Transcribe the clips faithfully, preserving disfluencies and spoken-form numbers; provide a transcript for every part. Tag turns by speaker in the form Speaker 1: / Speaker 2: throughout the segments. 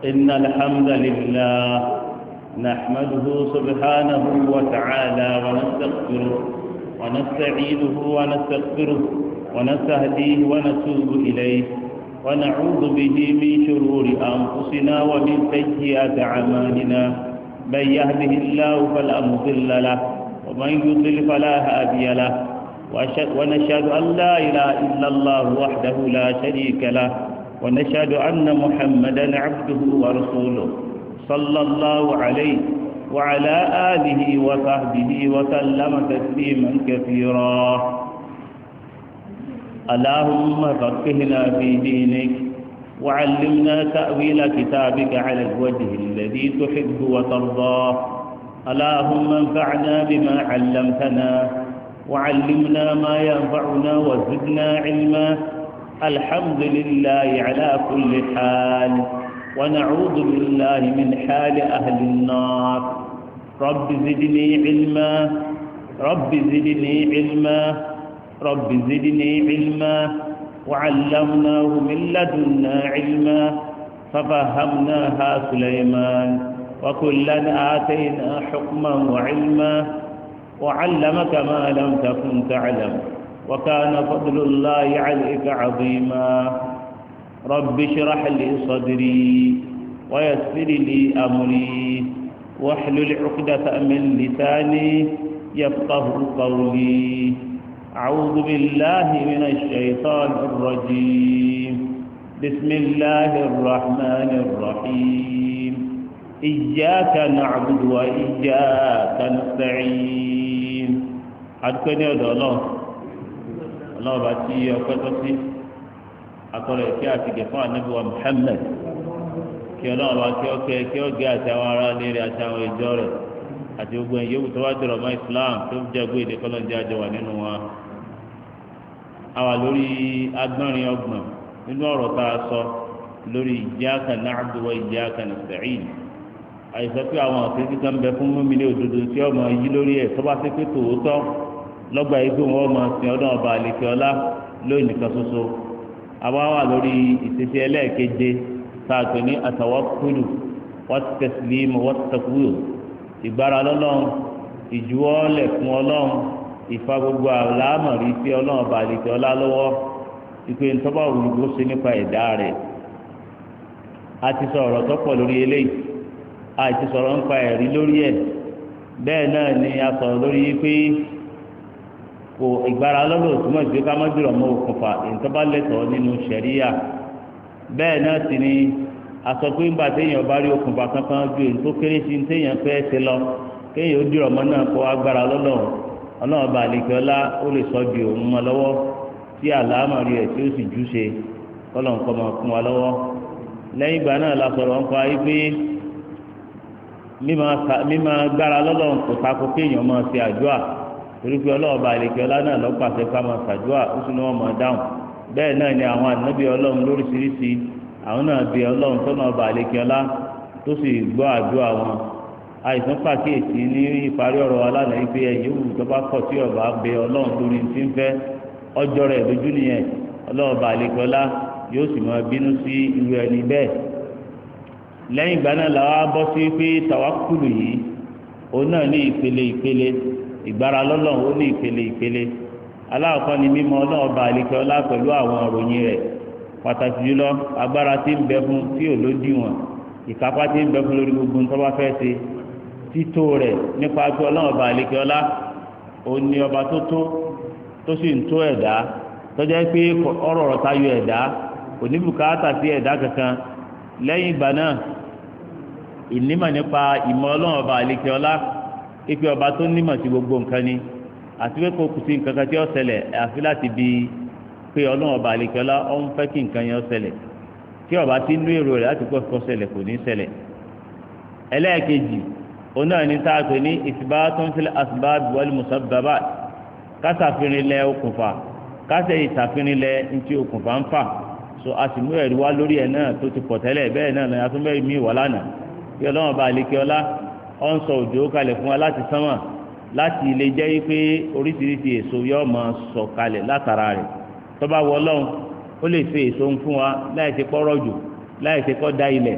Speaker 1: إن الحمد لله نحمده سبحانه وتعالى ونستغفره ونستعينه ونستغفره ونستهديه ونتوب إليه ونعوذ به من شرور أنفسنا ومن سيئات أعمالنا من يهده الله فلا مضل له ومن يضلل فلا هادي له ونشهد أن لا إله إلا الله وحده لا شريك له ونشهد أن محمدا عبده ورسوله صلى الله عليه وعلى آله وصحبه وسلم تسليما كثيرا اللهم فقهنا في دينك وعلمنا تأويل كتابك على الوجه الذي تحب وترضاه اللهم انفعنا بما علمتنا وعلمنا ما ينفعنا وزدنا علما الحمد لله على كل حال ونعوذ بالله من حال أهل النار رب زدني علما رب زدني علما رب زدني علما وعلمناه من لدنا علما ففهمناها سليمان وكلا آتينا حكما وعلما وعلمك ما لم تكن تعلم وكان فضل الله عليك عظيما رب اشرح لي صدري ويسر لي أمري واحلل عقدة من لساني يفقه قولي أعوذ بالله من الشيطان الرجيم بسم الله الرحمن الرحيم إياك نعبد وإياك نستعين أدكني الله الله باتي وكتسي أقول كي أتكفى النبي محمد كي الله باتي وكي كي وجاء تاوارا ليري أتاوى الجوري àti gbogbo ẹ̀yẹ́ wò tó wá jọrọ̀ mọ́ Islam tó jẹ́ gbé èdè kọ́lọ́njẹ́ àjọ wà nínú wa. a wà lórí agbọ́nrin ọgbọ̀n nínú ọ̀rọ̀ tá a sọ lórí iyyaka na'budu wa iyyaka nasta'in. àìsàn pé àwọn ọ̀sẹ̀ tí kan bẹ fún mímílẹ̀ òdodo tí ọmọ yí lórí ẹ̀ tó bá ṣe pé tòótọ́ lọ́gbà yìí pé wọ́n máa sin ọlọ́run ọba àlekè ọlá lónìí nìkan ṣoṣo. àwa wà lórí ìṣesí ẹlẹ́ẹ̀keje tá a pè ní àtawakkulu wat-taslimu wat-tafwid, ìgbára lọ́lọ́run, ìjuwọ́lẹ̀ fún ọlọ́run, ìfa gbogbo àlámọ̀rí sí ọlọ́run bá àlejò ọlá lọ́wọ́, ìpè ntọ́ba òwúrò ṣe nípa ẹ̀dá rẹ̀. a ti sọ ọ̀rọ̀ tó pọ̀ lórí eléyìí, a ti sọ̀rọ̀ nípa ẹ̀rí lórí ẹ̀. bẹ́ẹ̀ náà ni a sọ̀rọ̀ lórí pé kò ìgbára lọ́lọ́ túmọ̀ sí ká má jùlọ mọ́ òkùnfà ìtọ́ba lẹ́tọ̀ọ́ nínú ṣẹ̀ríyà. bẹ́ẹ̀ náà sì ni asọ pé ńgbà téèyàn bá rí okùnfà kankan ju èyí tó kéré sí téèyàn fẹ́ ṣe lọ kéèyàn ó dìrọ̀ mọ́ náà kó agbára lọ́lọ́run ọlọ́run bá àlekè ọlá ó lè sọ di òun mọ́ lọ́wọ́ tí àlámọ̀rí rẹ̀ tí ó sì jú ṣe kọ́lọ̀ nǹkan mọ̀ fún wa lọ́wọ́. lẹ́yìn ìgbà náà la sọ̀rọ̀ nípa yí pé mímọ̀ gbára lọ́lọ́run kò tako kéèyàn máa ṣe àdúà torí pé ọlọ́run bá àlekè ọlá náà lọ́pàṣẹ ká máa ṣàdúà ó sì ní wọ́n máa dáhùn. bẹ́ẹ̀ náà ni àwọn ànábì ọlọ́run lóríṣiríṣi àwọn náà bí ọlọ́run tọ́nà ọba àlekíọ́lá tó sì gbọ́ àdúrà wọn. àìsàn pàkíyèsí ní ìparí ọ̀rọ̀ alánà yìí pé ẹ̀yìn òwú tó bá kọ̀ tí ọba bẹ ọlọ́run lórí ti ń fẹ́ ọjọ́ rẹ̀ lójú nìyẹn ọlọ́run ọba àlekíọ́lá yóò sì máa bínú sí irú ẹni bẹ́ẹ̀. lẹ́yìn ìgbà náà làwọn bọ́ sí pé tàwákùlù yìí òun náà ní ìpele ìpele, ìgbára lọ́lọ́run ó ní ìpele ìpele. aláàkọ́ ni mímọ̀ ọlọ́run ọba àlekíọ́lá pẹ̀lú àwọn òròyìn rẹ̀, pàtàkì jùlọ agbára tí ń bẹ fún tí ò lódiwọ̀n, ìkápá tí ń bẹ fún lórí gbogbo nǹkan bá fẹ́ ṣe, títò rẹ̀ nípa pé ọlọ́run ọba àlekè ọlá òun ni ọba tó tó tó sì ń tó ẹ̀dá tọ́jà pé ọ̀rọ̀ ọ̀rọ̀ tayọ ẹ̀dá kò ní bùkátà sí ẹ̀dá kankan. lẹ́yìn ìgbà náà ìnímọ̀ nípa ìmọ̀ ọlọ́run ọba àlekè ọlá pípé ọba tó nímọ̀ sí gbogbo nǹkan ni, àti pé kò kù sí nǹkan kan tí ó ṣẹlẹ̀ àfi láti bí pé ọlọ́run ọba àlekẹ́lá ọ ń fẹ́ kí nǹkan yẹn ṣẹlẹ̀, tí ọba ti nú èrò rẹ̀ láti kọ́ ṣẹlẹ̀ kò ní ṣẹlẹ̀. ẹlẹ́ẹ̀kejì òun náà ní táà pé ní isbatun fil asbab wal musabbabat, kásàfihàn lẹ okùnfà kásẹ̀ ìsàfihàn lẹ ntí okùnfà ń fà. so a sì mú ẹ̀rí wá lórí ẹ̀ náà tó ti pọ̀ tẹ́lẹ̀, bẹ́ẹ̀ náà lọ́yà tó mẹ́rin mí wà lánàá kí ọlọ́run ọba àlekẹ́lá ọ ń sọ òjò kalẹ̀ fún wa láti sánmà láti ilé jẹ́ wípé oríṣiríṣi èso yóò máa sọ kalẹ̀ látara rẹ̀. tọ́ba wọ ọlọ́run ó lè fi èso ń fún wa láì ṣe kọ́ rọ̀jò láì ṣe kọ́ da ilẹ̀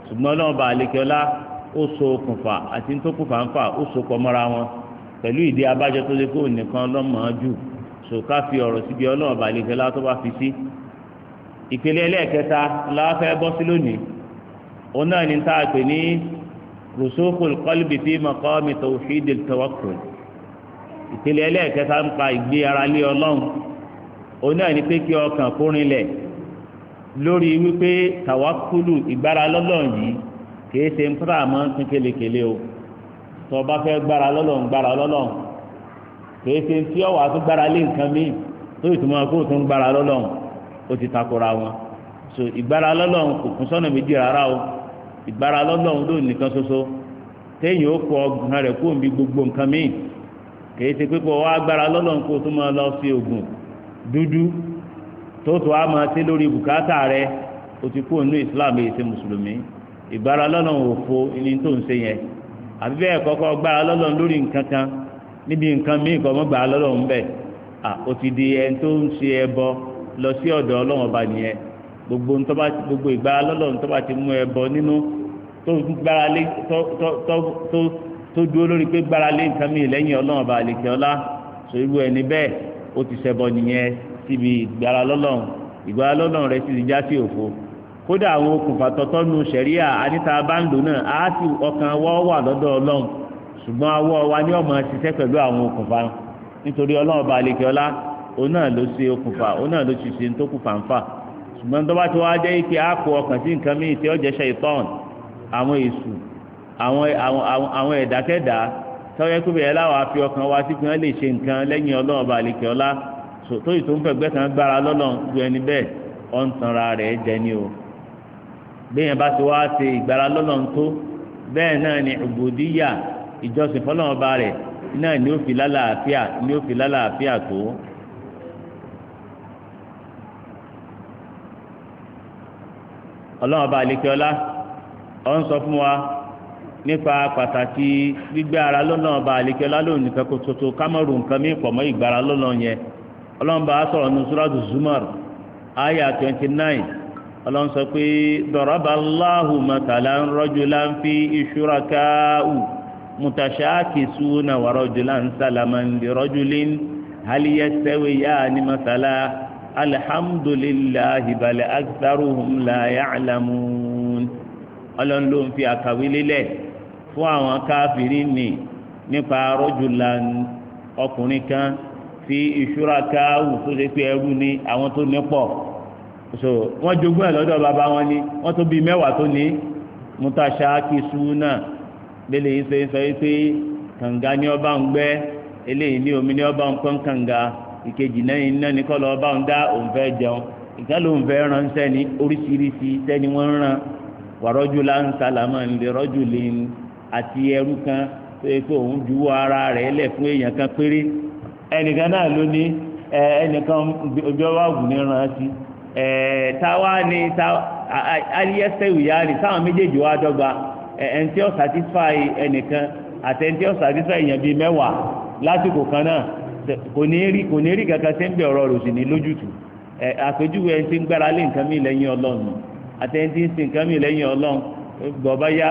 Speaker 1: ṣùgbọ́n ọlọ́run bá àlekè ọlá ó so okùnfà àti tó kùnfà ń fà ó so pọ̀ mọ́ra wọn pẹ̀lú ìdí abájọ tó lé kó nìkan lọ́mọ́ jù so ká fi ọ̀rọ̀ síbi ọlọ́run bá àlekè ọlá tó bá fi sí. ìpele ẹlẹ́ẹ̀kẹta la fẹ́ bọ́ sí lónìí òun náà ní tá a pè ní rusukul qalbi fi maqami tawhidil tawakkul. ìpele ẹlẹ́ẹ̀kẹta ń pa ìgbé ara lé ọlọ́run òun náà ní pé kí ọkàn kórinlẹ̀ lórí wípé tàwákùlù ìgbára lọ́lọ́run yìí kìí ṣe ń fúra àmọ́ ń tún kélekèle o tó o bá fẹ́ gbára lọ́lọ́run gbára lọ́lọ́run kìí ṣe tí ọ̀wà tó gbára lé nǹkan míì tó ìtumọ̀ kó o tún gbára lọ́lọ́run ó ti takora wọn so ìgbára lọ́lọ́run kò kún sọ́nà méjì rárá o ìgbára lọ́lọ́run ló nìkan ṣoṣo téèyàn ó kọ ọgbọ̀n rẹ̀ kó o bí gbogbo nǹkan míì kìí ṣe pé kó o wá gbára lọ́lọ́run kó o tún máa lọ sí oògùn dúdú tó tó a máa ṣe lórí bùkátà rẹ o ti kú ònú islam èyí ṣe mùsùlùmí ìgbára lọ́nà òfo ní tó ń ṣe yẹn àbí bẹ́ẹ̀ kọ́kọ́ gbára lọ́nà lórí nǹkan kan níbi nǹkan míì kọ́ mọ́ gbára lọ́nà ń bẹ̀ à o ti di ẹni tó ń ṣe ẹbọ lọ sí ọ̀dọ̀ ọlọ́run ọba nìyẹn gbogbo ntọ́ba gbogbo ìgbára lọ́nà ntọ́ba ti mú ẹbọ nínú tó gbára lé tó tó tó tó dúró lórí pé gbára lé nǹkan míì lẹ́yìn ọlọ́run ọba àlèkè ọlá so irú ẹni bẹ́ẹ̀ ó ti ṣẹbọ nìyẹn síbi ìgbára lọ́lọ́run ìgbára lọ́lọ́run rẹ̀ sì ti já sí òfo kódà àwọn okùnfà tọ́tọ́ nu sẹ̀ríà aníta bá ń lò náà á sì ọkàn wọ́ wà lọ́dọ̀ ọlọ́run ṣùgbọ́n awọ́ wa ní ọmọ ṣiṣẹ́ pẹ̀lú àwọn okùnfà nítorí ọlọ́run bá lè kí ọlá òun náà ló ṣe okùnfà òun náà ló ti ṣe tó kùnfà ń fà ṣùgbọ́n tó bá ti wá jẹ́ ike á kó ọkàn sí nǹkan míì tí ó jẹ́ ṣàìtán àwọn èṣù àwọn ẹ̀dákẹ́dá tọ́yẹ́ kó bẹ̀rẹ̀ láwọn afi ọkàn wa sí pé wọ́n lè ṣe nǹkan lẹ́yìn ọlọ́run bá lè kí ọlá tó yìí tó ń fẹ̀gbẹ́ kan gbára lọ́lọ́run ju ẹni bẹ́ẹ̀ ọ̀ ń tanra rẹ̀ jẹ ní o bẹ́ẹ̀ bá ti wá ṣe ìgbára lọ́lọ́run tó bẹ́ẹ̀ náà ni ubudiyya ìjọsìn fọlọ́run ọba rẹ̀ náà ni ó fi lálàáfíà ni ó fi lálàáfíà tó. ọlọ́run ọba àlekèọlá ó ń sọ fún wa nípa pàtàkì gbígbé ara lọ́lọ́run ọba àlekèọlá lónìí nìkan kó tó kámọ́rù nǹkan mí pọ̀ mọ́ ìgbára lọ́lọ́run yẹn ọlọ́run bá sọ̀rọ̀ ní suratu Zumar aya twenty nine ọlọ́run sọ pé daraballahu matalan rajulan fi shuraka'u mutashakisuna wa rajulan salaman li rajulin hal yastawiyani mathala alhamdulillahi bal aktharuhum la ya'lamun ọlọ́run ló ń fi àkàwé lélẹ̀ fún àwọn káfíìrì ní nípa rajulan ọkùnrin kan fi ìṣúrakáwù tó ṣe pé ẹrú ní àwọn tó ní pọ̀ so wọ́n jogún ẹ̀ lọ́dọ̀ bàbá wọn ni wọ́n tó bí mẹ́wàá tó ní mutashakisuna lélẹ̀ yìí ṣe sọ pé kànga ní ọba ń gbẹ́ eléyìí ní omi ní ọba ń pọ́n kànga ìkejì náà iná ní kọ́lọ́ ọba ń dá òun fẹ́ jẹun ìkan ló ń fẹ́ ránṣẹ́ ní oríṣiríṣi sẹ́ni wọ́n ń rán wa rajulan salaman li rajulin àti ẹrú kan tó yẹ pé òun juwọ́ ara rẹ̀ lẹ̀ fún èèyàn kan péré ẹnìkan náà ló ní ẹnìkan ojú ọwọ́ àgùn ní rántí táwa ní aliyẹsẹ̀wì yá ni táwọn méjèèjì wá dọ́gba ẹni tí ó satisfy ẹnìkan àti ẹni tí ó satisfy èèyàn bíi mẹ́wàá lásìkò kan náà kò ní rí kò ní rí kankan tí ń bẹ ọ̀rọ̀ rò sí ní lójútùú àpèjúwe ẹni tí ń gbára lé nǹkan mìíràn lẹ́yìn ọlọ́run àti ẹni tí ń sin nǹkan mìíràn lẹ́yìn ọlọ́run gbọ̀ọ́bá yá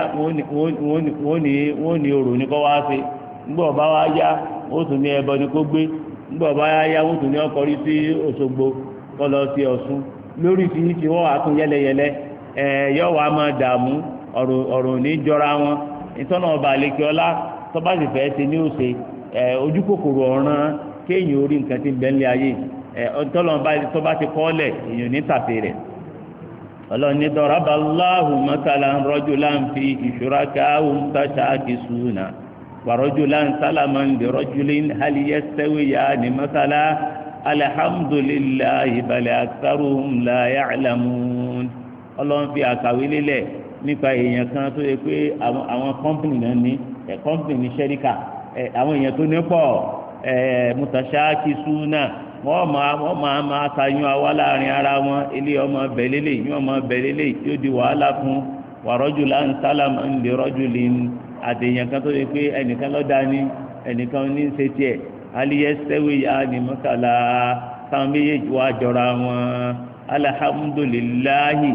Speaker 1: wọ́n ní orò ní kọ́ wá sí gbọ̀ọ́bá wá yá wọ́n tún ní ẹbọ ní kó gbé nígbà bá yá wọ́n tún ní ọkọ̀ rí sí Òṣogbo kọ́ lọ sí Ọ̀ṣun lórí ti ní ti wọ́n wà tún yẹ́lẹ́yẹ́lẹ́ ẹ̀ yọ wà máa dààmú ọ̀rọ̀ ní jọra wọn ìtọ́nà ọba àlekè ọlá tọ́ba sì fẹ́ ṣe ní òṣè ẹ̀ ojú kòkòrò ọ̀ràn kéèyàn orí nǹkan ti bẹ́ńlẹ̀ ayé ẹ̀ tọ́ba ti kọ́lẹ̀ èèyàn ní tàfé rẹ̀ ọlọ́ni daraballahu matalan rajulan fi shuraka'u mutashakisuna ورجلا سلما لرجل هل يستويان مثلا الحمد لله بل أكثرهم لا يعلمون Ọlọ́run fi àkàwé lélẹ̀ nípa èèyàn kan tó yẹ pé àwọn kọ́mpìnì náà ní kọ́mpìnì ní sẹ́ríkà àwọn èèyàn tó ní pọ̀ mutashakisuna wọ́n máa wọ́n máa máa tayún àwa láàrin ara wọn ilé ọmọ bẹ̀lẹ́lẹ̀ yín ọmọ bẹ̀lẹ́lẹ̀ tí ó di wàhálà fún ورجلا سلما لرجل àtẹ̀yàn kan tó yẹ pé ẹnìkan lọ́dà ní ẹnìkan ní ń ṣe tiẹ̀ aliyẹsẹ̀wé yá ni mọ́sálà táwọn méjèèjì wá jọra wọn alhamdulillahi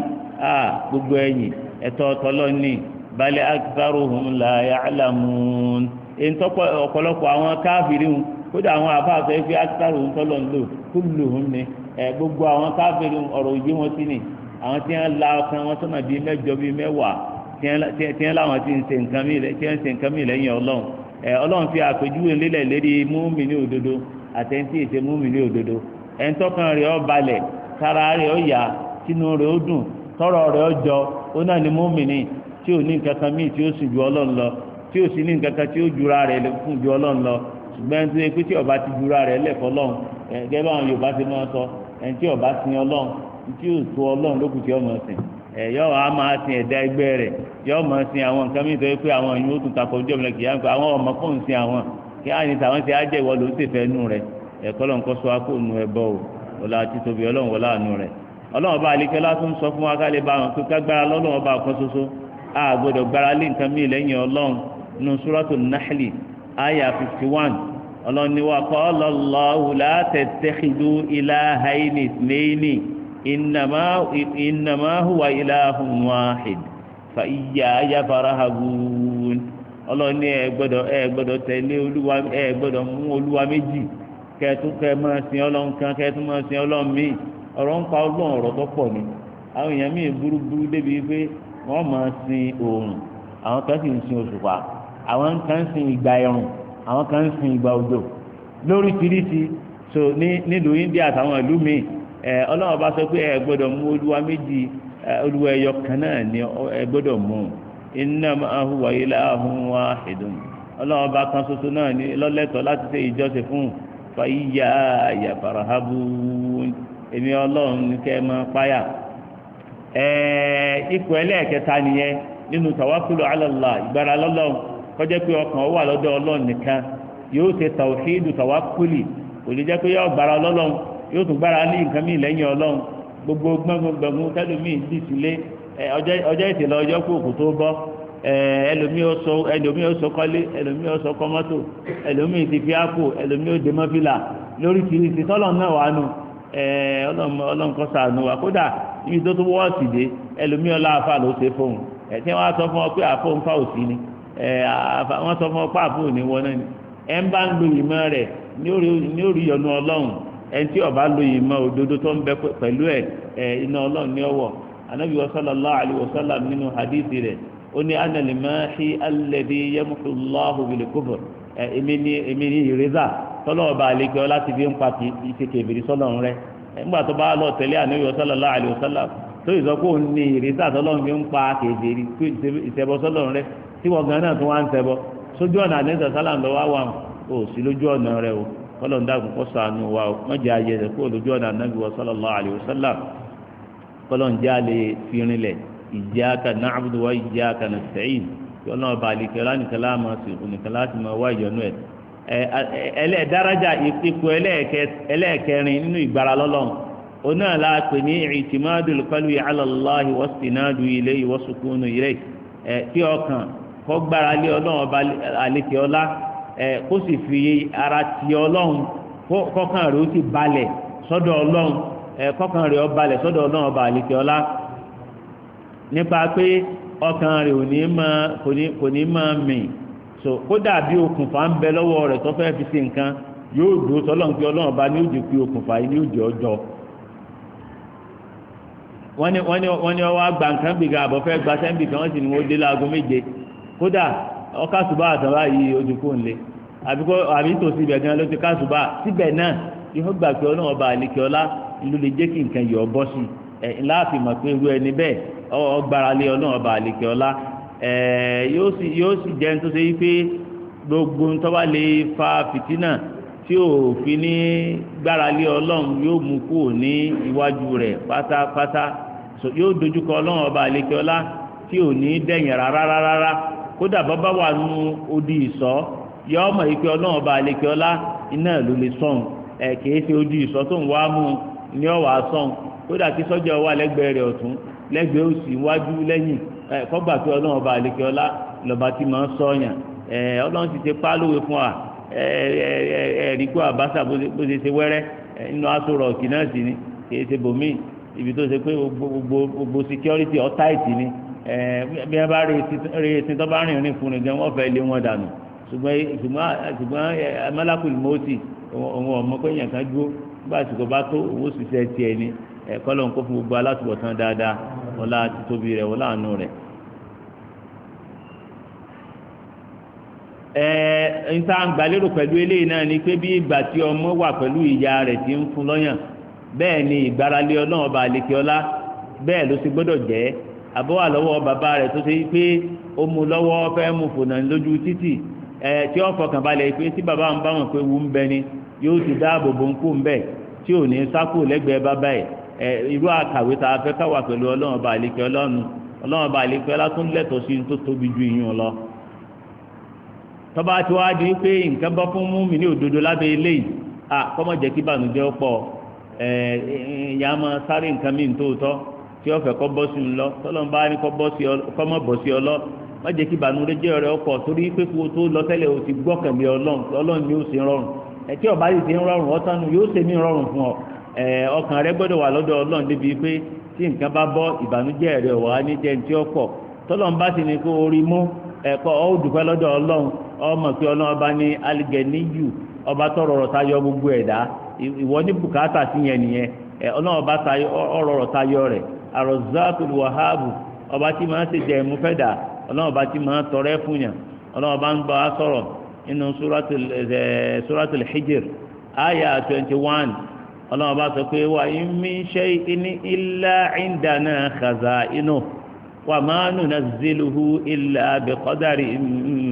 Speaker 1: ah gbogbo ẹ̀yìn ẹ̀tọ́ ọ̀tọ́lọ́ni bal aktharuhum la ya'lamun èyí tó ọ̀pọ̀lọpọ̀ àwọn káfìrí ń kódà àwọn àfáàsọ ẹgbẹ́ aktharuhum tọ́lọ̀ ń lò kulluhum ni ẹ̀ gbogbo àwọn káfìrí ọ̀rọ̀ òjì wọn sí ni àwọn tí wọ́n la ọkàn wọn sọ́nà bíi mẹ́jọ bíi mẹ́wàá tí wọ́n láwọn ti ń ṣe nǹkan mí tí wọ́n ń ṣe nǹkan mí lẹ́yìn ọlọ́run ẹ̀ ọlọ́run fi àpèjúwe lélẹ̀ lérí mùmínì òdodo àtẹ̀ntì ètè mùmínì òdodo ẹ̀ńtọ́kàn rẹ̀ ó balẹ̀ sára rẹ̀ ó yá tínú rẹ̀ ó dùn tọ́rọ̀ rẹ̀ ó jọ ó náà ni mùmínì tí ò ní nǹkan kan míì tí ó sì ju ọlọ́run lọ tí ò sí ní nǹkan kan tí ó jura rẹ̀ fún ju ọlọ́run lọ ṣùgbọ́n ẹni tó yẹ pé tí ọba ti jura rẹ̀ lẹ̀fọ́ lọ́run gẹ́gẹ́ báwọn Yorùbá ti máa sọ ẹni tí ọba sin ọlọ́run tí ò tó ọlọ́run lókùn tí ọmọ sìn ẹ yọ wàá máa sin ẹ̀dá ẹgbẹ́ rẹ̀ yọ máa sin àwọn nǹkan mìíràn tó yẹ pé àwọn èèyàn ó tún takò ojú ọmọ kìí àgbà àwọn ọmọ kò ń sin àwọn kí á ní tàwọn ti á jẹ́ ìwọ ló ń ṣèfẹ́ nù rẹ̀ ẹ̀kọ́ lọ́n kọ́ sọ akó nu ẹ̀bọ o ọ̀la àti tóbi ọlọ́run wọlé àánú rẹ̀ ọlọ́run ọba àlekẹ́ látún sọ fún wa ká lè bá wọn pé kágbára lọ́lọ́run ọba kan ṣoṣo a gbọ́dọ̀ gbára lé nǹkan mìíràn lẹ́yìn ọlọ́run nínú súrọ́tò Nahli àyà fifty one ọlọ́run ni wa qala Allahu la tattakhidhu ilahayni ithnayni innama innama huwa ilahun wahid fa iyaya farhabun ọlọ́run ní ẹ gbọ́dọ̀ ẹ gbọ́dọ̀ tẹ̀lé olúwa ẹ gbọ́dọ̀ mú olúwa méjì kẹ́ẹ̀tún kẹ́ẹ̀ máa sin ọlọ́run kan kẹ́ẹ̀tún máa sin ọlọ́run míì ọ̀rọ̀ ń pa ọlọ́run ọ̀rọ̀ tó pọ̀ ni àwọn èèyàn míì burúburú débi pé wọ́n máa sin oòrùn àwọn kan sì ń sin òṣùpá àwọn kan ń sin ìgbà ẹ̀rùn àwọn kan ń sin ìgbà òjò lóríṣiríṣi so ní nílùú India àtàwọn ìlú míì ẹ ọlọ́run bá sọ pé ẹ gbọ́dọ̀ mú olúwa méjì olúwa ẹyọ kan náà ni ẹ gbọ́dọ̀ mú innama huwa ilahun wahidun ọlọ́run bá kan ṣoṣo náà ní lọ́lẹ́tọ̀ọ́ láti ṣe ìjọsìn fún fa iyaya farhabun èmi ọlọ́run ní kẹ́ ẹ máa páyà ẹ̀ẹ́ ipò ẹlẹ́ẹ̀kẹta nìyẹn nínú tawakkulu ala Allah ìgbára lọ́lọ́run kọjá pé ọkàn wà lọ́dọ̀ ọlọ́run nìkan yóò ṣe tawhidu tawakkuli kò ní jẹ́ pé yóò gbára lọ́lọ́run yóò tún gbára ní nǹkan mí lẹ́yìn ọlọ́run gbogbo gbọ́ngbọ̀ngbọ̀n tẹ́lómi dì sílé ọjọ́ ìtìlẹ̀ ọjọ́ kó òkú tó bọ́ ẹlòmíì ó sọ ẹlòmíì ó sọ kọ́lé ẹlòmíì ó sọ kọ́mọ́tò ẹlòmíì ti fi ápò ẹlòmíì ó dé mọ́fìlà lórí kìrìsì tọ́lọ̀ náà wà nù ọlọ́run kọ́ sànù wa kódà ibi tó tó wọ́ọ̀sì dé ẹlòmíì ọlá àfa ló ṣe fóun ẹ̀ tí wọ́n á sọ fún ọ pé àfóun fà òsì ni wọ́n sọ fún ọ pé àfóun ní wọn náà ni ẹ̀ ń bá ń lo ìmọ̀ rẹ̀ ní orí yọnu ọlọ́run ẹ̀ ń tí ọba lo ìmọ̀ òdodo tó ń bẹ pẹ̀lú ẹ̀ iná ọlọ́run ní ọwọ́ anabi wa sallallahu alayhi wa sallam nínú hadithi rẹ̀ ó ní ana al-mahi alladhi yamhu Allahu bil kufr èmi ní èmi ní ìrẹ́zà tọ́lọ́ ọba àlekè ọ láti fi ń pa ìṣe kèbèrè sọ́lọ́run rẹ̀ nígbà tó bá lọ tẹ̀lé anabi wa sallallahu alayhi wa sallam tó ìsọ pé òun ní ìrẹ́zà tọ́lọ́run fi ń pa kèbèrè ìṣẹbọ sọ́lọ́run rẹ̀ tí wọ́n gan náà tó wá ń ṣẹbọ sójú ọ̀nà àdéhùn sálàm lọ wá wà ó sí lójú ọ̀nà rẹ̀ o kọ́lọ́n dàgùn kọ́ sànù wa o mọ̀jẹ̀ ayé rẹ̀ kó lójú ọ̀nà anabi wa sallallahu alayhi wa sallam kọ́lọ́n jẹ́ àlè fìrìnlẹ̀ iyyaka na'budu wa iyyaka nasta'in yọ̀nà ọba àlìkẹ́ lánìkan láàmú sìnkú nìkan láti máa wá ìyọnu ẹ̀ ẹlẹ́ dárájà ipò ẹlẹ́ẹ̀kẹrin nínú ìgbára lọ́lọ́run oná la pè ní i'timadul qalbi ala Allahi wastinadu ilayhi wa sukunu ilayhi tí ọkàn kọ́ gbára lé ọlọ́run ọba àlìkẹ́ ọlá kó sì fi ara ti ọlọ́run kọ́kàn rẹ̀ ó sì balẹ̀ sọ́dọ̀ ọlọ́run kọ́kàn rẹ̀ ó balẹ̀ sọ́dọ̀ ọlọ́run ọba àlìkẹ́ ọlá nípa pé ọkàn rẹ̀ ò ní máa kò ní máa mì so kódà bí okùnfà ń bẹ lọ́wọ́ rẹ̀ tó fẹ́ fi ṣe nǹkan yóò dúró sọlọ́run pé ọlọ́run bá ní òjò pé okùnfà yìí ní òjò ọjọ́ wọ́n ní wọ́n ní wọ́n ní ọwọ́ àgbà nǹkan gbìgà àbọ̀ fẹ́ gba sẹ́ńbì kan wọ́n sì ní wọ́n dé láago méje kódà ọkà ṣùgbọ́n àtàwá yìí ojú kò ń le àbí tòsí ibẹ̀ gan ló ti ká ṣùgbọ́n síbẹ̀ náà yóò gbà pé ọlọ́run ọba àlekè ọlá ló lè jẹ́ kí nǹkan yọ̀ ọ́ bọ́ sí ẹ̀ láàfin mọ̀ pé irú ẹni bẹ́ẹ̀ ọgbàralé ọlọ́run ọba àlekè ọlá yóò sì yóò sì jẹ́ nítorí yìí pé gbogbo ń tọ́ba lè fa fìtínà tí ò fi ní gbáralé ọlọ́run yóò mú kúrò ní iwájú rẹ̀ pátápátá yóò dojúkọ ọlọ́run ọba àlekè ọlá tí ò ní dẹ̀yìn rárá rárá kódà bàbá wà nù odi ìsọ́ yọ ọmọ yìí pé ọlọ́run ọba àlekè ọlá iná ló lè sọ̀n ẹ̀ kìí ṣe odi ìsọ́ tó ń wá mú ní ọ̀wà sọ̀n kódà kí sọ́jà wà lẹ́gbẹ̀ẹ́ rẹ̀ ọ̀tún lẹ́gbẹ̀ẹ́ òsì wájú lẹ́yìn kọ́gbà pé ọlọ́run ọba àlekè ọlá lọ́ba tí máa ń sọ̀yàn ọlọ́run ti ṣe pálówe fún wa ẹ̀ẹ́dì kó àbáṣà bó ṣe ṣe wẹ́rẹ́ inú aṣọ rọ̀ọ̀kì náà sì ni kìí ṣe bòmí ibi tó ṣe pé gbogbo gbogbo security ọ̀táìtì ni bí wọ́n bá rí etí tó bá rìn rìn fún un gan wọ́n fẹ́ lé wọn dànù ṣùgbọ́n ṣùgbọ́n ṣùgbọ́n malakul mọ́tì òun ọmọ pé èèyàn kan dúró nígbà àsìkò bá tó owó ṣiṣẹ́ tiẹ̀ ni ẹ̀kọ́ lọ́n kó fún gbogbo alátùbọ̀tán dáadáa wọlá títóbi rẹ̀ wọlá àánú rẹ̀. ẹ̀ẹ́ níta gbàlérò pẹ̀lú eléyìí náà ni pé bí ìgbà tí ọmọ wà pẹ̀lú ìyá rẹ̀ tí ń fún lọ́yàn bẹ́ẹ̀ ni ìgbáralé ọlọ́run ọba àlekè ọlá bẹ́ẹ̀ ló sì gbọ́dọ̀ jẹ́ àbọ̀wà lọ́wọ́ bàbá rẹ̀ tó ṣe pé ó mú lọ́wọ́ fẹ́ mú fònà lójú títì ẹ̀ tí ó fọkàn balẹ̀ pé tí bàbá ń bá wọn pé wú ń bẹ ni yóò ti dáàbò bò ń kú ń bẹ̀ tí ò ní sákò lẹ́gbẹ̀ẹ́ bàbá ẹ̀ ẹ̀ irú àkàwé tá a fẹ́ káwà pẹ̀lú ọlọ́run ọba àlekè ọlọ́run ọlọ́run ọba àlekè ọlá tún lẹ́tọ̀ọ́ sí tó tóbi ju ìyún lọ. tọ́ba tí wàá di pé nǹkan bọ́ fún mú mi ní òdodo lábẹ́ eléyìí à kọ́mọ jẹ́ kí ìbànújẹ́ pọ̀ ẹ̀ ìyá máa sáré nǹkan mí tóótọ́ tí ó fẹ́ kọ́ bọ́ sí ń lọ tọ́lọ́n bá ní kọ́ mọ́ bọ́ sí ọlọ́ má jẹ́ kí ìbànújẹ́ rẹ̀ ọkọ̀ torí pé kó tó lọ tẹ́lẹ̀ o ti gbọ́kànlé ọlọ́run ọlọ́run ni ó ṣe rọrùn ẹ̀ tí ọba yìí ti ń rọrùn ọ̀tánu yóò ṣe mí rọrùn fún ọ ẹ̀ ọkàn rẹ gbọ́dọ̀ wà lọ́dọ̀ ọlọ́run débi pé tí nǹkan bá bọ́ ìbànújẹ́ rẹ̀ wà ní jẹ́ ní tí ó pọ̀ tọ́lọ́n bá sì ní kó orí mú ẹ̀kọ́ ọ́ dùpẹ́ lọ́dọ̀ ọlọ́run ọmọ pé ọlọ́run ọba ní alìgẹ̀níyù ọba tọrọ ọ̀rọ̀ tayọ gbogbo ẹ̀dá ìwọ ní bùkátà sí yẹn nìyẹn ọlọ́run ọba ọ̀rọ̀ ọ̀rọ̀ tayọ rẹ̀ arọ̀záàkùl wàhábù ọba tí máa ń ṣe jẹ ẹ̀mú fẹ́dà ọlọ́run ọba tí máa ń tọrẹ fún yàn ọlọ́run ọba ń bá a sọ̀rọ̀ nínú suratul hijr aya twenty one ọlọ́run ọba sọ pé wa in min shay'in illa indana khaza'inuhu wa ma nunazziluhu illa biqadarin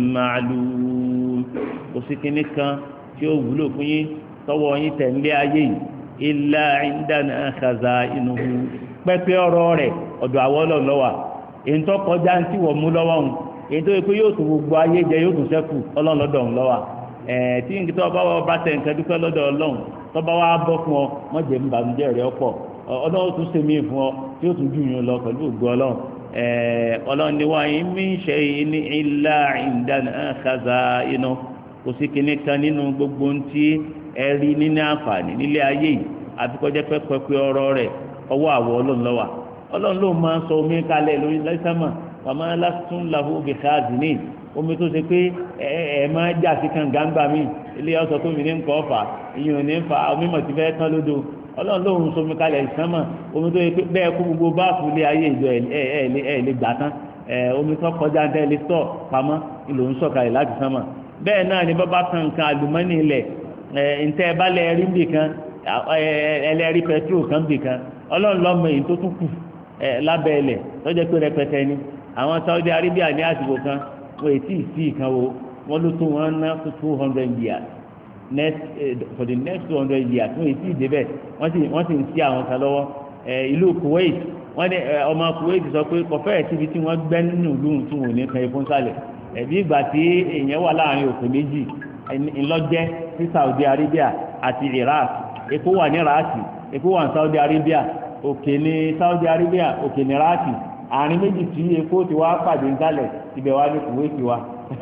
Speaker 1: ma'lum kò sí kinní kan tí ó wúlò fún yín tọwọ́ yín tẹ̀lé ayé yìí illa indana khaza'inuhu pẹ́pẹ́ ọ̀rọ̀ rẹ̀ ọ̀dọ̀ àwọn ọlọ́run ló wà èyí tó kọjá ń tí wọ́n mú lọ́wọ́ òun èyí tó yẹ pé yóò tún gbogbo ayé jẹ yóò tún sẹ́kù ọlọ́run lọ́dọ̀ òun ló wà ẹ̀ẹ́ tí nǹkan tó bá wà bá tẹ̀ nǹkan dúpẹ́ lọ́dọ̀ ọlọ́run tó bá wà bọ́ fún ọ wọ́n jẹ́ ìbànújẹ́ rẹ̀ ọ̀pọ̀ ọlọ́run tún ṣe míì fún ọ tí ó tún jù yín lọ pẹ̀lú ògo ọlọ́run ẹ̀ẹ́ ọlọ́run ni wa in min shay'in illa indana khaza'inuhu kò sí kinní kan nínú gbogbo ntí ẹ̀rí nínú àǹfààní nílé ayé yìí àti kọjá pẹ́pẹ́ ọ̀rọ̀ rẹ̀ ọwọ́ àwọ̀ ọlọ́run ló wà ọlọ́run ló máa ń sọ omi kalẹ̀ lórí lẹ́sàmà wàmọ́ lásìtún làwọn òbí káàdì ní omi tó ṣe pé ẹ ẹ máa jà sí kan gàǹgbà mi ilé ọ̀sọ̀ tó mi ní nǹkan ọ̀fà ìyẹn ò ní fa omi mọ̀ ti fẹ́ tán lódò ọlọ́run ló ń sọ omi kalẹ̀ ìsánmà omi tó ṣe pé bẹ́ẹ̀ kó gbogbo báàfù ilé ayé ìjọ ẹ ẹ ẹ lè gbà tán ẹ omi tó kọjá ń tẹ́ lè tọ̀ pamọ́ ìlò ń sọ̀kalẹ̀ láti sánmà bẹ́ẹ̀ náà ni bábá kan nǹkan àlùmọ́nì ilẹ̀ ẹ̀ ǹtẹ́ bá lẹ́ rí bì kan ẹlẹ́rí pẹtrol kan bì kan ọlọ́run lọ́mọ èyí tó tún kù ẹ̀ lábẹ́ ilẹ̀ lọ́jọ́ pé rẹpẹtẹ ni àwọn Saudi Arabia ní àsìkò kan wọ́n ètí ìsí ìkan wo wọ́n ló tún wọn ná fún two hundred years next uh, for the next two hundred years wọ́n ètí ìdébẹ̀ wọ́n sì wọ́n sì ń sí àwọn kan lọ́wọ́ ẹ̀ ìlú Kuwait wọ́n ní ọmọ Kuwait sọ pé kọfẹ́ síbi tí wọ́n gbẹ́ nínú ìlú tí wọ́n ní kan ikú sálẹ̀ ẹ̀bí ìgbà tí èèyàn wà láàrin òkè méjì ńlọ́jẹ́ sí Saudi Arabia àti Iraq èkó wà ní Iraq èkó wà ní Saudi Arabia òkè ní Saudi Arabia òkè ní Iraq àárín méjì tí èkó ti wá pàdé ńsàlẹ̀ ibẹ̀ wá ní Kuwait wa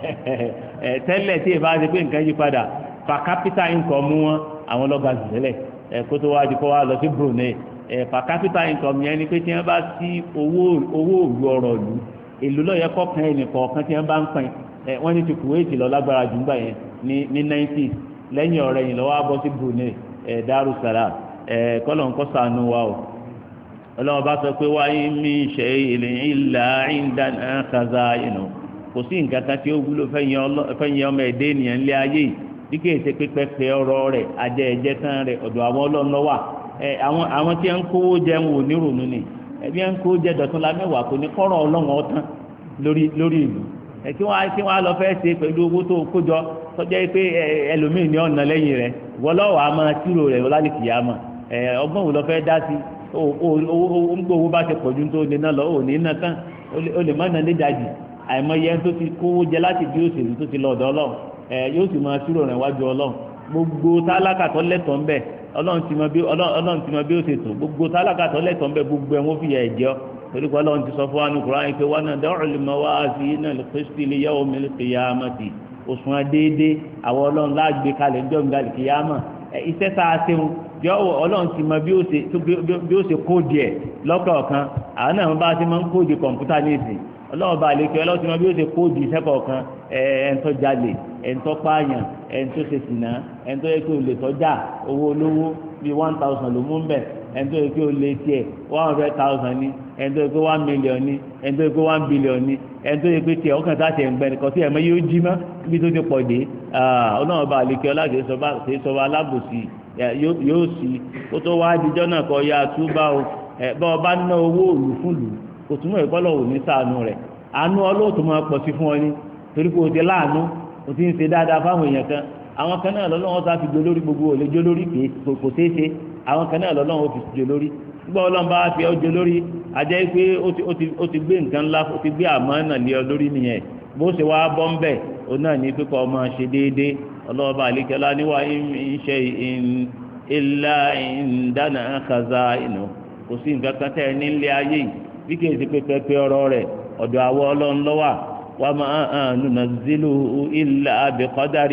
Speaker 1: tẹ́lẹ̀ tí ìbá ti pé nǹkan yí padà per capita income wọn àwọn lọ́gà sílẹ̀ kó tó wá di kó wá lọ sí Brunei per capita income yẹn ni pé tí wọ́n bá sí owó owó òru ọ̀rọ̀ lù èlò lọ́yẹ kọ́kàn ẹnì kọ̀ọ̀kan tí wọ́n bá ń pín wọ́n ní ti Kuwait lọ lágbára jù gbà yẹn ní ní nineties lẹ́yìn ọ̀rẹ́ yìí lọ́wọ́ abọ́ sí Brunei Darussalam kọ́lọ̀ ń kọ́ sànù wa o ọlọ́wọ́ bá sọ pé wa in min shay'in illa indana khaza'inuhu kò sí nǹkan kan tí ó wúlò fẹ́yìn ọmọ ẹ̀dẹ́ ènìyàn ńlẹ̀ ayé yìí bí kì í ṣe pípẹ́pẹ́ ọ̀rọ̀ rẹ̀ ajẹ́ ẹ̀jẹ̀ tán rẹ̀ ọ̀dọ̀ àwọn ọlọ́run ló wà àwọn tí wọ́n ń kówó jẹun ò ní rònú ni ẹbí ń kó jẹ dọ̀tún la mẹ́wàá kò ní kọ́rọ̀ ọlọ́run ọ̀tán lórí lórí ìlú ẹ kí wọ́n kí wọ́n á lọ fẹ́ ṣe pẹ̀lú owó tó kójọ tọ́jà pé ẹlòmíì ní ọ̀nà lẹ́yìn rẹ̀ wọ́n lọ́wọ́ a máa tírò rẹ̀ lálẹ́ kìí àmọ́ ọgbọ́n wo lọ fẹ́ dá sí ń gbọ́ owó bá ti pọ̀ ju tó lè ná lọ ò ní ná tán ó lè má ná nídàjì àìmọye tó ti kówó jẹ láti bí òṣèlú tó ti lọ ọ̀dọ̀ ọlọ́run yóò sì máa tírò rẹ̀ wájú ọlọ́run gbogbo tálákà tó lẹ́tọ̀ọ́ ń bẹ ọlọ́run ti mọ bí ọlọ́run ti mọ bí ó ṣe tó gbogbo tálákà tó lẹ́tọ̀ọ́ ń bẹ gbogbo ẹ̀ wọ́n fi yà ẹ̀jẹ̀ torí pé ọlọ́run ti sọ fún wa ní Kùránì pé wa nada'ul mawazina al-qisti li yawmil qiyamati òṣùwọ̀n déédéé àwọn ọlọ́run láàgbé kalẹ̀ ńjọ́ ńgàlì kìyàmà iṣẹ́ tá a ṣeun yọ ọlọ́run ti mọ bí ó ṣe bí ó ṣe kóòdì ẹ̀ lọ́kọ̀ọ̀kan àwọn náà bá ti máa ń kóòdì kọ̀ǹpútà nísìn ọlọ́run bá lè kí ọlọ́run ti mọ bí ó ṣe kóòdì iṣẹ́ kọ̀ọ̀kan ẹ̀ẹ́ntọ́ jalè ẹ̀ẹ́ntọ́ pààyàn ẹ̀ẹ́ntọ́ ṣe sìnà ẹ̀ẹ́ntọ́ yẹ kí o lè tọ́jà owó olówó bíi one thousand ló mú ń bẹ̀ ẹ̀ẹ́ntọ́ yẹ kí o lè tiẹ̀ one hundred thousand ní ẹ̀ẹ́ntọ́ yẹ kí one million ní ẹ̀ẹ́ntọ́ yẹ kí one billion ní ẹ̀ẹ́ntọ́ yẹ kí tiẹ̀ ọkàn tá tiẹ̀ ń gbẹ nìkan tí ẹ̀mọ́ yóò jí mọ́ níbi tó ti pọ̀ dé ọlọ́run bá lè kí ọlá kì í sọ alábòsí yóò sì kó tó wá dijọ́ náà kọ́ ya túbá o bá ọba ná owó òòlù fún lù kò túmọ̀ ìkọ́lọ̀ ò ní ṣàánú rẹ̀ àánú ọlọ́ọ̀tún máa pọ̀ sí fún ọ ní torí pé o ti láàánú o ti ń ṣe dáadáa fáwọn èèyàn kan àwọn kan náà lọ́lọ́wọ́ sá fi jó lórí gbogbo òlé jó lórí kò ṣeé ṣe àwọn kan náà lọ́lọ́wọ́ fi jó lórí nígbà ọlọ́run bá fi ọ jó lórí ajẹ́ pé ó ti gbé nǹkan ńlá ó ti gbé àmọ́ náà lé ọ lórí nìyẹn bó ṣe wá bọ́ ń bẹ̀ ó náà ní pípọ̀ ọmọ ṣe déédéé ọlọ́ọ̀bá àlékẹ́lá níwá iṣẹ́ ilá ìdáná kaza inú kò sí nǹkan kan tẹ́ nílé ayé yìí bí kìí ṣe pé pẹ́pẹ́ ọ̀rọ̀ rẹ̀ ọ̀dọ̀ àwọ̀ ọlọ́run lọ́wà wà máa nùnà zílù ilá abẹ́kọ́dárì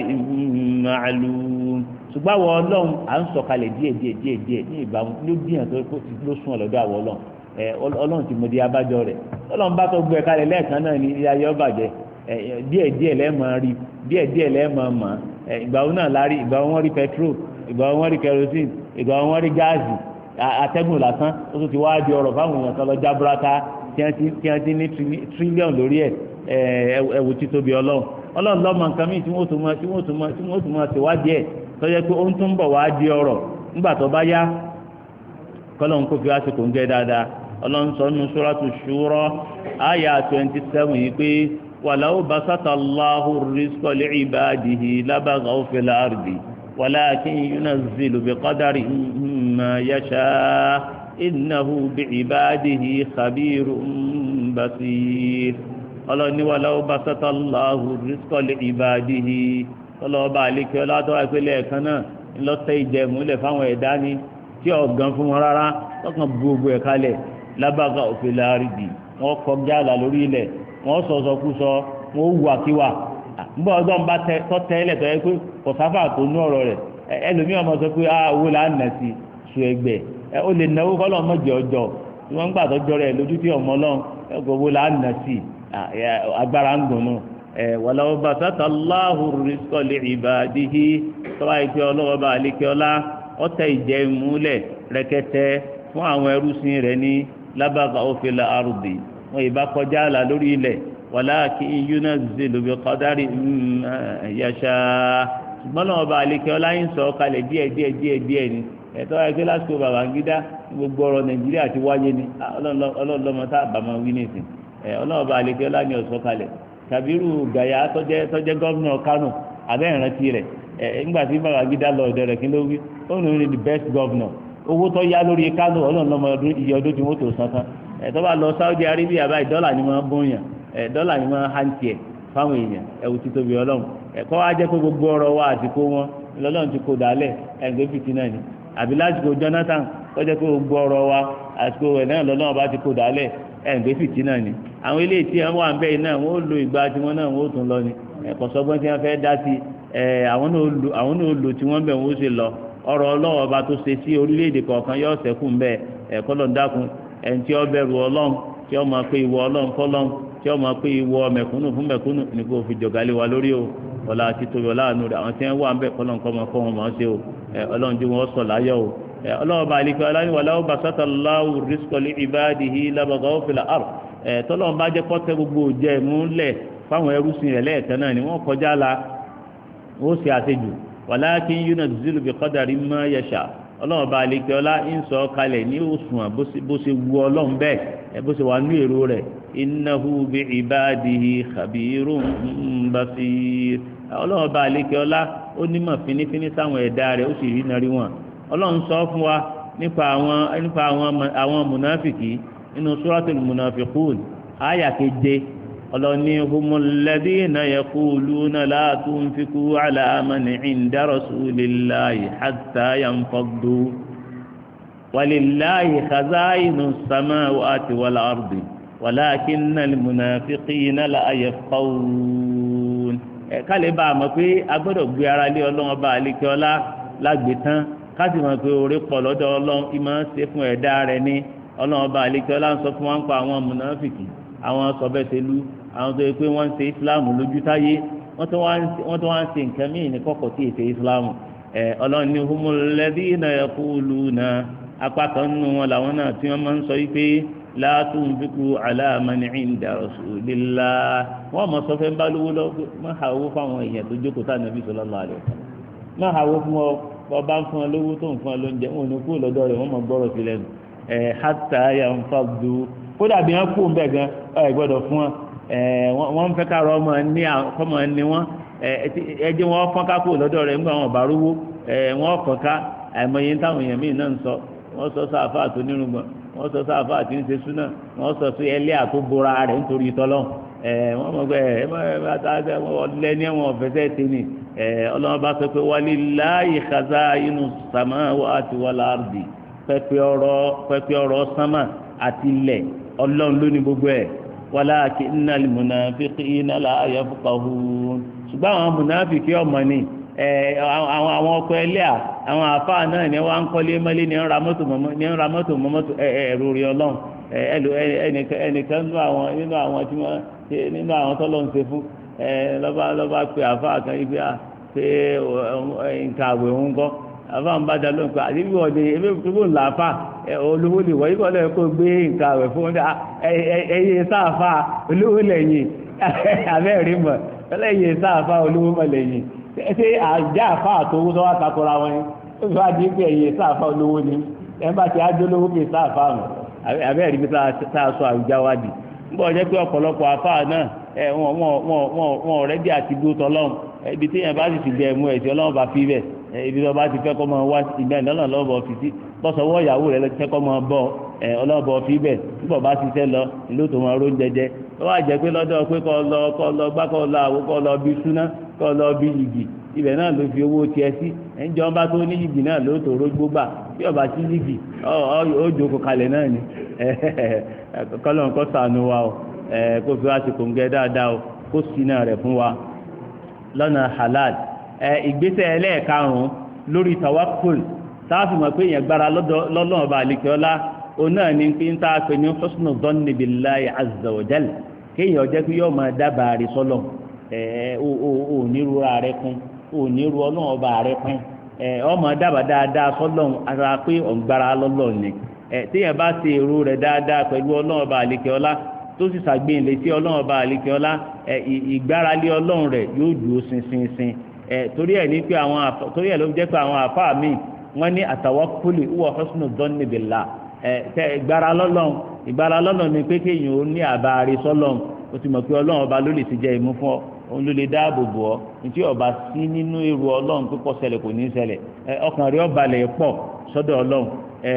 Speaker 1: màálùm ṣùgbọ́n àwọ̀ ọlọ́run à ń sọ̀kalẹ̀ díẹ̀ díẹ̀ díẹ̀ díẹ̀ ní ìbámu ló díyàn tó ló sún ọ̀lọ́dọ̀ àwọ̀ ọlọ́run ọlọ́run ti mọ̀ di abájọ rẹ̀ ọlọ́run bá tó gbé kalẹ̀ lẹ́ẹ̀kan náà ní ilé ayé ọ̀bàjẹ́ díẹ̀ díẹ̀ lẹ́ẹ̀mọ̀ rí díẹ̀ díẹ̀ lẹ́ẹ̀mọ̀ mọ̀ ìgbà wọn náà lárí ìgbà wọn rí petrol ìgbà wọn rí kerosene ìgbà wọn rí gáàsì atẹ́gùn lásán ó tún ti wá di ọ̀rọ̀ fáwọn èèyàn kan lọ jábúrátá tí wọ́n ti ní tírílíọ̀n lórí ẹ̀ ẹ̀wù títóbi ọlọ́run ọlọ́run lọ́mọ nǹkan míì tí wọ́n tún mọ tí wọ́n tún mọ tí wọ́n tún mọ tìwádìí ẹ̀ tó yẹ pé ó ń tún bọ̀ wá di ọ̀rọ̀ nígbà tó bá yá kọ́lọ́run kó fi wá sí kò ń gẹ́ dáadáa ọlọ́run sọ nínú Suratu Shura àyà twenty seven yìí pé wàláwó basata Allahu rizqa li'ibadihi labaghaw fil ardi walakin yunazzilu biqadari ma yasha innahu bi'ibadihi khabirun basir ọlọ́ni wàláwó basata Allahu rizqa li'ibadihi ọlọ́ọ̀bá àlékẹ́ ọlọ́dọ̀ àìpẹ́lẹ̀ ẹ̀kan náà ńlọ́tẹ́ ìjẹ̀múlẹ̀ fáwọn ẹ̀dá ní tí ọ̀gán fún wọn rárá lọ́kàn gbogbo ẹ̀ kalẹ̀ labaghaw fil ardi wọ́n kọjá àlà lórí ilẹ̀ wọ́n sọ̀sọ̀ kú sọ wọ́n wù àkíwà nígbà ọdún bá tọ́ tẹ́lẹ̀ tọ́ yẹ pé kọ̀sáfà tó nú ọ̀rọ̀ rẹ̀ ẹlòmíràn mọ̀ sọ pé a owó là ń nà sí sùn ẹgbẹ́ ẹ ó lè náwó kọ́lọ́ mọ̀jẹ̀ ọjọ́ tí wọ́n ń gbà tọ́jọ́ rẹ̀ lójú tí ọmọ ọlọ́run ẹgbẹ́ owó là ń nà sí agbára ń dùn nù ẹ walaw basata Allahu rizqa li'ibadihi tọ́wá ìpè ọlọ́wọ́ bá àlékè ọlá ọ̀tẹ̀ ìjẹ́ ìmúlẹ̀ rẹ̀kẹ̀tẹ̀ fún àwọn ẹrúsìn rẹ̀ ní labaghaw fil ardi wọn ìbá kọjá àlà lórí ilẹ̀ walakin yunazzilu biqadari ma yasha ṣùgbọ́n náà ọba àlekẹ́ ọláyín sọ kalẹ̀ díẹ̀ díẹ̀ díẹ̀ díẹ̀ ni ẹ̀tọ́ ẹgbẹ́ lásìkò Babangida gbogbo ọ̀rọ̀ Nàìjíríà ti wáyé ni ọlọ́ọ̀lọ́mọ tá a bá máa wí nìsín ọlọ́ọ̀ba àlekẹ́ ọláyín ọ̀sọ́ kalẹ̀ Kabiru Gaya tọ́jẹ́ tọ́jẹ́ gọ́vnọ̀ Kano abẹ́ ìrántí rẹ̀ nígbà tí Babangida lọ ọ̀dọ̀ rẹ̀ kí ló wí ó ní the best governor owó tó yá lórí Kano ọlọ́ọ̀lọ́mọ iye ọdún tí wọ́n tó san tán ẹ̀tọ́ bá lọ Saudi Arabia báyìí dọ́là ni wọ́n bóyàn dọ́là ni wọ́n hàǹtì ẹ̀ fáwọn èèyàn ẹ̀wù ti tóbi ọlọ́run ẹ̀kọ́ wa jẹ́ pé gbogbo ọ̀rọ̀ wa àsìkò wọn lọ́lọ́run ti kó dálẹ̀ ẹ̀ǹgbẹ́ fìtí náà ni àbí lásìkò Jonathan tó jẹ́ pé gbogbo ọ̀rọ̀ wa àsìkò rẹ̀ náà lọ́lọ́run bá ti kó dálẹ̀ ẹ̀ǹgbẹ́ fìtí náà ni àwọn ilé tí wọ́n wà ń bẹ́ẹ̀ náà wọ́n ó lo ìgbà tí wọ́n náà wọ́n ó tún lọ ni ẹ̀kọ́ sọgbọ́n tí wọ́n fẹ́ dá sí àwọn náà ó lo tí wọ́n bẹ̀ wọ́n ó ṣe lọ ọ̀rọ̀ ọlọ́run ọba tó ṣe sí orílẹ̀-èdè kọ̀ọ̀kan yóò ṣẹ́kù ń bẹ́ẹ̀ ẹ̀kọ́ lọ́n dákun ẹni tí ó bẹ̀rù ọlọ́run tí ó máa pé ìwọ ọlọ́run fọlọ́run tí ó máa pé ìwọ mẹ̀kúnnù fún mẹ̀kúnnù ní kò fi jọ̀gálé wa lórí o ọ̀la àti tóbi ọ̀la àánú rẹ̀ àwọn tí wọ́n wà ń bẹ̀ kọ́lọ́n kọ́ máa kọ́ wọn máa ṣe o ọlọ́run jí wọn sọ̀ láyọ̀ o ọlọ́run bá àlekẹ́ ọlá ní walaw basata Allahu rizqa li ibadihi labaghaw fil ard tọ́lọ́run bá jẹ́ kọ́tẹ́ gbogbo jẹ́ múlẹ̀ fáwọn ẹrúsìn rẹ̀ lẹ́ẹ̀kan náà ni wọ́n kọjá la ó ṣe àṣejù walakin yunazzilu bi qadari ma yasha ọlọ́run bá lè kẹ́ ọlá ń sọ kalẹ̀ ní òṣùwọ̀n bó ṣe wu ọlọ́run bẹ́ẹ̀ ẹ bó ṣe wà ní èrò rẹ̀ innahu bi ibadihi khabirun basir ọlọ́run bá lè kẹ́ ọlá ó nímọ̀ fínífíní sáwọn ẹ̀dá rẹ̀ ó sì rí nàrí wọn ọlọ́run sọ fún wa nípa àwọn nípa àwọn àwọn mùnáfìkì nínú suratul munafiqun àyà keje ọlọ́ni humul ladina yaquluna la tunfiqu ala man inda rasulillahi hatta yanfaddu walillahi khaza'inu samawati wal ardi walakinnal munafiqina la yafqahun ẹ kálí bá a mọ̀ pé a gbọ́dọ̀ gbé ara lé ọlọ́run bá àlékè ọlá lágbè tán káàsì mọ̀ pé orí pọ̀ lọ́dọ̀ ọlọ́run kí máa ń ṣe fún ẹ̀dá rẹ̀ ní ọlọ́run ọba àlekẹ́ ọlá ń sọ fún wọn pa àwọn mùnáfìkì àwọn sọ̀bẹ́sẹ̀lú àwọn tó yẹ pé wọ́n ń ṣe ìsìláàmù lójú táyé wọ́n tó wá ń ṣe nǹkan míì ní kọ̀kọ̀ tí èsè ìsìláàmù ọlọ́run ní humul ladhina yaquluna apá kan nínú wọn làwọn náà tí wọ́n máa ń sọ yí pé la tunfiqu ala man inda rasulillah wọ́n mọ̀ sọ́fẹ́ ń bá lówó lọ́wọ́ má ha owó fáwọn èèyàn tó jókòó tá nàbí sallallahu alaihi wasallam má ha owó fún ọ bá ń fún ọ lówó tó ń fún ọ lóúnjẹ wọn ò ní kú lọ́dọ̀ rẹ̀ wọ́n mọ̀ gbọ́rọ̀ sí lẹ́nu ẹ̀ hatta yanfaddu kódà bí wọ́n kú ń bẹ̀ gan ẹ̀ gbọ́dọ̀ fún ọ wọ́n fẹ́ ká rọ ọmọ ní ọmọ ní wọn ẹjẹ́ wọn fọ́n ká kú lọ́dọ̀ rẹ̀ nígbà wọn bá rówó wọn kọ̀ ká àìmọye táwọn èèyàn míì náà ń sọ wọ́n sọ sáfà tó nírùngbọ̀n wọ́n sọ sáfà tí ń ṣe súnà wọ́n sọ sí ẹlẹ́à tó bora rẹ̀ nítorí tọ́lọ́ wọ́n mọ̀ pé lẹ́ni ẹ̀wọ̀n ọ̀fẹ́sẹ̀ tì ní ọlọ́wọ́n bá sọ pé walillahi khaza'inu samawati wal ardi pẹ́pẹ́ ọ̀rọ̀ sánmà àti ilẹ̀ ọlọ́run ló ní gbogbo ẹ̀ walakinnal munafiqina la yafqahun ṣùgbọ́n àwọn mùnàfíkì ọmọ ni àwọn àwọn ọkọ ẹlẹ́à àwọn àfáà náà ni wọ́n ń kọ́lé mọ́lé ní ń ra mọ́tò mọ́mọ́tò ẹ̀rù rí ọlọ́run ẹnìkan nínú àwọn nínú àwọn tí wọ́n nínú àwọn tọ́lọ́ ń ṣe fún lọ́ba lọ́ba pé àfáà kan yìí pé nǹkan àwẹ̀ ń kọ́ àfáà ń bá dá lóhùn pé àdébí wọ́n ni ebí tó ń là áfà olówó lè wọ́n yìí kọ́ lẹ́yìn kó gbé nǹkan àwẹ̀ fún ẹyẹ sáàfà olówó lẹ́yìn abẹ́rẹ́ mọ̀ ẹlẹ́yẹ sáàfà olówó mọ̀ lẹ́yìn ṣé àjẹ́ àfà àtòwó tó wá takora wọn ni ó fi wá di pé ẹyẹ sáàfà olówó ni ẹ bá ti ájó lówó kì í sáàfà mọ̀ abẹ́rẹ́ bí tá a sọ àwùjá wa dì ń bọ̀ jẹ́ pé ọ̀pọ̀lọpọ̀ àfà náà wọn ọ̀rẹ́dì àti dúró tọ́lọ́run ibi tí yẹn bá sì ti jẹ ẹ̀mú ẹ̀sìn ọlọ́run bá fi bẹ̀ ibi tó bá ti fẹ́ kọ́ máa wá ìgbà ìdáná lọ́bọ̀ fi sí bọ́sọ̀wọ́ ìyàwó rẹ̀ lọ́ti fẹ́ kọ́ máa bọ̀ ọlọ́bọ̀ fi bẹ̀ nígbà bá ti fẹ́ lọ ìlú tó máa ró jẹjẹ ó wà jẹ́ pé lọ́dọ̀ pé kọ́ lọ kọ́ lọ gbá kọ́ lọ àwọ̀ kọ́ lọ bí súná kọ́ lọ bí yìgì ibẹ̀ náà ló fi owó tiẹ̀ sí ẹ̀ńjọ́ bá tó ní yìgì náà ló tó rógbó gbà bí ọba sí yìgì ó jókòó kalẹ̀ náà ni kọ́lọ́n kọ́ sànù wa o kó fi wá sí kòǹgẹ́ dáadáa o kó sí náà rẹ̀ fún wa lọ́nà halal ìgbésẹ̀ ẹlẹ́ẹ̀karùn-ún lórí tawakkul táàfin mọ̀ pé èèyàn gbára lọ́lọ́run ọba àlekè ọlá òun náà ní pé ń tá a pè ní husnu dhanni billahi azza wa jal kéèyàn jẹ́ pé yóò máa dábàá rí sọ́lọ̀ ò ní ru ara rẹ kún ò ní ru ọlọ́run ọba rẹ kún ọ máa dábàá dáadáa sọ́lọ̀ ara pé òun gbára lọ́lọ́run ni téèyàn bá ṣe èrò rẹ̀ dáadáa pẹ̀lú ọlọ́run ọba àlekè ọlá tó sì ṣàgbéyìn létí ọlọ́run ọba àlekè ọlá ìgbáralé ọlọ́run rẹ̀ yóò dúró ṣinṣinṣin torí ẹ̀ ní pé àwọn torí ẹ̀ ló jẹ́ pé àwọn àfáà míì wọ́n ní àtawakkuli huwa husnu dhanni billah ìgbára lọ́lọ́run ìgbára lọ́lọ́run ni pé kéèyàn ó ní àbárí sọ́lọ́run ó ti mọ̀ pé ọlọ́run ọba ló lè ti jẹ ìmú fún ọ òun ló lè dáàbò bò ọ́ nítí ọba sí nínú èrò ọlọ́run pípọ̀ ṣẹlẹ̀ kò ní í ṣẹlẹ̀ ọkàn rẹ̀ ọba lẹ̀ pọ̀ sọ́dọ̀ ọlọ́run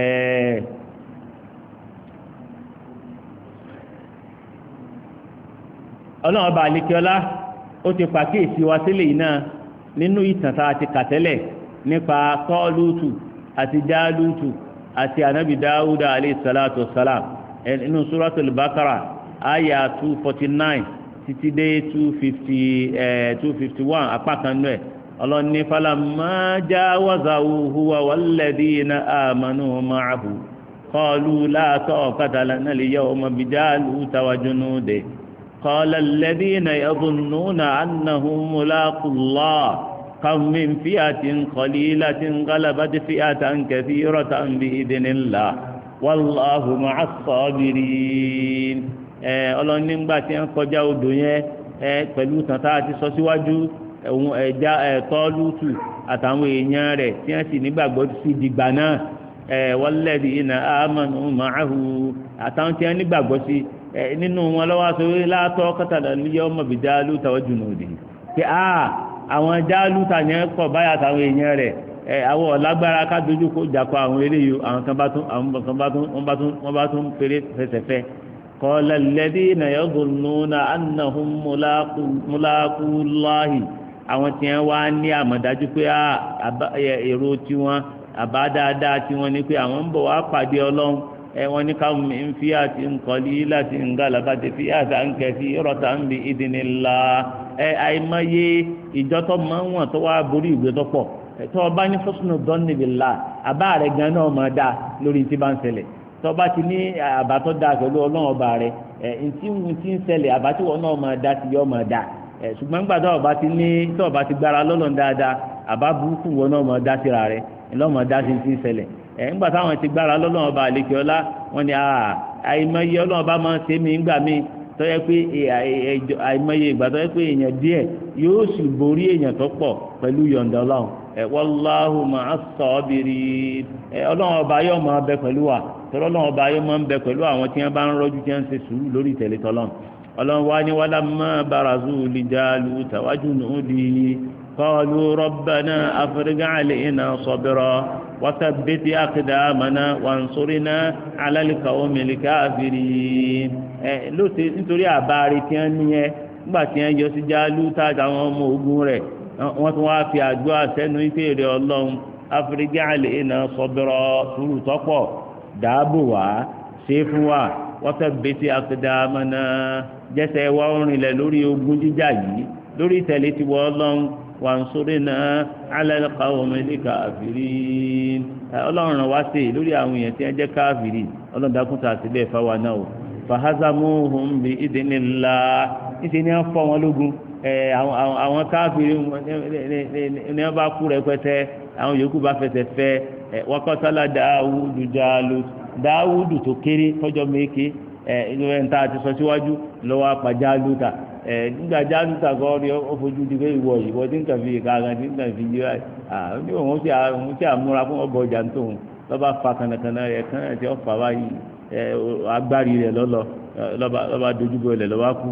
Speaker 1: ọlọ́run ọba àlekíọ́lá ó ti pàkíyèsí wa sílẹ̀ yìí náà nínú ìtàn tá a ti kà tẹ́lẹ̀ nípa tọ́lútù àti jálútù àti anabi dáúdà alayhi salatu wassalam nínú suratul baqara àyà two forty nine títí dé two fifty two fifty one apá kan nù ẹ̀ ọlọ́run ní falamma jawazahu huwa walladhina amanu ma'ahu qalu la taqata lana al-yawma bijaluta wa junudihi قال الذين يظنون أنهم ملاقو الله كم من فئة قليلة غلبت فئة كثيرة بإذن الله والله مع الصابرين ọlọ́run nígbà tí wọ́n kọjá odò yẹn pẹ̀lú tàntà àti sọ síwájú ẹ̀já Tọ́lútù àtàwọn èèyàn rẹ̀ tí wọ́n sì nígbàgbọ́ sí dìgbà náà والذين آمنوا معه àtàwọn tí wọ́n nígbàgbọ́ sí nínú wọn lọ́wọ́ aṣọ látọ́ kọ́tàlá níyà ọmọ bíi Jálútà wa junūdihi pé a àwọn Jálútà yẹn pọ̀ báyà àtàwọn èèyàn rẹ̀ àwọn ọ̀lágbára ká dojú kó jàpọ̀ àwọn eléyìí àwọn kan bá tún àwọn kan bá tún wọ́n bá tún wọ́n bá tún péré fẹsẹ̀fẹ́ qāla alladhīna yadhunnūna annahum mulāqū Allāhi àwọn tí wọ́n wá ní àmọ̀dájú pé èrò tiwọn àbá dáadáa tiwọn ni pé àwọn ń bọ̀ wá pàdé Ọlọ́run wọ́n ní káwọn ń fi àti nkọ́lí láti ń gàlàbà ti fi àti àǹkẹ́sí rọ́tà ń bi ìdínilá ẹ àìmọye ìjọ tó máa ń wọ̀n tó wá borí ìgbé tó pọ̀ tó o bá ní husnu dhanni billah àbá rẹ̀ gan náà máa dá lórí tí bá ń ṣẹlẹ̀ tó o bá ti ní àbá tó dáa pẹ̀lú ọlọ́run ọba rẹ̀ ẹ̀ ntí ntí ń ṣẹlẹ̀ àbá tí wọn náà máa dá ti yọ máa dá ẹ̀ ṣùgbọ́n nígbà tó o bá ti ní tó o bá ti gbára lọ́lọ́run dáadáa àbá burúkú wọn náà máa dá síra rẹ̀ ńlọ́mọ dá sí ti ń ṣẹlẹ̀ ẹ̀ ńgbà táwọn ti gbára lọ́lọ́run ọba àlekè ọlá wọn ni àìmọye ọlọ́run ọba máa ń ṣe mí ńgbà míì tó yẹ pé àìmọye ìgbà tó yẹ pé èèyàn díẹ̀ yóò sì borí èèyàn tó pọ̀ pẹ̀lú yọ̀ǹda ọlọ́run ẹ̀ wallahu ma'as sabirin ẹ̀ ọlọ́run ọba yóò máa bẹ pẹ̀lú wa tọ́lọ́ ọlọ́run ọba yóò máa ń bẹ pẹ̀lú àwọn tí wọ́n bá ń rọ́jú tí wọ́n ń ṣe sùúrù lórí ìtẹ̀lé tọ́lọ́run ọlọ́run wá ní walamma barazu li Jaluta wa junudihi qalu rabbana afrigh alayna sabra wa thabbit aqdamana wansurna ala al-qawmil kafirin ẹ̀ lóòótọ́ nítorí àbárí tí wọ́n ní yẹn nígbà tí wọ́n yọ sí Jaluta àtàwọn ọmọ ogun rẹ̀ wọ́n tún wáá fi àjọ àṣẹnu ìpèrè ọlọ́run afrigh alayna sabra sùúrù tọ́pọ̀ dáàbò wá ṣe fún wa wa thabbit aqdamana jẹ́sẹ̀ wá orinlẹ̀ lórí ogun jíjà yìí lórí ìtẹ̀lé ti wọ́ ọlọ́run wansurna ala al-qawmil kafirin ọlọ́run ràn wá sí lórí àwọn èèyàn tí wọ́n jẹ́ káfìrí ọlọ́run dákúntà síbẹ̀ fáwa náà o fahazamuhum bi idhnillah níṣẹ́ ni wọ́n fọ́ wọn lógun àwọn káfìrí ni wọ́n bá kú rẹpẹtẹ àwọn yòókù bá fẹsẹ̀ fẹ́ wa qatala Dawudu Jalut Dawudu tó kéré tọ́jọ́ méke ẹ̀ ń ta àti sọ síwájú lọ́wọ́ apá Jaluta nígbà Jaluta kọ́ rí ó fojú di pé ìwọ ìwọ tí nǹkan fi kàkàn tí nǹkan fi yí wáyé ní òun tí òun tí àmúra fún ọgbọ ọjà tó òun lọ́ba fa kànàkànà rẹ̀ kàn án tí ó fà wáyé agbárí rẹ̀ lọ́lọ́ lọ́ba dojúbọ ilẹ̀ lọ́ba kú.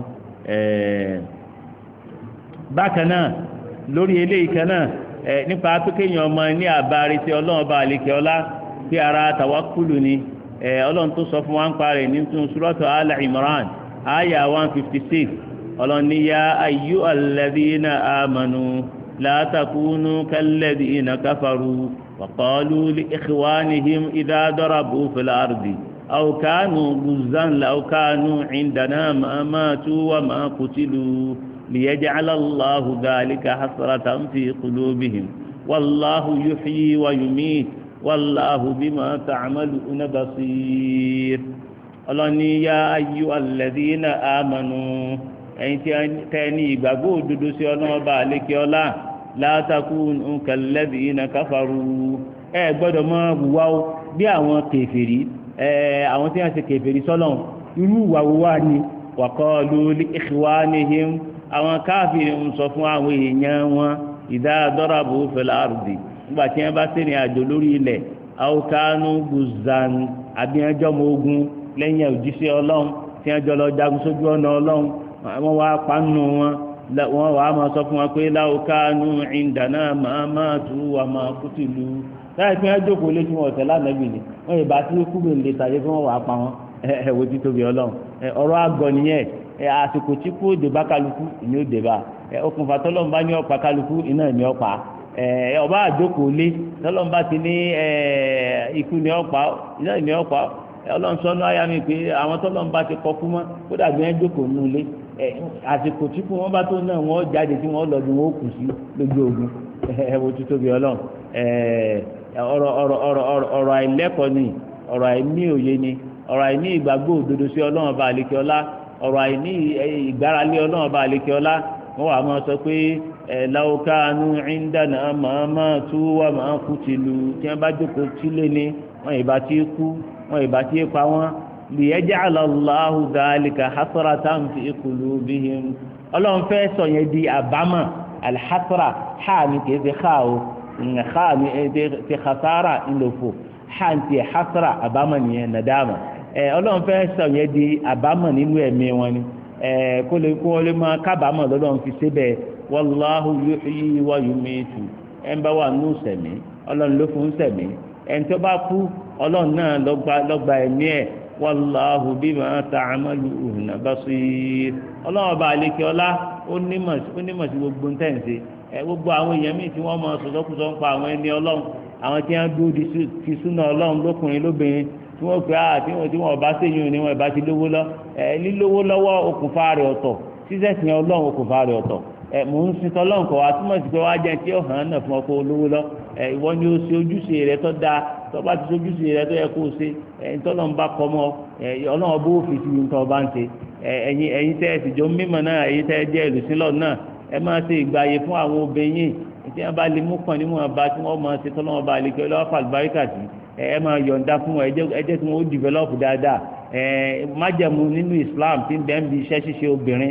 Speaker 1: bákan náà lórí eléyìí kan náà nípa pínkéyàn ọmọ ní àbárí tí ọlọ́run bá àlekè ọlá pé ara tàwákùlù ni ọlọ́run tó sọ fún wa ń parẹ́ nínú Suratu Al Imran àyà one fifty six ọlọ́ni ya ayyuhal ladhina amanu la takunu kalladhina kafaru wa qalu li ikhwanihim idha darabu fil ardi aw kanu guzzan law kanu indana ma matu wa ma qutilu liyaj'ala Allahu dhalika hasratan fi qulubihim wallahu yuhyi wa yumit wallahu bima ta'maluna basir ọlọ́ni ya ayyuhal ladhina amanu ẹ̀yin tí tẹ́ ní ìgbàgbọ́ òdodo sí ọlọ́ọ̀bá àlékè ọlá la takunu kalladhina kafaru ẹ gbọ́dọ̀ mọ́ wùwá o bí àwọn kèfèrí ẹ àwọn tí wọ́n ṣe kèfèrí sọ́lọ̀ irú ìwà wùwá ni wa qalu li ikhwanihim àwọn káfìrí ń sọ fún àwọn èèyàn wọn idha darabu fil ardi nígbà tí wọ́n bá sẹ́rìn àjò lórí ilẹ̀ aw kanu guzzan àbí ẹjọ́ mọ ogun lẹ́yìn òjíṣẹ́ ọlọ́run tí wọ́n jọ lọ jagun sójú ọ̀nà ọlọ́run wọ́n wá panu wọn wọ́n wá máa sọ fún wọn pé law kanu indana ma matu wa ma qutilu láì fi hàn jókòó lé tí wọn ọ̀tẹ̀ lánàbì ni wọ́n yìí bá tí kúrò lè tàyé fún wọn wà á pa wọn ẹ wo ti tóbi ọlọ́run ọ̀rọ̀ àgọ́ nìyẹn àsìkò tí kú òde bá kálukú ìní òde bá okùnfà tọ́lọ́run bá ní ọ̀pá kálukú iná ní ọ̀pá ọba àjókòó lé tọ́lọ́run bá ti ní ikú ní ọ̀pá iná ní ọ̀pá ọlọ́run sọ́nù ayá mi pé àwọn tọ́lọ́run bá ti kọ́ fún mọ́ kó dàbí ẹ̀ jókòó nù lé àsìkò tí kú wọn bá tó náà wọn jáde tí wọn lọ bí wọn ó kù sí lójú ogun ẹ wo títóbi ọlọ́run ọ̀rọ̀ ọ̀rọ̀ ọ̀rọ̀ ọ̀rọ̀ àìlẹ́kọ̀ọ́ ni ọ̀rọ̀ àìní òye ni ọ̀rọ̀ àìní ìgbàgbọ́ òdodo sí ọlọ́run ọba àlekè ọlá ọ̀rọ̀ àìní ìgbáralé ọlọ́run ọba àlekè ọlá wọn wà máa sọ pé law kanu indana ma matu wa ma qutilu tí wọn bá jókòó sílé ni wọn ìbá tí kú wọn ìbá tí pa wọn liyaj'ala Allahu dhalika hasratan fi qulubihim ọlọ́run fẹ́ sọ yẹn di àbámọ̀ alhasra ha mi kìí fi ha o ha mi ti khasara ńlọfọ ha ti hasra àbámọ̀ nìyẹn nadama ọlọ́run fẹ́ sọ yẹn di àbámọ̀ nínú ẹ̀mí wọn ni kó lè kó lè máa kábàámọ̀ lọ́lọ́run fi síbẹ̀ wallahu yuhyi wa yumitu ẹ̀ ń bá wà nù sẹ̀mí ọlọ́run ló fún sẹ̀mí ẹ̀ ń tó bá kú ọlọ́run náà lọ́gba ẹ̀mí ẹ̀ wallahu bima ta'maluna basir ọlọ́run ọba àlekè ọlá ó nímọ̀ sí gbogbo ntẹ̀ǹsẹ̀ ẹ gbogbo àwọn èèyàn míì tí wọ́n mọ sọ̀sọ́kùsọ̀ ń pa àwọn ẹni ọlọ́run àwọn tí wọ́n dúró ti súnà ọlọ́run lókùnrin lóbìnrin tí wọ́n pè á tí wọ́n tí wọ́n bá séyìn ni wọ́n bá ti lówó lọ ẹ lílówó lọ́wọ́ okùnfà rẹ̀ ọ̀tọ̀ sísẹ̀sìn ọlọ́run okùnfà rẹ̀ ọ̀tọ̀ ẹ mò ń sin tọ́lọ́n kọ́ wa túmọ̀ sí pé wá jẹ́ tí ó hàn náà fún ọkọ̀ olówó lọ ẹ ìwọ ni ó ṣe ojúṣe rẹ tó dáa tó bá ti ṣe ojúṣe rẹ tó yẹ kó o ṣe ẹ tọ́lọ́n bá kọ́ mọ́ ẹ ọlọ́run bó fi ti yun tó bá ń ṣe ẹ ẹ̀yin ẹ̀yin tẹ́ ẹ sì jọ mímọ̀ náà ẹ̀yin tẹ́ ẹ jẹ́ ìlúsílọ̀ náà ẹ máa ṣe ìgbàyè fún àwọn obìnrin tí wọ́n bá lè mú kàn níwọ̀n bá tí wọ́n máa ṣe tọ́lọ́wọ́n bá lè kí ọlọ́wọ́ fàlùbáríkà sí ẹ máa yọ̀ǹda fún wọn ẹ jẹ́ tí wọ́n ó develop dáadáa ẹ májẹ̀mú nínú Islam tí ń bẹ́ẹ̀ ń bi iṣẹ́ ṣíṣe obìnrin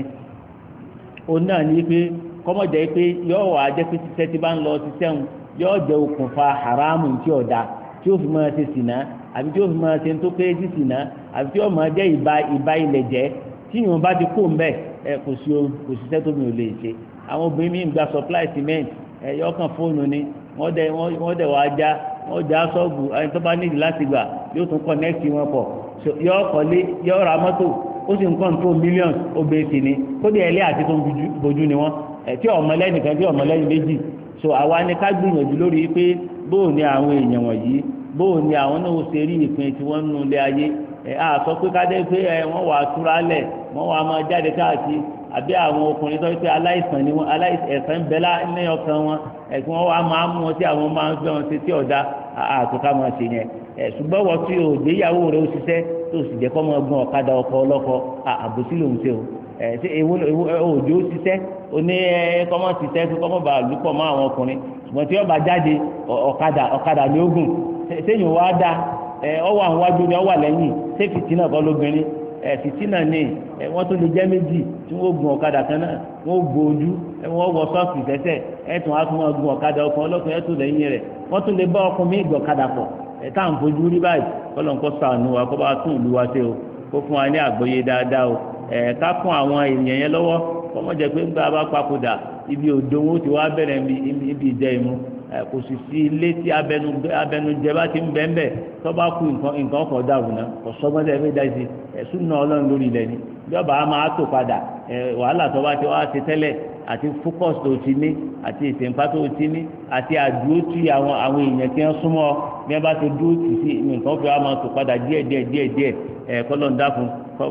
Speaker 1: òun náà ní pé kọ́mọ̀jẹ́ pé yóò wà á jẹ́ pé títẹ́ tí bá ń lọ títẹ́ ń yóò jẹ́ okùnfà haramu tí ò da tí ó fi máa ṣe sìnà àbí tí ó fi máa ṣe tó kéré sí sìnà àbí tí ó máa jẹ́ ìbá ìbá ilẹ̀ jẹ́ tí ìwọ̀n bá ti kó ń bẹ̀ ẹ kò sí kò sí iṣẹ́ tó mi ò lè ṣe àwọn obìnrin mi ń gba supply cement ẹ yọ kàn fóònù ni wọ́n dẹ̀ wọ́n dẹ̀ wá já wọ́n já sọ́ọ̀bù ẹni tó bá nídìí láti gbà yóò tún connect wọn pọ̀ yọ kọ́lé yọ ra mọ́tò ó sì ń control millions obìnrin sì ni kódé ẹlẹ́ àti tó ń bojú ni wọ́n tí ọmọlẹ́yìn kan tí ọmọlẹ́yìn méjì so àwa ni ká gbìyànjú lórí pé bóò ni àwọn èèyàn wọ̀nyí bóò ni àwọn náà ṣe rí ìpín tí wọ́n ń nu ilé ayé ẹ̀ á sọ pé kádé pé ẹ̀ wọ́n wà á túra lẹ̀ wọ́n wà á máa jáde káàkiri àbí àwọn ọkùnrin tó ń pẹ́ aláìsàn ni wọ́n aláìsàn bẹ́lá ní ọkàn wọn ẹ̀sùn wọn wà máa mú wọn tí àwọn máa ń fẹ́ wọn ṣe tí ọ̀dà àtúkà máa ṣe yẹn ẹ̀ ṣùgbọ́n wọ́n tí o déyàwó rẹ̀ ó ṣiṣẹ́ tó sì jẹ́ kọ́ máa gun ọ̀kadà ọkọ̀ ọlọ́kọ àbòsí lòun ṣe o ẹ̀ ṣe èwo òjò ó ṣiṣẹ́ o ní kọ́mọ́ ṣiṣẹ́ kí kọ́mọ́ bá lùpọ̀ mọ́ àwọn ọkùnrin ṣùgbọ́n tí ó bá jáde ọ̀kadà ọ̀kadà ni ó gùn sẹ́yìn wá dá ọwọ́ àwọn wájú ni ọwọ́ lẹ́yìn ṣé fìtínà kọ́ lóbìnrin fìtínà ni wọ́n tún lè jẹ́ méjì tí wọ́n gun ọ̀kadà kan náà wọ́n gbó ojú wọ́n wọ sọ́ọ̀kì tẹ́tẹ́ ẹ̀tún á tún wọn gun ọ̀kadà ọkàn ọlọ́kùnrin ẹ̀tún lẹ́yìn rẹ̀ wọ́n tún lè bá ọkùnrin mí gbọ̀ ọ̀kadà pọ̀ ẹ̀ta ń fojú rí báyìí kọ́lọ́n kó ṣàánú wa kó bá tún ìlú wa ṣe o kó fún wa ní àgbọ́yé dáadáa o ká fún àwọn èèyàn yẹn lọ́wọ́ kọ́mọ́ jẹ́ pé ńgbà bá papòdà ibi òdo wọn ti wá bẹ̀rẹ̀ ibi ìjẹ ìmú kò sì sí ilé tí abẹnujẹ bá ti ń bẹ́ẹ̀ bẹ́ẹ̀ tó bá kú nǹkan ọkọ̀ dàrú náà kò sọ́gbọ́n tẹ́ fẹ́ dáìsí ẹ̀sùn náà ọlọ́run lórí ilẹ̀ ni ìjọba a máa tó padà wàhálà tó bá ti wá ṣe tẹ́lẹ̀ àti fókọ̀sì tó ti ní àti ìsìnpá tó ti ní àti àdúró tí àwọn àwọn èèyàn tí wọ́n súnmọ́ bí wọ́n bá ti dúró tì sí nǹkan fi wá máa tó padà díẹ̀ díẹ̀ díẹ̀ díẹ̀ ẹ̀ kọ́lọ́ ń dákun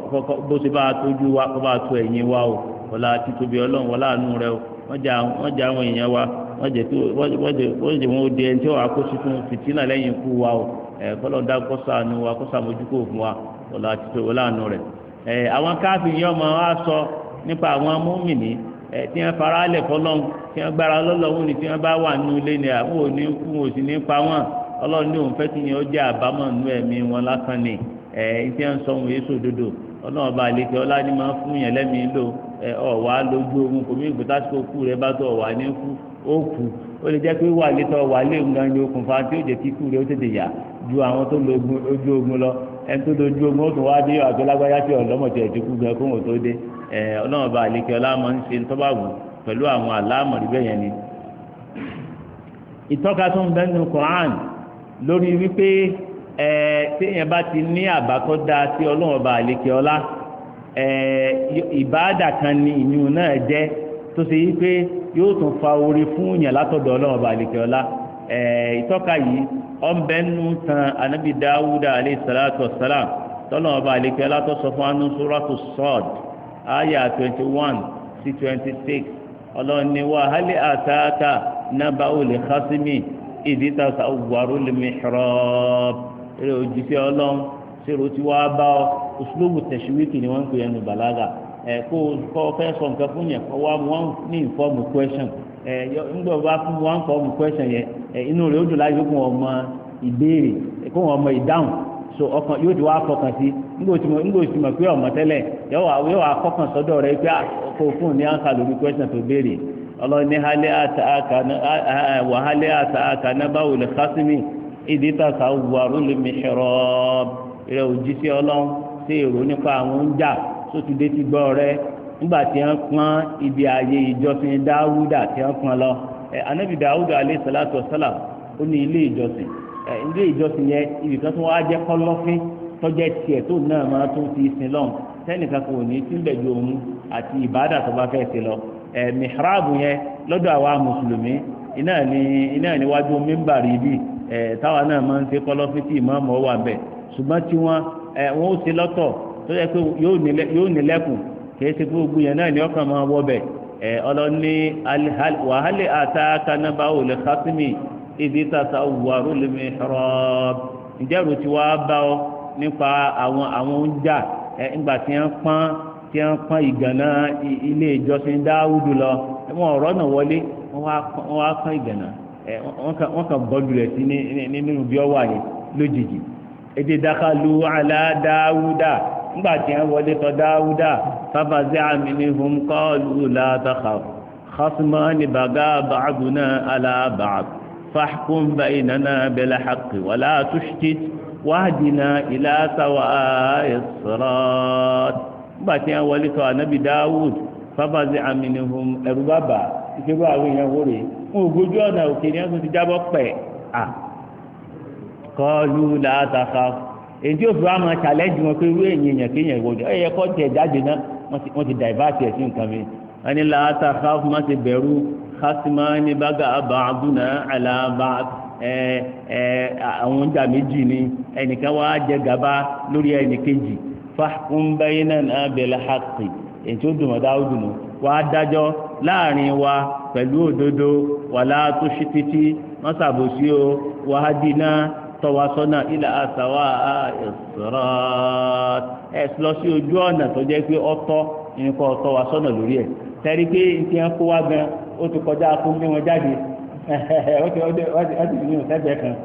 Speaker 1: bó ṣe bá a tójú wa kó bá a tó ẹ̀yìn wa o wọlá títóbi ọlọ́run wọlá àánú rẹ o wọ́n jẹ àwọn èèyàn wa wọ́n jẹ tó wọ́n jẹ wọn ó di ẹni tí wọ́n á kó sínú fìtínà lẹ́yìn ikú wa o ẹ̀ kọ́lọ́ ń dákun kó ṣàánú wa kó ṣàmójúkò fún wa wọlá títóbi wọlá àánú rẹ ẹ̀ àwọn káfíìn yẹn ọmọ wa sọ nípa àwọn mùmínì ẹ̀ tí wọ́n fara lẹ̀ fọlọ́n tí wọ́n gbára lọ́lọ́run ni tí wọ́n bá wà nínú ilé ni àwọn ò ní kú wọn ò sì ní pa wọn ọlọ́run ní òun fẹ́ kí yẹn ó jẹ́ àbámọ̀ nínú ẹ̀mí wọn lásán ni ẹ̀ tí wọ́n sọ wọn èso òdodo ọlọ́run ọba àlekè ọlá ni máa ń fún yẹn lẹ́mìí lò ẹ̀ ọ̀wá lójú ogun kò mí ìgbésà tó kú rẹ bá tó ọ̀wá ní kú ó kú ó lè jẹ́ pé wà létọ́ wà lé nǹkan ní okùnfà tí ó jẹ́ kí kú rẹ ó tètè yá ju àwọn tó lójú ogun lọ ẹni tó lójú ogun ó tún wá dé àgbélágbájá tí ọ̀lọ́mọ̀tì ẹ̀ ti kú gan kó wọn tó dé ẹ̀ ọlọ́run ọba àlekè ọlá máa ń ṣe tó bá wù pẹ̀lú àwọn àlámọ̀rí bẹ́ẹ̀ yẹn ni. ìtọ́ka tó ń bẹ nínú Quran lórí wípé ẹ téèyàn bá ti ní àbá tó dáa sí ọlọ́run ọba àlekè ọlá ẹ ìbáàdà kan ní ìyún náà jẹ́ tó ṣe wípé yóò tún fa orí fún yàn látọ̀dọ̀ ọlọ́run ọba àlekè ọlá ẹ ìtọ́ka yìí ọ̀nbẹ nínú tan anabi Dawuda alayhi salatu wa salam tọ́lọ́run ọba àlekè ọlá tó sọ fún anú suratu Sad aya twenty one sí twenty six ọlọ́ni wa hali àtàkà nàbà olè kásímì ìdí tàṣà wàrú lè mihrab eré òjìṣẹ́ ọlọ́run ṣèrò tí wàá bá ọ uslubu tashwiki ni wọ́n ń pè ẹnu bàlágà ẹ̀ kó kọ́ fẹ́ sọ nǹkan fún yẹn kọ́ wá wọ́n ní ìfọ́ọ̀mù question ẹ̀ ńgbọ́ bá fún wọn fọ́ọ̀mù question yẹn ẹ̀ inú rẹ̀ ó dùn láyé kó wọn mọ ìbéèrè kó wọn mọ ìdáhùn so ọkàn yóò ti wá fọkàn sí ńgbò tí mo pé ọmọ tẹ́lẹ̀ yóò wá fọkàn sọ́dọ̀ rẹ̀ pé kó fún ní àǹkà lórí question tó béèrè ọlọ́run ní wàhálẹ́ àtàkà nábàwò lè kásímì ìdí tàṣà wàrú lè mihrab rẹ̀ òjíṣẹ́ ọlọ́run sí èrò nípa àwọn oúnjà tó ti dé ti gbọ́ rẹ̀ nígbà tí wọ́n pọ́n ibi ààyè ìjọsìn Dáwúdà tí wọ́n pọ́n lọ anábì Dáwúdà alayhi salatu wassalam ó ní ilé ìjọsìn ilé ìjọsìn yẹn ibi kan tó wá jẹ́ kọ́lọ́fín tọ́jẹ́ tiẹ̀ tó náà máa tún fi sin lọ́n sẹ́nìkan kò ní síbẹ̀ ju òun àti ìbádà tó bá fẹ́ ṣe lọ ẹ̀ mihrabu yẹn lọ́dọ̀ àwa mùsùlùmí iná ní iná níwájú mímbàrí bíi ẹ̀ táwa náà máa ń ṣe kọ́lọ́fín tí ìmáàmù wà bẹ̀ ṣùgbọ́n tí wọ́n ẹ̀ wọ́n ó ṣe lọ́tọ̀ tó yẹ pé yóò nílẹ̀kùn kì í ṣe pé gbogbo yẹn náà ní ọkàn máa wọ bẹ̀ ọlọ́ni wàhálì àtàkànnàbà olè kásímì ìdí tàṣà wàrú lèmi rọ́ọ̀b ìjẹ́rù tí wàá bá ọ nípa àwọn àwọn oúnjẹ ńgbà tí wọ́n pọ́n tí wọ́n pọ́n ìgànnà ilé ìjọsìn Dáúdù lọ wọn ọ̀rọ̀ náà wọlé wọ́n wá pọ́n ìgànnà wọ́n kàn bọ́ọ̀lù rẹ̀ sí nínú bí ọ wà ní lójijì èdè dákàlù àlá Dáúdà ńgbà tí wọ́n wọlé tọ̀ Dáúdà ففزع منهم قالوا لا تخف خصمان بغى بعضنا على بعض فاحكم بيننا بالحق ولا تشتت واهدنا إلى سواء الصراط باتيا ولك نبي داود ففزع منهم اربابا ìṣègùn àwọn èèyàn wò rè wọn ò gbójú ọ̀nà òkè ní ẹ̀sùn ti jábọ́ pẹ̀ à قالوا لا تخف èyí tí ó fi wá máa challenge wọn pé irú èèyàn kéèyàn ìwọ́jọ́ ẹ̀yẹ kọ́ tiẹ̀ jáde náà wọ́n ti divert ẹ̀ sí nǹkan mi wọ́n ní láàtà káf má ti bẹ̀rù kásímá ní bága àbàdúnà àlàbà ẹ̀ ẹ̀ àwọn oúnjẹ méjì ni ẹnìkan wá jẹ gàba lórí ẹnìkejì fahkum baynana bil haqqi èyí tí ó dùn mọ́dá ó dùn wá dájọ́ láàrin wa pẹ̀lú òdodo wàlá tó ṣí títí wọ́n ṣàbòsí o wàhádìí tọwasọ́nà ilà àtàwà ìsọ̀rọ̀ ẹ̀ lọ sí ojú ọ̀nà tó jẹ́ pé ọ̀tọ̀ nǹkan tọwasọ́nà lórí ẹ̀ tẹ́rí pé ti ń kó wá gan ó ti kọjá fún bí wọ́n jáde ó ti ọdún ní ìtẹ́gbẹ́ kan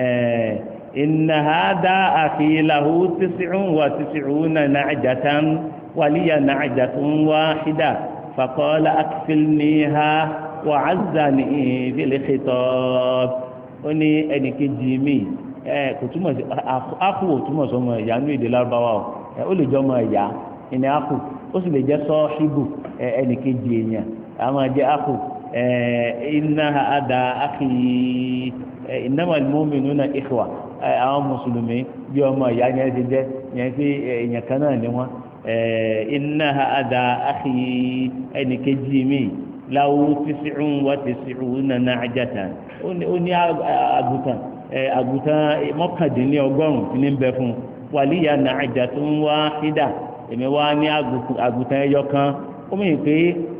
Speaker 1: inna hadha akhi lahu tis'un wa tis'una na'jatan wa liya na'jatun wahida faqala akfilniha wa 'azzani fil khitab ó ní ẹnìkejì mi ẹ kò túmọ̀ sí akú ò túmọ̀ sọmọ ẹ̀yà ní èdè lárúbáwá o ẹ ó lè jọ ọmọ ẹ̀yà ìní akú ó sì lè jẹ́ sọ́ọ́ṣíbù ẹ ẹnìkejì èèyàn àwọn ẹ̀jẹ̀ akú ẹ iná àdá akí ẹ innamal mu'minuna ikhwa ẹ àwọn mùsùlùmí bí ọmọ ẹ̀yà yẹn ti jẹ́ yẹn pé èèyàn kan náà ni wọ́n ẹ iná àdá akí ẹnìkejì mi láwù tis'un wa tis'una na'jatan ó ní àgùtàn àgùtàn mọ́kàndínlẹ́ ọgọ́rùn tí ní bẹ fún wàlíyà na'jatun wahida èmi wá ní àgùtàn ẹyọ kan ó mìíràn pé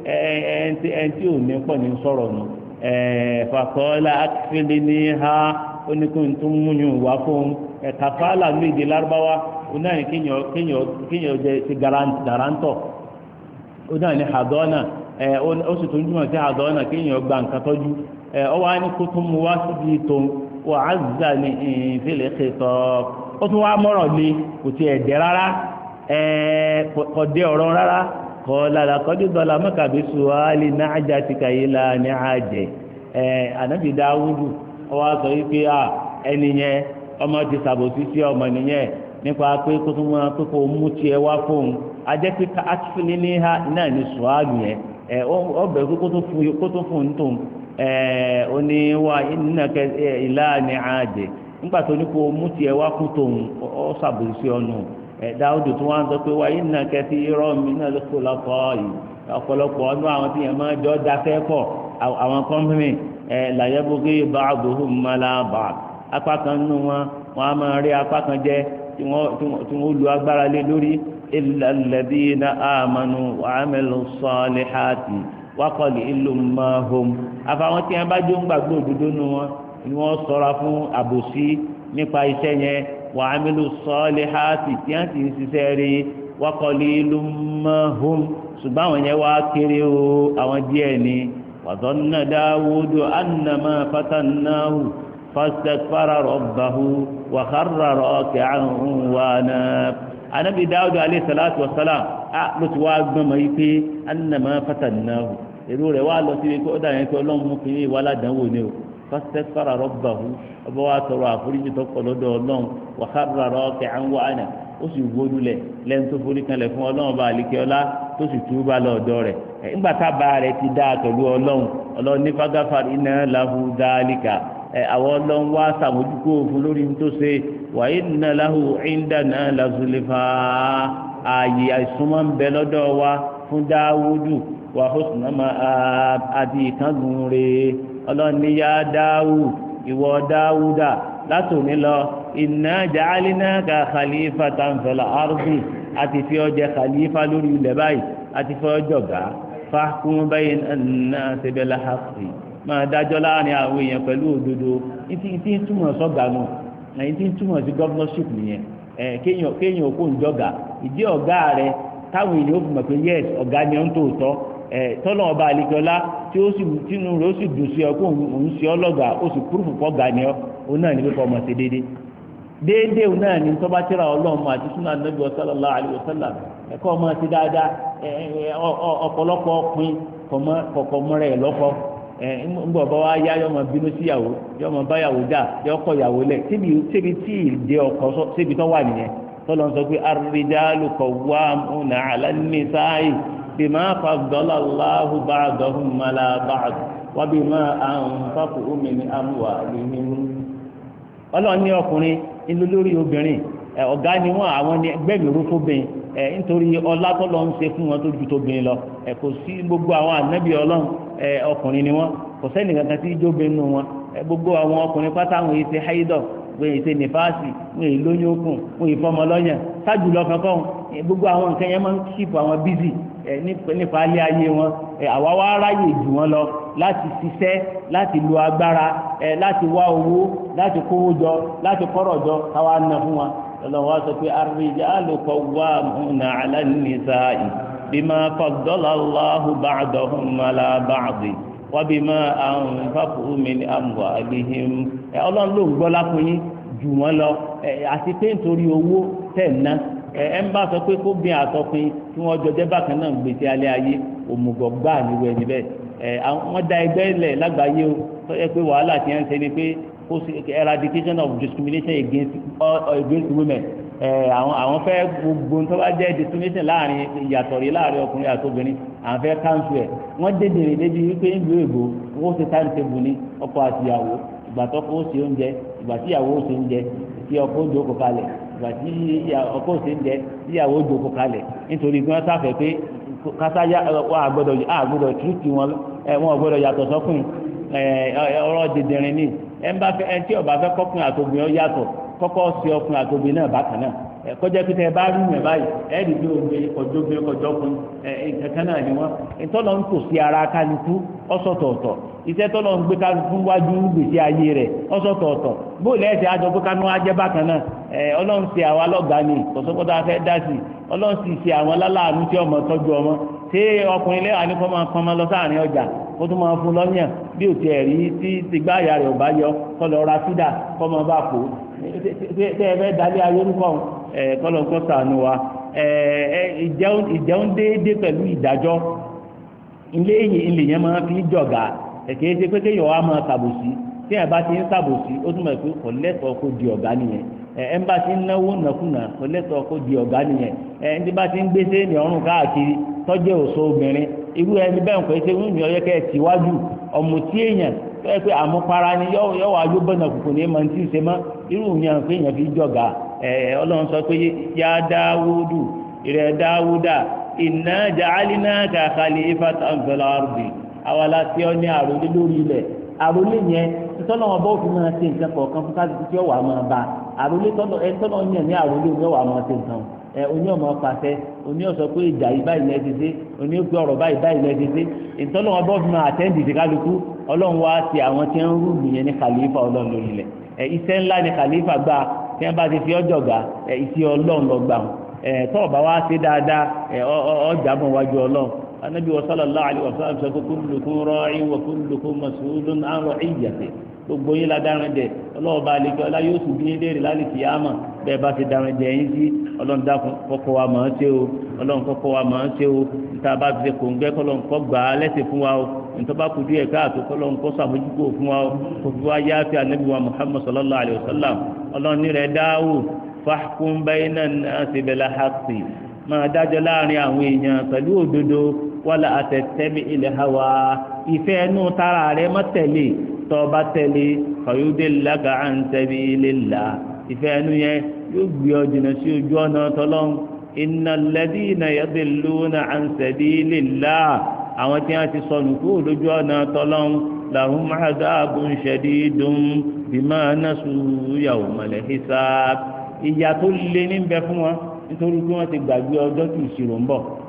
Speaker 1: ẹn tí ò ní pọ̀ ní sọ̀rọ̀ nù faqala akfilniha ó ní kí n tún múyùn wá fún kàfàlà ní èdè lárúbáwá ó náà ní kéèyàn jẹ ti garantọ̀ ó náà ní hadọ́nà ó sì tún jùmọ̀ sí hadọ́nà kéèyàn gba nǹkan tọ́jú ọ wá ní kó tún mú wá síbi tó wà á zà ní ìfìlẹ̀ ṣètò ó tún wá mọ́rọ̀ ní kò tiẹ̀ dẹ́ rárá kò dé ọ̀rọ̀ rárá kọ́ lára kọ́jú dọ́là mọ́kàbí sùwálì náà ajá ti kàyé la ní àjẹ́ ànábì Dáwúdù ọ wá sọ wípé ẹni yẹn ọmọ ti sàbòsí sí ọmọ nìyẹn nípa pé kó tún mọ́ pé kó mú tiẹ̀ wá fóun ajẹ́ pé káàkiri ní ha náà ní sùwálì yẹn ọbẹ̀ kó tó fún un tó ó ní wá innaka ìlànà àjẹ́ nígbà tó ní kó mú tiẹ̀ wá kú tóun ọ sàbòsí ọ̀nà Dáúdù tó wá ń sọ pé wá inna kathiran minal khulafa yìí ọ̀pọ̀lọpọ̀ ọdún àwọn tí yẹn máa jọ dáfẹ́ pọ̀ àwọn kọ́mpínì la yabghi ba'duhum ala ba'd apá kan nínú wọn wọn a máa rí apá kan jẹ tí wọ́n lu agbára lé lórí illa alladhina amanu wa amilu salihati wa qalilum ma hum àfàwọn tí wọ́n bá jó ń gbàgbé òdodo nínú wọn ni wọ́n ṣọ́ra fún àbòsí nípa iṣẹ́ yẹn wa amilu salihati tí wọ́n ti ń ṣiṣẹ́ rí wa qalilum ma hum ṣùgbọ́n àwọn yẹn wá kéré o àwọn díẹ̀ ni wa dhanna Dawudu annama fatannahu fastaghfara rabbahu wa kharra raki'an wa anab anabi Dawudu alayhi salatu wa salam a ló ti wá gbọ́n mọ́ yí pé annama fatannahu èrò rẹ̀ wá lọ sí ibi kó dà yẹn pé ọlọ́run mú kí ní ìwà aládàáwò ni o fastaghfara rabbahu ọba wa tọrọ àforíjì tó pọ̀ lọ́dọ̀ ọlọ́run wa kharra raki'an wa anab ó sì wóolu lẹ̀ lẹ́nu tó forí kanlẹ̀ fún ọlọ́run bá àlìkẹ́ ọlá tó sì túbà lọ́dọ̀ rẹ̀ nígbà tábà rẹ̀ ti dáa pẹ̀lú ọlọ́run ọlọ́run ní fagafari iná lahu dálíkà àwọn ọlọ́run wá sàmójúkú òfin lórí tó ṣe wa inna lahu indana lazulfa ààyè àìsúnmọ́ ń bẹ lọ́dọ̀ wa fún Dáwúdù wa husna ma'ab àti ìkángun rẹ̀ ọlọ́run ní yá Dáwù ìwọ Dáwúdà látòní lọ inna ja'alnaka khalifatan fil ardi àti fi ọ jẹ khalifa lórí ilẹ̀ báyìí àti fi ọ jọ̀gá fahkum bayna an-nasi bil haqqi máa dájọ́ láàrin àwọn èèyàn pẹ̀lú òdodo ìtì ìtì ń túmọ̀ sọ́gà nù ìtì ń túmọ̀ sí governorship nìyẹn kéèyàn kéèyàn kó ń jọ̀gà ìdí ọ̀gá rẹ táwọn èèyàn ó fi mọ̀ pé yes ọ̀gá ni ó ń tòótọ́ tọ́lọ̀ ọba àlekọ́lá tí ó sì tínú rẹ̀ ó sì dùn sí ọ kó òun sí ọ lọ́gà ó sì kúrúfù kọ́ gà ni ọ òun náà ní pé kọ́ ọmọ ṣe déédéé déédéé òun náà ní tọ́ba tíra ọlọ́run àti súnà nàbí sallallahu alaihi wasallam ẹ̀kọ́ ọmọ ti dáadáa ọ̀pọ̀lọpọ̀ ọkùnrin kọ̀ọ̀kan mọ́rẹ̀ lọ́kọ́ ńgbọ̀ bá wá yá yọmọ bínú síyàwó yọmọ báyàwó dà yọkọ̀ yàwó lẹ̀ síbi tí ìdè ọkọ̀ síbi tó wà nìyẹn tọ́lọ́ sọ pé ar-rijalu qawwamuna 'ala an-nisa'i bima faddala Allahu ba'dahum 'ala ba'd wa bima anfaqu min amwalihim. ọlọ́run ní ọkùnrin ìlú lórí obìnrin ọ̀gá ni wọ́n àwọn ní gbẹ̀mí orúfóbìn nítorí ọlá tọ́lọ́ ń ṣe fún wọn tó ju tóbìnrin lọ kò sí gbogbo àwọn ànábì ọlọ́run ọkùnrin ni wọ́n kò sẹ́ni kankan tí jóbe nù wọn gbogbo àwọn ọkùnrin pátá àwọn èyí ti haidọ̀ wọ́n èyí ti nífàásì wọ́n èyí lóyún okùn wọ́n èyí fọmọ lọ́yàn sáájú lọ kankan gbogbo àwọn nǹkan yẹn máa ń kíìpù àwọn bízì nípa alẹ́ ayé wọn àwa wá ráyè jù wọn lọ láti ṣiṣẹ́ láti lo agbára láti wá owó láti kówó jọ láti kọ́rọ̀ jọ káwá ná fún wọn lọ́wọ́ wá sọ pé ar-rijalu qawwamuna 'ala an-nisa'i bima faddala Allahu ba'dahum 'ala ba'd wa bima anfaqu min amwalihim ọlọ́run ló ń gbọ́ lápò yín jù wọ́n lọ àti pé nítorí owó tẹ̀ ná ẹ ń bá sọ pé kó bí àtọkùn tí wọ́n jọ jẹ́ bákan náà gbèsè alẹ́ ayé òmùgọ̀ gbà níwẹ̀ níbẹ̀ wọ́n dá ẹgbẹ́ ilẹ̀ lágbàáyé o tó yẹ pé wàhálà ti ń ṣe ni pé eradication of discrimination against uh, against women àwọn àwọn fẹ́ gbogbo tó bá jẹ́ discrimination láàrin ìyàtọ̀ rí láàrin ọkùnrin àti obìnrin àwọn fẹ́ káńsù ẹ̀ wọ́n dédé rè débi wípé ń lo èbó wọ́n ṣe time table ní ọkọ àti ìyàwó ìgbà tó kó ṣe oúnjẹ ìgbà tí ìyàwó ṣe oúnjẹ tí ọkọ ó jókòó kalẹ̀ ìgbà tí ọkọ ṣe oúnjẹ tí ìyàwó ó jókòó kalẹ̀ nítorí pé wọ́n sáfẹ́ pé kásáyà wọ́n àgbọ̀dọ̀ àgbọ̀dọ̀ tìrìtì wọn wọn àgbọ̀dọ̀ yàtọ̀ sọ́kùn ọ̀rọ̀ dìndìnrín ní ẹnba fẹ ẹntì ọba fẹ kọkùnrin àtòbìnrin ọ yàtọ̀ kọ́kọ́ sí ọkùnrin àtòbìnrin náà bákan náà ẹ kọjá pété ẹ bá rí yẹn báyìí ẹ rí bí omi ọjọ́ gbé ọjọ́ kun ẹ kankan náà ni wọn ìtọ́lọ̀ ń tò sí ara kálukú ọ̀sọ̀tọ̀ọ̀tọ̀ iṣẹ́ tọ́lọ̀ ń gbé kálukú wájú gbèsè ayé rẹ̀ ọ̀sọ̀tọ̀ọ̀tọ̀ bóòlù ẹ̀sẹ̀ àjọ pé kánú ajẹ́ bákan náà ẹ ọlọ́run ṣe àwa lọ́gàá ni kọ̀sọ́kọ́tà fẹ́ dá sí ọlọ́run sì ṣe àwọn aláàánú tí ọmọ tọ́jú ọmọ ṣé ọkùnrin lẹ́wà ní kọ́ máa pọn ọmọ lọ sáàrin ọjà kó tó máa fún lọ́yàn bí òtí ẹ̀rí tí tìgbà àyà rẹ̀ ò bá yọ kọ́ lọ ra sídà kọ́ máa bá kó tẹ́ ẹ fẹ́ dalẹ̀ ayé orúkọ ẹ̀ kọ́ lọ kọ́ sànù wa ìjẹun déédé pẹ̀lú ìdájọ́ ilé ilé yẹn máa fi jọ̀gà ẹ̀kẹ́ ṣe pé kéèyàn wá máa ṣàbòsí tí ẹ̀ bá ti ń ṣàbòsí ó túmọ̀ pé kò lẹ́tọ̀ọ́ kó di ọ̀gá nìyẹn ẹ̀ ń bá ti ń náwó nàkúnà kò lẹ́tọ̀ọ́ kó di ọ̀gá nìyẹn ẹ̀ ń tí bá ti ń gbèsè ní ọrùn káàkiri tọ́jú òṣò obìnrin irú ẹni bẹ́ẹ̀ nǹkan ṣe wíwú ọyẹ kẹ́ ẹ̀ tìwájú ọ̀mù tí èèyàn tó yẹ pé àmupara ni yọ wá yó bọ́nà kùkù ní ẹ̀mọ́ tí ì ṣe mọ́ irú yẹn pé èèyàn fi jọ̀gà ẹ̀ ọlọ́run sọ pé yá dáwúdù ìrẹ̀ dáwúdà inna ja'alnaka khalifatan fil ardi àwàlá tí ó ní àròlé lórí ilẹ̀ àròlé yẹn tọ́lọ́wọ́n bá òfin máa ṣe nǹkan kọ̀ọ̀kan fún káàdì tí ó wà máa bá àròlé tọ́lọ́ yẹn ní àròlé ó wà máa ṣe nǹkan ẹ oní ọmọ pàṣẹ oní ọsọ pé ìjà yìí báyìí lẹ́ẹ̀ ti ṣe oní òpin ọ̀rọ̀ báyìí báyìí lẹ́ẹ̀ ti ṣe ìtọ́lọ́wọ́n bá òfin máa àtẹ́ǹdì sí kálukú ọlọ́run wá ti àwọn tí ń rú nìyẹn ní kàlífà ọlọ́run lórí ilẹ̀ ẹ iṣẹ́ ńlá ní kàlífà gbà tí wọ́n bá ti fi ọjọ́ gbà ẹ iṣẹ́ ọlọ́run lọ gbà ẹ tọ́ọ̀ bá wá ṣe dáadáa ẹ ọjà bọ̀ wájú ọlọ́run anabi wa sallallahu alayhi wa sallam sọ pé kullukum ra'in wa kullukum mas'ulun an ra'iyyatihi gbogbo yín la dáran jẹ ọlọ́wọ́ bá lè jọ ọlá yóò tún bí yín léèrè lálẹ́ kìyàmà bẹ́ẹ̀ bá ti dáran jẹ yín sí ọlọ́run dákun kọ́kọ́ wa máa ń ṣe o ọlọ́run kọ́kọ́ wa máa ń ṣe o níta bá fi ṣe kò ń gbẹ́ kọ́lọ́run kọ́ gbà á lẹ́sẹ̀ fún wa o níta bá kú díẹ̀ káàtó kọ́lọ́run kọ́ sàmójúkò fún wa o kò fi wá yááfi anabi wa muhammad sallallahu alayhi wa sallam ọlọ́run ní rẹ̀ Dáúdù fahkum bayna an-nasi bil haqqi máa dájọ́ láàrin àwọn èèyàn pẹ̀lú òdodo wala atattabi'il hawa ìfẹ́ ẹnu tara rẹ̀ má tẹ̀lé tọba tẹ̀lé fayudillaka an sabilillah ìfẹ́ ẹnu yẹn yóò gbé ọ jìnnà sí ojú ọ̀nà tọ́lọ́n innal ladina yadilluna an sabilillah àwọn tí wọ́n ti sọnù kó lójú ọ̀nà tọ́lọ́n lahum adhabun shadidun bima nasu yawmal hisab ìyà tó lé ní bẹ fún wọn nítorí pé wọ́n ti gbàgbé ọjọ́ tí ìṣirò ń bọ̀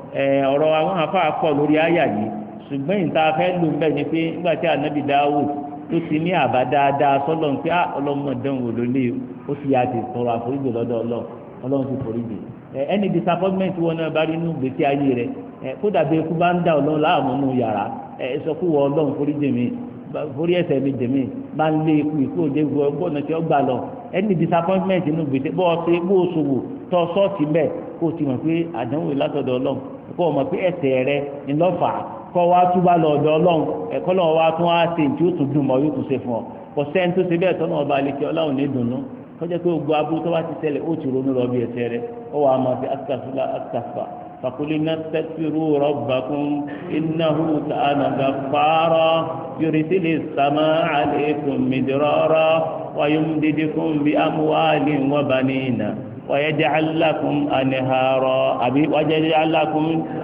Speaker 1: ọ̀rọ̀ àwọn afáà pọ̀ lórí àyà yìí ṣùgbọ́n ìta fẹ́ lò ń bẹ̀ ni pé nígbà tí ànábì Dáúdù tó ti ní àbá dáadáa sọ́lọ́ pé ọlọ́mọdé wò ló lé ó sì yá ti tọrọ àforíjì lọ́dọ̀ ọlọ́run ọlọ́run ti foríjì ẹni disappointment wọn náà bá rí inú gbèsè ayé rẹ kó dàbí ikú bá ń dà ọlọ́run láàmú nù yàrá ẹ sọ pé wọ ọlọ́run foríjì mi forí ẹ̀ṣẹ̀ mi jẹ̀mí máa ń lé ikú ikú òde gbọ́nà tí ó gbà lọ ẹni disappointment inú gbèsè bọ́ ọtí bó o ṣòwò tọ́ sọ́ọ̀tì mbẹ́ kó o ti mọ̀ pé àdánwò látọ̀dọ̀ ọlọ́run kó o mọ̀ pé ẹ̀ṣẹ̀ rẹ ńlọ́fà kọ́ wa túbà lọ ọ̀dọ̀ ọlọ́run ẹ̀kọ́ lọ́wọ́ wa tún wá ṣe tí ó tún dùn mọ́ yóò tún ṣe fún ọ kò sẹ́ni tó ṣe bẹ́ẹ̀ tọ́nà ọba àlekè ọlọ́run ní dùnú kọjá pé gbogbo aburú tó bá ti ṣẹlẹ̀ ó ti ronú lọ bí ẹ̀ṣẹ̀ rẹ ó wàá máa fi astaghfirullah astaghfar فقلنا استغفروا ربكم إنه كان غفارا يرسل السماء عليكم مدرارا ويمددكم بأموال وبنين ويجعل لكم أنهارا أبي ويجعل لكم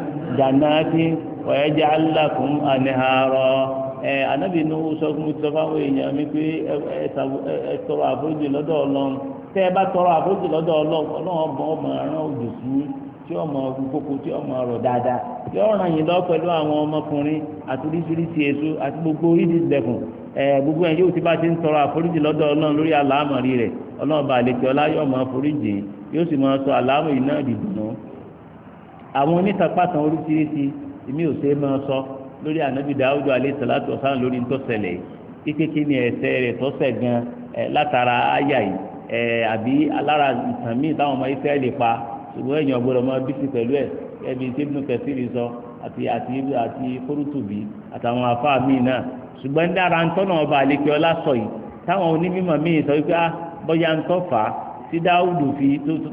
Speaker 1: جنات ويجعل لكم أنهارا Ànábì Nuhu sọ fún mi sọ fáwọn èèyàn mi pé ẹ tọrọ àforíjì lọ́dọ̀ Ọlọ́run tẹ́ ẹ bá tọrọ àforíjì lọ́dọ̀ Ọlọ́run Ọlọ́run ọmọ ọmọ ẹran òjò sí tí ọmọ ogun kókó tí ọmọ ọ̀rọ̀ dáadáa tí ó ràn yín lọ pẹ̀lú àwọn ọmọkùnrin àti oríṣiríṣi èso àti gbogbo oríṣi ìdẹ̀kùn ẹ̀ gbogbo ẹ̀ yóò ti bá ti ń tọrọ àforíjì lọ́dọ̀ Ọlọ́run lórí àlámọ̀rí rẹ̀ Ọlọ́run bá àlejò ọlá yóò máa foríjì yóò sì máa sọ àlámọ̀ yìí náà dìdùnú. àwọn onítàpátàn oríṣiríṣi èmi ò ṣe é máa sọ lórí ànábì Dáúdù alayhi salatu wa salam lórí ntọ́sẹ̀lẹ̀ kíkékè ní ẹsẹ̀ rẹ̀ tọ́sẹ̀ gan látara àyà yìí àbí alára ìtàn míì táwọn ọmọ Ísírẹ́lì pa ṣùgbọ́n èèyàn gbọ́dọ̀ máa bísí pẹ̀lú ẹ̀ ẹbí tí Ibn Kathir sọ àti àti àti Qurtubi àtàwọn afáà míì náà ṣùgbọ́n dára ń tọ́nà ọba àlekè ọlá sọ yìí táwọn onímọ̀ míì sọ wípé bọ́yá ń tọ́ fà á tí Dáúdù fi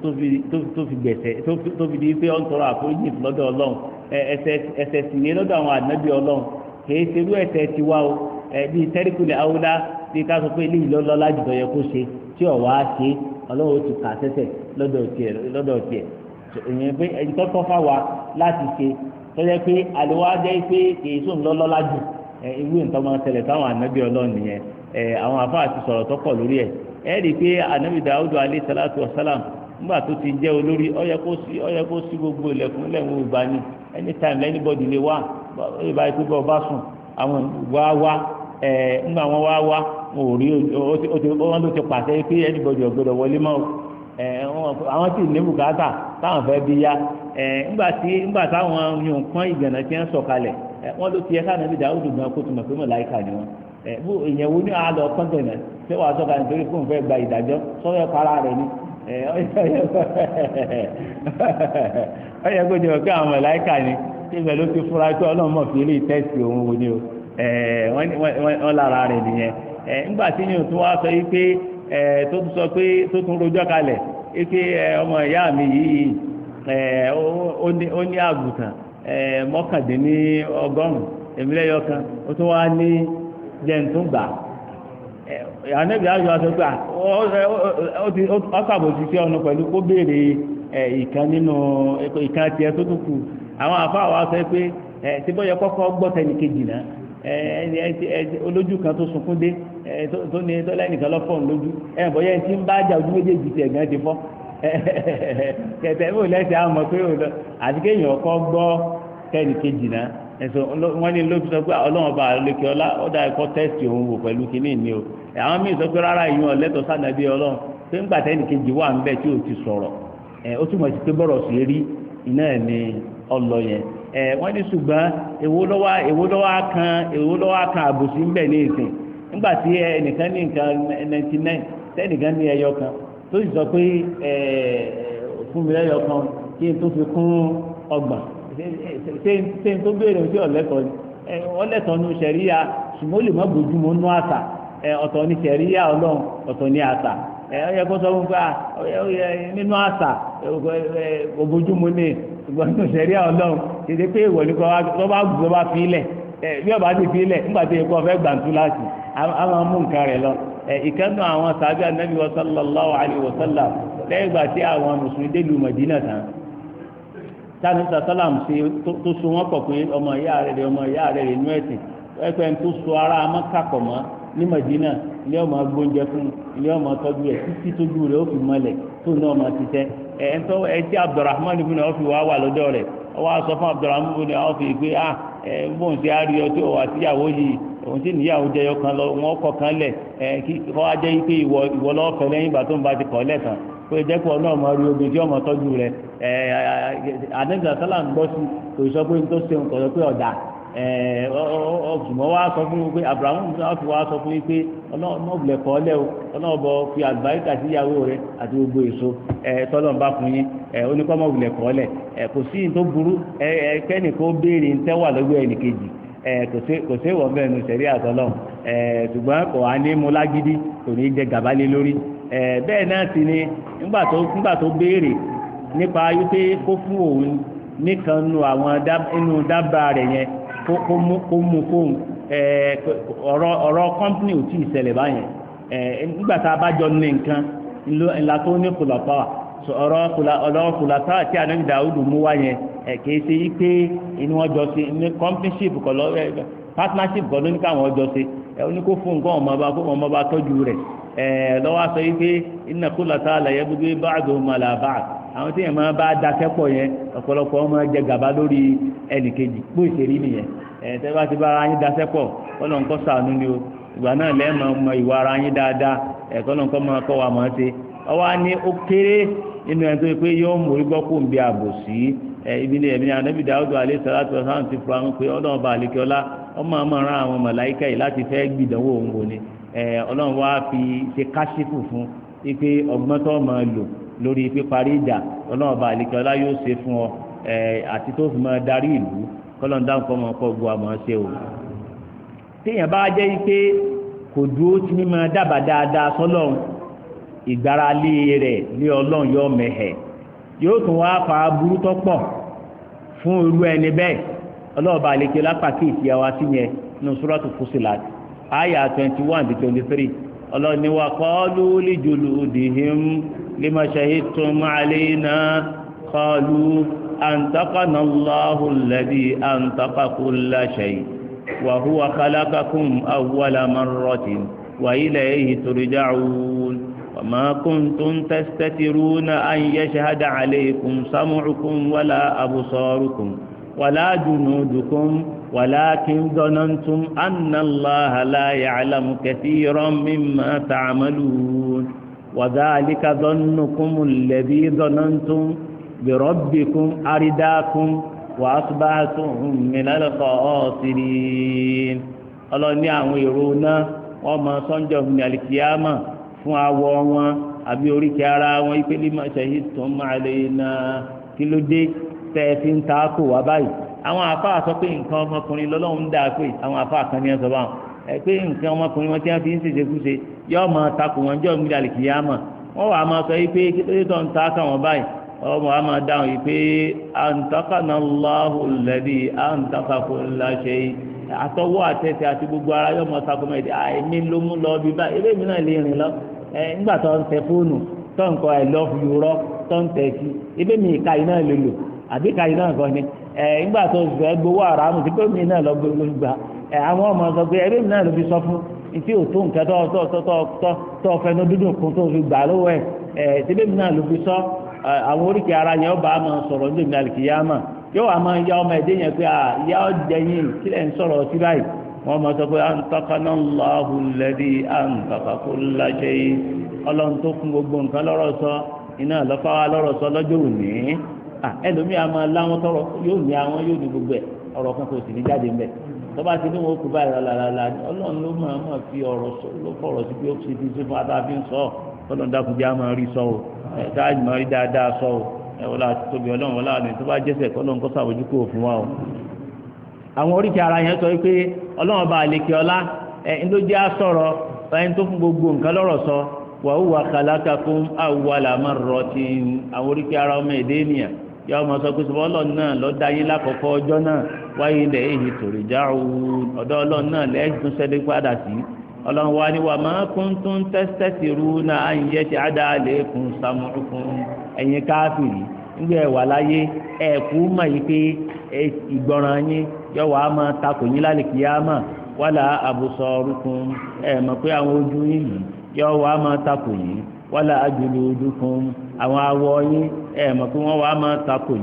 Speaker 1: tó fi gbẹ̀sẹ̀ tó fi di pé ó ń tọrọ àforíjì lọ́dọ̀ Ọlọ́run ẹ̀ṣẹ̀ sì ní lọ́dọ̀ àwọn ànábì Ọlọ́run kìí ṣerú ẹ̀ṣẹ̀ ti wá o bíi tẹ́ríkùlẹ̀ awúlá bíi ká sọ pé ilé ìlọ́lọ́lá jùlọ yẹ kó ṣe tí ọ̀ wá ṣe Ọlọ́run ó ti kà sẹ́sẹ̀ lọ́dọ̀ tiẹ̀ lọ́dọ̀ tiẹ̀ èyàn pé ẹni tó tọ́ fà wá láti ṣe tọ́jà pé àlewá jẹ́ pé kìí sùn lọ́lọ́lá jù irú nǹkan máa ṣẹlẹ̀ táwọn ànábì Ọlọ́run nìyẹn àwọn àfáà ti sọ̀rọ̀ tó pọ̀ lórí ẹ̀ ẹ̀ rí i pé ànábì Dáúdù alayhi salatu wa salam nígbà tó ti jẹ́ olórí ó yẹ kó sí ó yẹ kó sí gbogbo ilẹ̀kùn lẹ́wọ̀n ìgbà ni anytime anybody lè wá ìbá ikú bọ́ bá sùn àwọn wá wá ẹ̀ ńgbà wọn wá wá wọn ò rí wọn ló ti pàṣẹ pé anybody ọ̀gbọ́dọ̀ wọlé mọ́ ẹ̀ àwọn tí ní bùkátà táwọn fẹ́ bí yá ẹ̀ ńgbà tí ńgbà táwọn yòó pọ́n ìgbẹ̀nà tí wọ́n sọ̀kalẹ̀ ẹ̀ wọ́n ló ti yẹ káàná bí Dáúdù gan kó tó mọ̀ pé màláíkà ni wọ́n ẹ̀ bó ìyẹn wo ní àlọ́ kọ́ńtẹ̀nà ṣé wàá sọ̀kalẹ̀ nítorí fóun fẹ́ gba ìdájọ́ sọ́wọ́ para rẹ̀ ni ọyẹ kó jẹ́ pé àwọn màláíkà ni ibẹ̀ ló ti fura pé Ọlọ́run mọ̀ fi ilé tẹ́sì òun wo ni o wọ́n lára rẹ̀ nìyẹn nígbà tí yóò tún wá sọ yìí pé tó tún sọ pé tó tún rojọ́ kalẹ̀ pé ọmọ ìyá mi yìí ó ní àgùntàn mọ́kàndínní ọgọ́rùn-ún èmi lẹ́yọ kan ó tún wá ní jẹ́ǹtúngbà ànábì ayọ̀ àtọ́gbà ọ̀sàbòsí sí ọ̀nà pẹ̀lú kó béèrè ìkan nínú ìkan tiẹ̀ tó tún kù àwọn àfáà wa sọ pé tí bọ́yẹ kọ́kọ́ gbọ́ tẹnì kejì náà olójú kan tó sunkún dé tó ní tọ́lá ẹnìkan lọ́fọ̀ lójú bọ́yẹ tí ń bá jà ojú méjèèjì tiẹ̀ gan ti fọ́ kẹtẹ bó lẹ́sẹ̀ àwọn ọmọ pé àti kéèyàn kọ́ gbọ́ tẹnì kejì náà ẹ̀sọ́ wọ́n ní ló fi sọ pé Ọlọ́run bá lókè ọlá ọ̀dà ẹ̀kọ́ tẹ́sì òun wò pẹ̀lú kínní ni o àwọn míì sọ pé rárá ìyún ọ̀lẹ́tọ̀ sànàbí Ọlọ́run pé ńgbà tẹ́nì kejì wà ńbẹ tí ò ti sọ̀rọ̀ ẹ̀ ó túmọ̀ sí pé bọ́rọ̀ sí rí iná ẹ̀ ní ọlọ yẹn ẹ̀ wọ́n ní ṣùgbọ́n èwo lọ́wọ́ èwo lọ́wọ́ kan èwo lọ́wọ́ kan àbòsí ńbẹ ní ìsìn ńgbà tí ẹnìkan ní nǹkan ninety nine tẹ́nìkan ní ẹyọ kan tó sì sọ pé fún mi lẹ́yọ kan kí n tó fi kún ọgbọ̀n ṣe ń tó béèrè ojú ọ̀lẹ́tọ̀ ọlẹ́tọ̀ ní sẹ̀ríyà ṣùgbọ́n ó lè má bójúmọ́ nú àṣà ọ̀tọ̀ ní sẹ̀ríyà Ọlọ́run ọ̀tọ̀ ní àṣà ọ̀yẹ́ kó sọ fún pé nínú àṣà òbójúmọ́ ní ṣùgbọ́n nínú sẹ̀ríyà Ọlọ́run ti di pé ìwọ̀ ní kọ́ tó bá gbọ́ bá fi ilẹ̀ bí ọba ti fi ilẹ̀ nígbà tí ikú ọ̀fẹ́ gbàǹtú láti a máa mú nǹkan rẹ̀ lọ ìkànnì àwọn sàbí Ànábì sallallahu alaihi wasallam lẹ́yìn ìgbà tí àwọn mùsùlùmí délùú Mẹdínà tán tani sàtọ́làm ṣe tó so wọ́n pọ̀ pé ọmọ ìyá rẹ̀ rẹ̀ ọmọ ìyá rẹ̀ rẹ̀ inú ẹ̀sìn ẹ̀pẹ́ tó so ara amákàkọ̀ mọ́ ní Madina ilé ọmọ gbóúnjẹ fún ilé ọmọ tọ́jú ẹ̀ títí tójú rẹ̀ ó fi mọ́lẹ̀ tó ní ọmọ ti tẹ́ ẹ̀ ń tọ́ ẹ tí Abdurrahman ibn Awf wà wà lọ́dọ̀ rẹ̀ ọwọ́ aṣọ fún Abdulrahman ibn Awf pé ah ẹ̀ ń bóun ti á rí ọtí òwò àtìyàwó yìí òun sì níyàwó jẹyọ kan lọ wọn kọ kan lẹ̀ ẹ̀ kí kọ́ wá jẹ́ pé ìwọ ìwọ lọ́wọ́ fẹ́ lẹ́yìn ìgbà tó ń bá ti kọ́ lẹ́tàn pé jẹ́pọ̀ náà mọ rí obìnrin tí ọmọ tọ́jú rẹ̀ ẹ̀ àdéhùn sálà ń gbọ́ sí kò sọ pé tó ṣe nǹkan sọ pé ọ̀dà ẹ̀ ọ̀ṣùmọ̀ wá sọ fún mi pé Abraham fi wá sọ fún mi pé ọlọ́ọ̀bùlẹ̀ kọ́ lẹ́ o ọlọ́ọ̀bọ fi àlùbáríkà sí ìyàwó rẹ̀ àti gbogbo èso ẹ̀ tọ́lọ̀ ń bá fún yín ẹ̀ oníkọ́mọ̀bùlẹ̀ kọ́ lẹ̀ ẹ̀ kò sí tó burú ẹ̀ kẹ́nìkó béèrè ń tẹ́wà lọ́gbọ̀ ẹnìkejì ẹ̀ kò sí ìwọ̀n bẹ́ẹ̀ nu sẹ̀rí àtọ́lọ́ ẹ̀ ṣùgbọ́n kò wá ní mú lágídí kò ní jẹ gàba lé lórí ẹ̀ bẹ́ẹ̀ náà sì ni nígbà tó nígbà tó béèrè nípa wípé kó fún òun nìkan nu àwọn inú dábàá rẹ̀ yẹn kó mú kó mú fóun ẹ̀ ọ̀rọ̀ ọ̀rọ̀ kọ́mpìnì ò tí ì ṣẹlẹ̀ báyẹn ẹ̀ nígbà tá a bá jọ ní nǹkan ńlá tó ní kùlọ̀pá ọ̀rọ̀ ọ̀rọ̀ kùlọ̀pá tí Ànábì Dáúdù mú wá yẹn ẹ̀ kìí ṣe yí pé inú wọn jọ sí ní companyship kọ̀ lọ partnership kọ̀ ló ní káwọn ọjọ́ sí ẹ̀ ó ní kó fún nǹkan ọmọba kó ọmọba tọ́jú rẹ̀ ẹ̀ lọ́wọ́ sọ yí pé inna kùlọ̀pá lẹ̀yẹ́ gbogbo ba'duhum ala ba'd àwọn tí yẹn máa bá daṣẹ́ pọ̀ yẹn ọ̀pọ̀lọpọ̀ ọmọ jẹ gàba lórí ẹnìkejì bó ìṣèrí nìyẹn ẹ̀ tẹ́ bá ti bá ara yín daṣẹ́ pọ̀ kọ́lọ̀ ń kọ́ sànú ni o ìgbà náà lẹ́ẹ̀mọ ọmọ ìwà ara yín dáadáa ẹ̀ kọ́lọ̀ ń kọ́ máa kọ́ wa máa ṣe ọwọ́ á ní ó kéré nínú ẹni tó yẹ pé yóò mórí gbọ́ kó ń bí ààbò sí ẹ̀ ibi ni ẹ̀mí Ànábì Dáúdù alayhi salatu wa salam ti fura wọn pé ọlọ́run bá àlekẹ́ ọlá ọmọ àmọ́ ran àwọn màláíkà yìí láti fẹ́ gbìdánwò òun wò ni ẹ̀ ọlọ́run wá fi ṣe káṣífù fún pé ọgbọ́n tó máa lò lórí píparí ìjà ọlọ́run bá àlekẹ́ ọlá yóò ṣe fún ọ ẹ̀ àti tó fi máa darí ìlú kọ́lọ́n dáhùn kọ́ máa kọ́ gbọ́ àmọ́ ṣe o. téèyàn bá jẹ́ pé kò dúró tí mímọ dábàá dáadáa sọ́lọ́run ìgbáralé rẹ̀ lé ọlọ́run yọ mẹ́hẹ̀ yóò tún wá fa burú tó pọ̀ fún irú ẹni bẹ́ẹ̀ ọlọ́run bá àlekẹ́ lápàkì ìtìyàwó sí yẹn ní Suratu Fussilat àyà twenty one to twenty three ọlọ́run ní wa qalu li juludihim lima shahidtum alayna qalu antaqana Allahu alladhi antaqa kulla shay wa huwa khalaqakum awwala marratin wa ilayhi turja'un wa ma kuntum tastatiruna an yashhada alaykum sam'ukum wala absarukum wala junudukum walakin dhanantum anna Allaha la ya'lamu kathiran mimma ta'malun wa dhalika dhannukum alladhi dhanantum بربكم أرداكم وأصبحتم من الخاسرين ọlọ́run ní àwọn èrò náà wọ́n mọ sọ́njọ́ ní alikiyama fún awọ wọn àbí oríkèé ara wọn ìpele shahidtum alayna kí ló dé tẹ́ ẹ fi ń ta kò wá báyìí àwọn àfáà sọ pé nǹkan ọmọkùnrin lọ́lọ́run dáa pé àwọn àfáà kan ní ẹ sọ báwọn ẹ pé nǹkan ọmọkùnrin wọn tí wọ́n fi ń ṣèṣekúṣe yóò máa takò wọn jọ́ ní alikiyama wọ́n wàá máa sọ pé kí ló dé tó ń ta káwọn báyìí ọmọ a máa dáhùn yìí pé antaqana Allahu alladhi antaqa kulla shay àtọwọ́ àtẹsẹ̀ àti gbogbo ara yọmọ sakọmọ ẹ̀dẹ̀ àìmí ló mú lọ bí báyìí eré mi náà lè rìn lọ ẹ nígbà tó ń tẹ fóònù tó ń kọ I love you rọ tó ń tẹ sí ebí mi ìka yìí náà lè lò àbí ìka yìí náà kọ́ ni ẹ nígbà tó fẹ́ gbowó ara mi tí pé mi náà lọ gbà ẹ àwọn ọmọ sọ pé eré mi náà ló fi sọ fún ìtí òtó nǹkan tó tó tó tó tó fẹnu dúdùn kún tó fi gbà lówó ẹ ẹ tí ebí mi náà ló fi sọ àwọn oríkèé ara yẹn ọba máa sọ̀rọ̀ ní ìgbà kìyàmà yóò wá máa ya ọmọ ẹ̀dẹ́ yẹn pé ìyá ọ̀jẹ̀yìn kílẹ̀ ń sọ̀rọ̀ sí báyìí wọ́n máa sọ pé antaqana Allahu alladhi antaqa kulla shay ọlọ́run tó fún gbogbo nǹkan lọ́rọ̀ sọ iná lọ́fàwá lọ́rọ̀ sọ lọ́jọ́ òní ẹlòmíì a máa láwọn tọrọ yóò ní àwọn yóò ní gbogbo ẹ̀ ọ̀rọ̀ kan kò sì ní jáde ńbẹ̀ tọ́ba ti ní wọn kú báyìí lálálá ọlọ́run ló máa máa fi ọ̀rọ̀ sọ ló fọ̀rọ̀ sí bí ó ti fi sí fún adáfín sọ ọlọ́run dákúnjẹ́ á máa rí sọ o ẹ̀ẹ́dáàjì máa rí dáadáa sọ o ẹ̀wọ́lá tóbi ọlọ́run wọlá ni tó bá jẹ́sẹ̀ kọ́lọ́n kó sàbójú kúrò fún wa o. àwọn oríkèé ara yẹn sọ pé ọlọ́run bá àlekè ọlá ẹ̀ ń ló jẹ́ àsọ̀rọ̀ ẹni tó fún gbogbo nǹkan lọ́rọ̀ sọ wa huwa khalaqakum awwala marratin àwọn oríkèé ara ọmọ èdè ènìyàn yà ọmọ sọ pé sọfọ ọlọ́run náà lọ dá yín lákọ̀ọ́kọ́ ọjọ́ náà wáyé ilẹ̀ èyí turja'un ọ̀dọ̀ ọlọ́run náà lẹ́yìn tún ṣẹ́dẹ́ padà sí ọlọ́run wa ni wà máa kuntum tastatiruna an yashhada alaykum sam'ukum ẹ̀yin káfìrí nígbà ẹ̀ wà láyé ẹ̀ kú mọ̀ yìí pé ìgbọràn yín yọ wàá máa takò yín lálẹ́ kíyámà wala absarukum ẹ̀ mọ̀ pé àwọn ojú yín yìí yọ wàá máa takò yín wala juludukum àwọn awọ yín ẹ̀ mọ̀ pé wọ́n wàá máa takò yín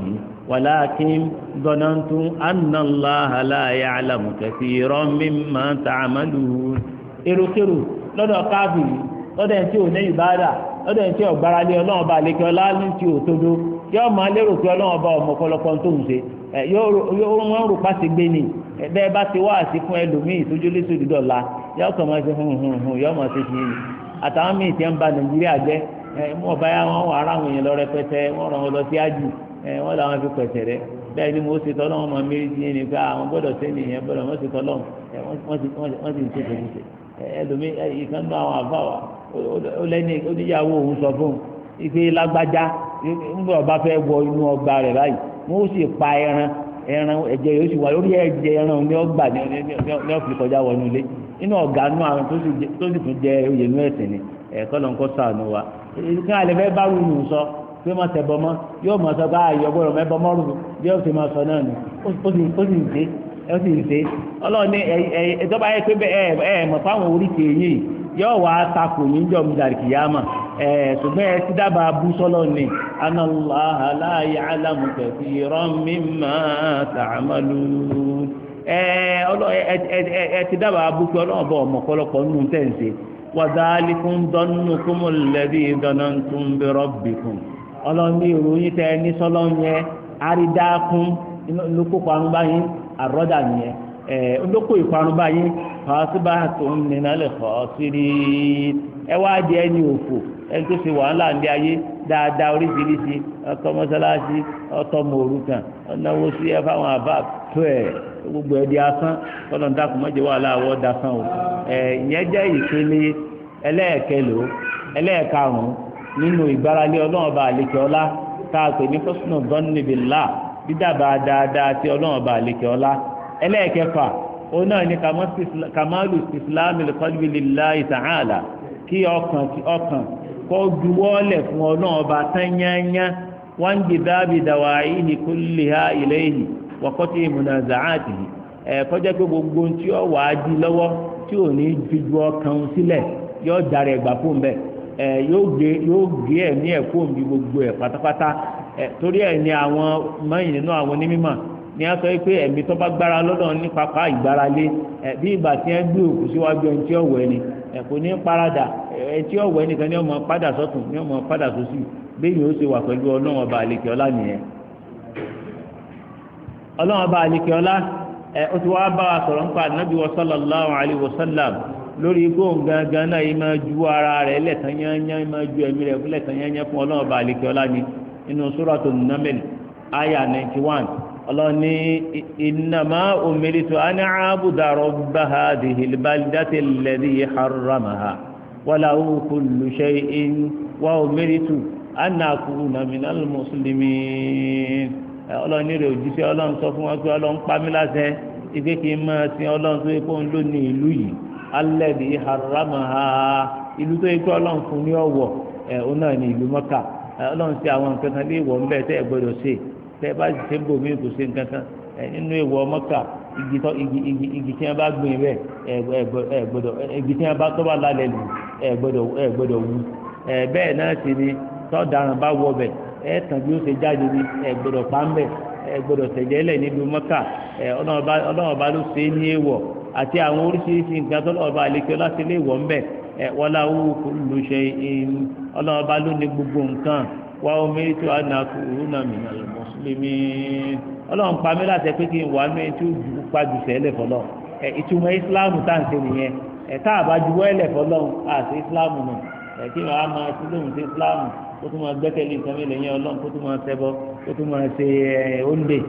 Speaker 1: walakin dhanantum anna Allaha la ya'lamu kathiran mimma ta'malun èròkèrò lọ́dọ̀ káfìrí lọ́dọ̀ ẹ̀ tí ò ní ìbáradà lọ́dọ̀ ẹ̀ tí ò gbára lé ọlọ́run ọba àlekè ọlá ní ti òtódó yóò máa lérò pé ọlọ́run ọba ọmọ ọ̀pọ̀lọpọ̀ tó ń ṣe yóò wọ́n rò pàṣẹ gbé ni bẹ́ẹ̀ bá ti wá àti fún ẹlòmíì tójú lé sódì dọ̀la yóò kàn máa ṣe hùn hùn hùn yóò máa ṣe fi ni àtàwọn míì tí ń ba Nàìjíríà jẹ́ mú ọba yá wọn wà ara àwọn èèyàn lọ rẹpẹtẹ wọn ràn wọn lọ sí ájì wọn làwọn fi pẹ̀sẹ̀ rẹ bẹ́ẹ̀ ni mo ṣe tọ́lọ́ wọn máa méjì sí ẹni pé àwọn gbọ́dọ̀ sẹ́ni ìyẹn gbọ́dọ̀ wọ́n ṣe tọ́lọ́ wọ́n sì ń ṣe tòun ẹlòmíì ìkan náà àwọn àbá wa ó lẹ́ni oníyàwó òun sọ fún un ife lágbájá nígbà ọba fẹ́ wọ inú ọgbà rẹ̀ báyìí wọ́n ó sì pa ẹran ẹran ẹ̀jẹ̀ yóò sì wà lórí ẹ̀jẹ̀ ẹran ní ọgbà ní ọ̀fìn kọjá wọnú ilé inú ọ̀gá nú àwọn tó sì tún jẹ oyè nú ẹ̀sìn ni ẹ̀kọ́ lọ́n kọ́ sànù wa kí alẹ́ fẹ́ bá wù yùn sọ pé má tẹ̀ bọ́ mọ́ yóò mọ̀ sọ bá ayọ̀ gbọ́dọ̀ mẹ́bọ́ mọ́rùn bí ó ti máa sọ náà ni ó sì ń ṣe ó sì ń ṣe ọlọ́run ní ẹ̀ẹ́dọ́gba yẹ pé ẹ̀ ẹ̀ mọ̀ fáwọn oríkèé yìí yóò wá takò yín jọ mi dàrí kìyàmà ẹ̀ ṣùgbọ́n ẹ ti dábàá bú sọ́lọ́ ni anna Allaha la ya'lamu kathiran mimma ta'malun ẹ ti dábàá bú pé ọlọ́run bọ̀ ọmọ ọ̀pọ̀lọpọ̀ nínú tẹ̀sí wa dhalikum dhannukum alladhi dhanantum bi rabbikum ọlọ́run ní ìròyìn tẹ ní sọ́lọ́ yẹn àrídákún lókò parun báyìí àrọ́dà nìyẹn olókò ìparun báyìí fàásùbà tó ń nínà lè kọ́ sírí ẹ wá di ẹni òfò ẹni tó ṣe wàhálà ní ayé dáadáa oríṣiríṣi ọkọ mọ́sálásí ọtọ mòrukàn ọ̀nàwó sí ẹ fáwọn àbá tó ẹ gbogbo ẹ di asán kọ́nà dákun mọ́jẹ́ wàhálà àwọ̀ dasán o ìyẹn jẹ́ ìpele ẹlẹ́ẹ̀kẹlò ẹlẹ́ẹ̀karùn-ún nínú ìgbáralé ọlọ́run ọba àlekè ọlá tá a pè ní husnu dhanni billah dídàbà dáadáa tí ọlọ́run ọba àlekè ọlá ẹlẹ́ẹ̀kẹfà òun náà ní kamalu islami qalbi lillahi ta'ala kí ọkàn ọkàn kó juwọ́lẹ̀ fún ọlọ́run ọba tányányá wọ́n ń jìdábì dawa'ihi kulliha ilayhi wa qati munaza'atihi ẹ̀ kọjá pé gbogbo tí ó wà á di lọ́wọ́ tí ò ní fi ju ọkàn sílẹ̀ yóò darí ẹgbà fún bẹ́ẹ̀ ẹ̀ yóò gbé yóò gbé ẹ̀mí ẹ̀ fún mi gbogbo ẹ̀ pátápátá ẹ̀ torí ẹ̀ ní àwọn mọ́yìn nínú àwọn onímọ̀ ní a sọ pé ẹ̀mí tó bá gbára lọ́dọ̀ ní pápá ìgbáralé ẹ̀ bí ìgbà tí wọ́n gbé òkú síwájú ẹni tí ó wẹ̀ ni ẹ̀ kò ní paradà ẹni tí ó wẹ̀ nìkan ní ọmọ padà sọ́tún ní ọmọ padà sósì bẹ́ẹ̀ yóò ṣe wà pẹ̀lú ọlọ́run ọba àlekè ọlá nìyẹn ọlọ́run ọba àlekè ọlá ẹ̀ ó ti wá bá wa sọ̀rọ̀ nípa ànábì wa sallallahu alayhi wa sallam lórí gbóhùn gangan náà yìí máa ju ara rẹ̀ lẹ́tàn yányán máa ju ẹ̀mí rẹ̀ lẹ́tàn yányán fún ọlọ́run ọba àlekè ọlá ni inú suratul naml aya ninety one ọlọ́ni innama umirtu an a'buda rabba hadhihi al-baldati alladhi harramaha wa lahu kullu shay'in wa umirtu an akuna minal muslimin ọlọ́ni rẹ̀ òjíṣẹ́ ọlọ́run sọ fún wọn pé ọlọ́run pa mí láṣẹ ike kí n máa sin ọlọ́run tó yẹ kó ń lò ní ìlú yìí alladhi harramaha ìlú tó yẹ kó ọlọ́run fún ní ọ̀wọ̀ ẹ̀ ọ náà ní ìlú Mọ́kà ọlọ́run ṣe àwọn nǹkan kan lé ìwọ̀ ń bẹ́ẹ̀ tẹ́ ẹ gbọ́dọ̀ ṣe tẹ́ bá ti ṣe ń bomi kò ṣe nǹkan kan nínú ìwọ̀ Mọ́kà igi tó igi igi igi tí wọ́n bá gbìn rẹ̀ ẹ gbọ́dọ̀ igi tí wọ́n bá tọ́ bá lálẹ́ lù ẹ gbọ́dọ̀ ẹ gbọ́dọ̀ wú bẹ́ẹ̀ náà sì ni tọ́daràn bá wọ bẹ̀ ẹ tàn bí ó ṣe jáde ní ẹ gbọ́dọ̀ pa ń bẹ̀ ẹ gbọ́dọ̀ tẹ̀jẹ́lẹ̀ nílùú Mọ́kà ọlọ́run ọba ló ṣe é ní èèwọ̀ àti àwọn oríṣiríṣi nǹkan tó lọ́wọ́ bá àlekè láti lé ìwọ̀ ń bẹ̀ walahu kullu shay'in ọlọ́run ọba ló ní gbogbo nǹkan wa umirtu an akuna minal muslimin ọlọ́run pa mí láti pé kí n wà ní etí ojú pàjù sẹ́lẹ̀ fọlọ́ ẹ̀ ìtumọ̀ ìsìláàmù tá à ń ṣe nìyẹn ẹ̀ tá a bá juwọ́ ẹ̀lẹ̀ fọlọ́ àti ìsìláàmù nù ẹ̀ kí wọ́n á máa ti lóhùn sí ìsìláàmù kó tún máa gbẹ́kẹ̀lé nǹkan mi lẹ́yìn ọlọ́run kó tún máa ṣẹbọ kó tún máa ṣe òǹdè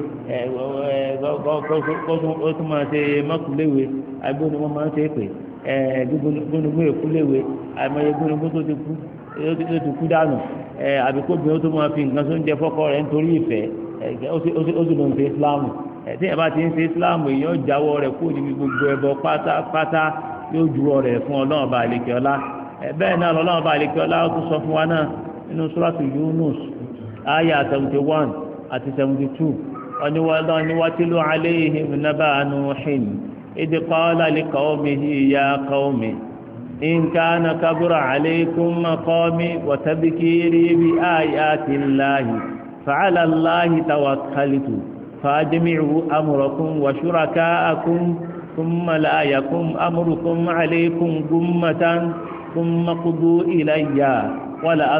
Speaker 1: kó tún máa ṣe mọ́kùléwe agbóni wọ́n máa ń ṣe pé gbónúgbó èkúléwe àìmọye gbónúgbó tó ti kú tó ti kú dànù àbíkóbìnrin ó tún máa fi nǹkan tó ń jẹ fọ́kọ rẹ̀ nítorí ìfẹ́ ó sì ló ń ṣe Islam tí ẹ bá ti ń ṣe Islam èèyàn jáwọ́ rẹ̀ kó níbi gbogbo ẹbọ pátápátá yóò juwọ́ rẹ̀ fún ọlọ́run ọba àlekè ọlá bẹ́ẹ̀ náà lọ́lọ́run ọba àlekè ọlá ó tún sọ fún wa náà nínú suratu Yunus aya seventy one àti seventy two ọ̀nìwọ̀lọ́ ni watilu alayhim naba'a Nuhin idh qala liqawmihi ya qawmi in kana kabura alaykum maqami wa tadhkiri bi ayati llahi فعلى الله توكلت فاجمعوا أمركم وشركاءكم ثم لا يكن أمركم عليكم غمة ثم قضوا إلي ولا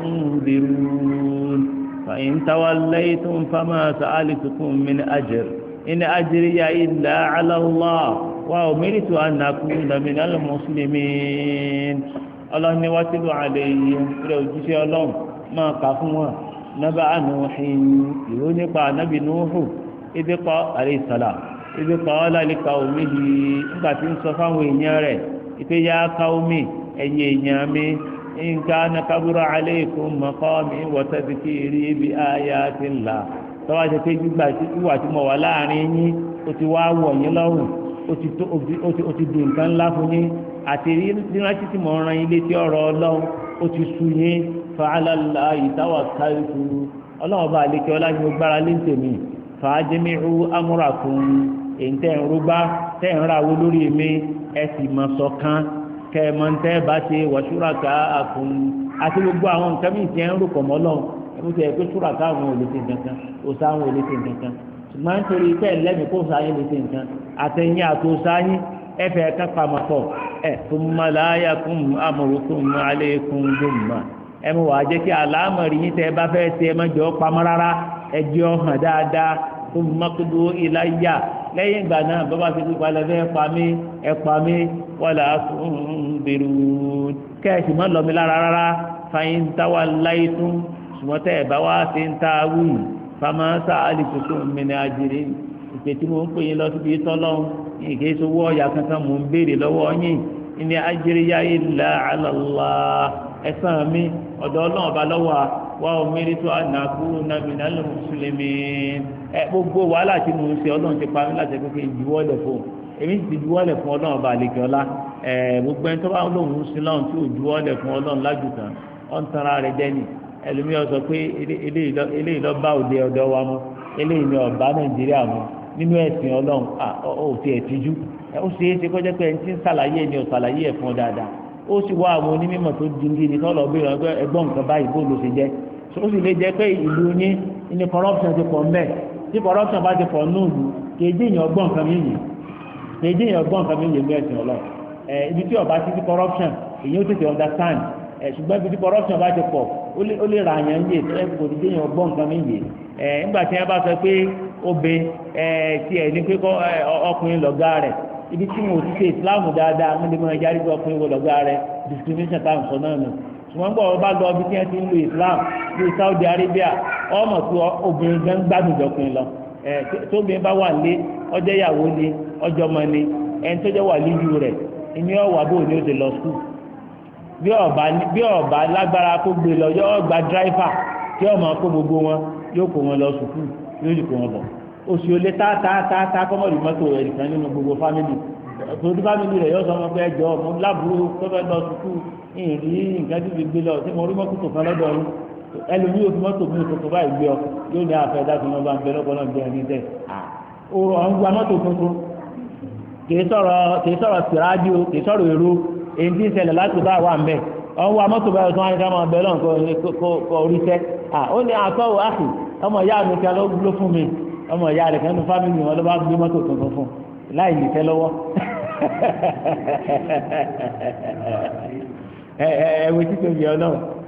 Speaker 1: تنظرون فإن توليتم فما سألتكم من أجر إن أجري إلا على الله وأمرت أن أكون من المسلمين الله نواتل عليهم لو جشي الله ما كفوا نبأ نوح يونق نبي نوح إذ قال عليه السلام إذ قال لقومه إنك صفا وينيره إذ يا قومي أي يامي إن كان كبر عليكم مقامي وتذكيري بآيات الله tọ́wá ṣe pé gbígbà ìwà tí mo wà láàrin yín ó ti wá wọ̀ yín lọ́rùn ó ti di nǹkan ńlá fún yín àti rírántí tí mo rán yín létí ọ̀rọ̀ ọlọ́run ó ti sú yín fa'ala Allahi tawakkaltu ọlọ́run bá lékè ọlá ní mo gbára lé tèmi fa'ajmi'u amrakum èyí tẹ́ ń rúgbá tẹ́ ń ra owó lórí mi ẹ sì mọ̀ ṣọ̀kan kẹ́ ẹ mọ̀ ń tẹ́ bá ṣe wa shuraka'akum àti gbogbo àwọn nǹkan mìíràn tí ẹ ń rò pọ̀ mọ́ lọ́run mo ti ẹ̀ pé ṣúra káwọn ò lè ṣe nǹkan òṣà àwọn ò lè ṣe nǹkan ṣùgbọ́n nítorí pé ẹlẹ́mìí kó ṣáyé lè ṣe nǹkan àtẹ̀yìn àti òṣáyé ẹ̀fẹ̀ ẹ̀ka pamọ́ pọ̀ ẹ̀ thumma la yakun amrukum alaykum ghumma ẹ̀ mo wàá jẹ́ kí àlámọ̀rí yín tẹ́ ẹ bá fẹ́ ṣe ẹ má jọ pamọ́ rárá ẹ jẹ́ ọ hàn dáadáa thumma qdu ilayya lẹ́yìn ìgbà náà bàbá ti fi palẹ̀ fẹ́ pa mí ẹ pa mí wala tunzirun kẹ́ẹ̀sì má lọ mi lára rárá fa in tawallaytum ṣùgbọ́n tẹ́ ẹ̀ bá wá sí ń ta wí fama sa'altukum min ajrin ìpè tí mo ń pè yín lọ síbi tọ́lọ́hún ìké sowó ọ̀yà kankan mò ń béèrè lọ́wọ́ yín in ajriya illa ala Allah ẹ̀sán mi ọ̀dọ̀ ọlọ́run ọba lọ́wọ́ wa umirtu an akuna minal muslimin ẹ gbogbo wàhálà tí mo ń ṣe ọlọ́run ti pa mí láti ẹgbẹ́ kí n juwọ́lẹ̀ fún èmi ti juwọ́lẹ̀ fún ọlọ́run ọba àlekè ọlá ẹ gbogbo ẹni tó bá lóhùn sí lọ́run tí ò juwọ́lẹ̀ fún ọlọ́run lájùtàn ọ̀ ń tanra rẹ̀ jẹ́ ni ẹlòmíràn sọ pé eléyìí lọ bá òde ọ̀dọ̀ wa mu eléyìí ni ọba nàìjíríà mu nínú ẹ̀sìn ọlọ́run ó ti ẹ̀ tijú ó ṣe é ṣe kọjá pé ẹni tí ń ṣàlàyé ẹni ò ṣàlàyé ẹ̀ fún ọ dáadáa ó sì wá àwọn onímọ̀ tó díndín ní tọ́lọ̀ bí ẹgbọ́n nǹkan báyìí bó ló ṣe jẹ́ ó sì lè jẹ́ pé ìlú yín ní corruption ti pọ̀ mẹ́ tí corruption bá ti pọ̀ núùlù kéèjì èèyàn gbọ́n nǹkan mí yìí kéèjì èèyàn gbọ́n nǹkan mí yìí ní ẹ̀sìn ọlọ́run ibi tí ọba ti ti corruption èyí ó tètè understand ṣùgbọ́n ibi tí corruption bá ti pọ̀ ó lè ra àyàn yé ẹ kò ní déyàn gbọ́ nǹkan mi yé ẹ nígbà tí wọ́n bá sọ pé obìn ẹ tí ẹ ní pé ọkùnrin lọ́gá rẹ̀ ibi tí wọn ò ti ṣe ìsìláàmù dáadáa wọ́n lè mọ ẹja rí pé ọkùnrin wọ lọ́gá rẹ̀ discrimination tá à ń sọ náà nù ṣùgbọ́n gbọ́ ọ bá lọ ibi tí wọ́n ti ń lo Islam bíi Saudi Arabia ọmọ tó obìnrin gan gbádùn jọkùnrin lọ ẹ tóbìnrin bá wà lé ọjọ́ ìyàwó ni ọjọ́ ọmọ ni ẹni tó jẹ́ wà lílu rẹ̀ ìní ọ̀wà bò ní ó ti lọ skul bí ọba bí ọba lágbára kó gbé lọ yọ gba dráìfà tí ọmọ kó gbogbo wọn yóò kó wọn lọ sùkúù yóò sì kó wọn bọ̀ oṣù olè tá tá tá tá kọ́mọ̀lì mọ́tò rẹ̀ nìkan nínú gbogbo fámìlì torí fámìlì rẹ̀ yóò sọ wọn pé ẹjọ́ ọmọ lábúrò tó fẹ́ lọ sùkúù ìrìn nǹkan tí fi gbé lọ tí mo rí mọ́tò kan lọ́dọ̀ ọ̀run ẹlòmí yóò fi mọ́tò mi tuntun báyìí gbé ọ yóò ní àfẹ́ dákun náà bá ń bẹ lọ́kọ́ náà gbé ẹni tẹ̀ ọ̀rọ̀ ọ̀hún gba mọ́tò tuntun kì í sọ̀rọ̀ kì í sọ̀rọ̀ tìrádìó kì í sọ̀rọ̀ èrò èyí tí ń ṣẹlẹ̀ láti bá wà mbẹ́ ọwọ́ amọ́tò báyọ̀ tó wáyé ká máa bẹ̀ lọ́n kọ́ orí tẹ́ ó ní àtọ́wò áàkì ọmọ ìyá mi kan ló fún mi ọmọ ìyá rẹ̀ kan nínú fámìlì wọn ló bá gbé mọ́tò tuntun fún láì lè tẹ́ lọ́wọ́ ẹ̀wẹ̀ títí òbí ọ náà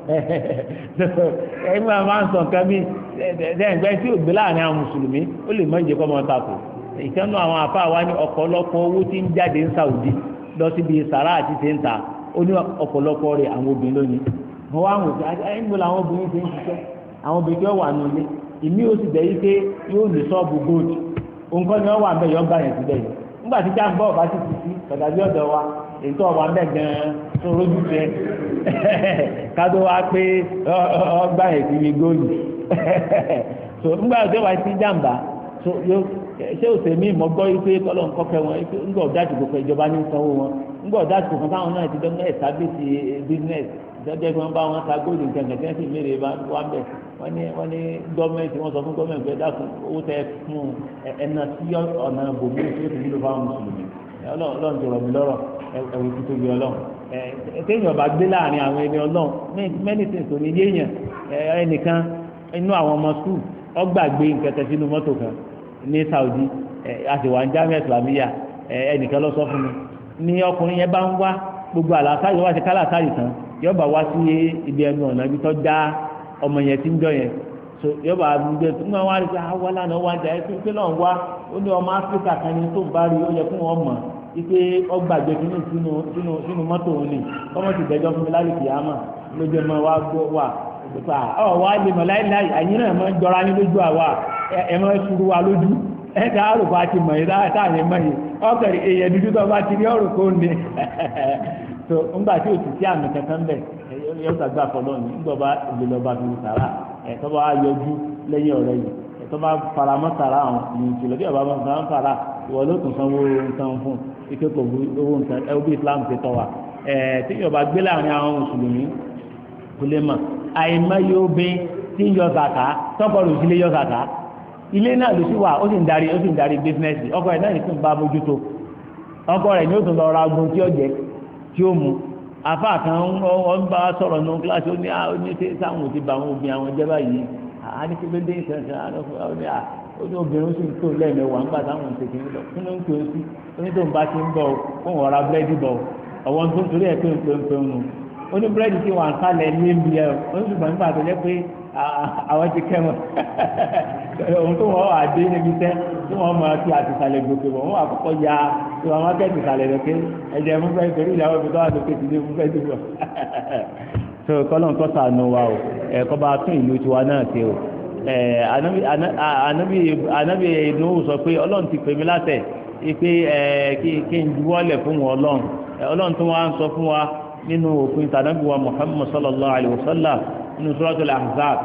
Speaker 1: ẹ̀mí àwọn máa ń sọ nǹkan bí ẹ̀ẹ́dẹ́gbẹ́ tí ò gbé láàrin àwọn mùsùlùmí ó lè mọ ìjẹ́kọ́ mọ́ tako ìkànnì àwọn àfa wa ní ọ̀pọ̀lọpọ̀ owó tí ń jáde ní Saudi lọ síbi sàrà àti tẹ́ńtà ó ní ọ̀pọ̀lọpọ̀ rẹ̀ àwọn obìnrin lónìí wọ́n wá wọ́n ẹ̀ ń gbọ́ làwọn obìnrin ti ń ṣiṣẹ́ àwọn obìnrin tí wọ́n wà nílé ìmí ó sì bẹ̀yí pé yóò ní sọ́ọ̀bù gold nǹkan ni wọ́n wà bẹ́ẹ̀ yọ gbà yẹn síbẹ̀ yìí nígbà tí jáǹbá ọba ti ti sí pàtàkì ọ̀dọ̀ wa ètò ọba bẹ́ẹ̀ gan-an tó rójú tẹ kádó wa pé ọgbà yẹn ti ní góòlù so nígbà tí wọ́n ti jáǹbá so yóò ṣé òsèmí mọ́gbọ́ yìí pé kọ́lọ́ nǹkan kẹ́ wọn nígbà ọ̀dà àtìkò kan ìjọba ní sanwó wọn nígbà ọ̀dà àtìkò kan táwọn náà ti dán establish business ìjọba tí wọ́n bá wọn ta góòlù nǹkan kẹ̀kẹ́ sì mérè wá ń bẹ̀ wọ́n ní wọ́n ní gọ́ọ̀mẹ̀ntì wọ́n sọ fún gọ́ọ̀mẹ̀ntì pé dákun owó tẹ fún ẹ̀nà sí ọ̀nà bòmí tí ó ti nílò fáwọn mùsùlùmí ọlọ́run ti rọ̀ mí lọ́rọ̀ ẹ̀wù ti tóbi ọlọ́run téèyàn bá gbé láàrin àwọn ẹni ọlọ́run many things ò ní yéèyàn ẹnìkan
Speaker 2: inú àwọn ọmọ skul ọgbàgbé nkẹtẹ sínú mọ́tò kan ní Saudi àtiwà ń jámẹ́ islamiyà ẹnìkan lọ sọ fún mi ní ọkùnrin yẹn bá ń wá gbogbo àlàáfáàyè wá sí kálàsáyì tán yọba wá sí ibi ẹnu ọ̀nà ibi tó já ọmọ yẹn tí ń jọ yẹn so yọba gbé tó ń wá rí pé àwọn lánàá wá jà ẹ pé náà wá ó ní ọmọ áfíríkà kan ní tó ń bá rí ó yẹ fún wọn mọ̀ wípé ọgbàgbé kìíní sínú sínú sínú mọ́tò òun ni ọmọ ti dẹjọ́ fún mi lálẹ́ kìámà lójú ọmọ wa gbọ́ wà pa ọ wá lè mọ̀ láìláì àyín náà máa ń jọra ní lójú àwa ẹ máa ń sùúrù wa lójú ẹ ká àrùkọ àti mọ̀ yìí láti àyè mọ̀ yìí ọkọ̀ èèyàn dúdú tó bá ti rí ọ̀rùn kó ní so ńgbà tí o ti sí àmì kankan bẹ̀ yóò sàgbà fọlọ́ ní ńgbọ̀ba ìlélọ́ba fi sàrà ẹ̀ tó bá yọjú lẹ́yìn ọ̀rẹ́ yìí ẹ̀ tó bá faramọ́ sàrà àwọn ìyìn ìṣẹ̀lẹ̀ bí ọba máa faramọ́ sàrà ìwọ ló tún sanwó nǹkan fún ike kò bu owó nǹkan ẹ bí Islam ti tọ́ wa ẹ̀ tí yọba gbé láàrin àwọn mùsùlùmí kò lè mọ̀ àìmọye obìnrin tí ń yọ zàkà tọ́kọ̀ ló sì lè yọ zàkà ilé náà ló sì wà ó sì ń darí ó sì ń darí bísínẹ́sì ọkọ rẹ̀ náà ní fún bá mójútó ọkọ rẹ̀ ní ó tún lọ ra ogun tí ó jẹ tí ó mu afa kan ń bá sọ̀rọ̀ nù kíláàsì ó ní ó ní sáwọn ò ti bá àwọn obìnrin àwọn jẹ́ báyìí àá ní kí ló dé ìṣẹ̀ṣẹ̀ ó ní à ó ní obìnrin ó sì ń tó lẹ́ẹ̀mẹ́wàá ńgbà táwọn ń tètè ń lọ kí ló ń tó sí ó ní tó ń bá ti ń bọ̀ ó ń wọra búrẹ́dì bọ̀ ọ̀wọ́n tó ń torí ẹ̀ pé ń pè ń pè ń nù ó ní búrẹ́dì tí wọ́n kálẹ̀ ní ẹ̀mí ẹ̀ ó ní ṣùgbọ́n nígbà tó jẹ́ pé àwọn ti kẹ́ wọn ohun tó wọ́n wà dé níbi tẹ́ tí wọ́n máa fi àtìsàlẹ̀ gòkè wọ́n wà kọ́kọ́ ya tí wọ́n máa kẹ́ẹ̀tì sàlẹ̀ rẹ̀ pé ẹ̀jẹ̀ mú fẹ́ torí ìyàwó ibi tó wà lókè ti dé mú fẹ́ dìbò so kọ́lọ́n tó sànù wa o ẹ̀kọ́ bá tún ìlú tiwa náà ṣe o ànábì Nuhu sọ pé ọlọ́run ti pè mí látẹ̀ pé kí n juwọ́lẹ̀ fún wọn ọlọ́run ọlọ́run tó wá ń sọ fún wa nínú òfin tànàbí wa Muhammad sallallahu alayhi wa sallam nínú suratul Ahzab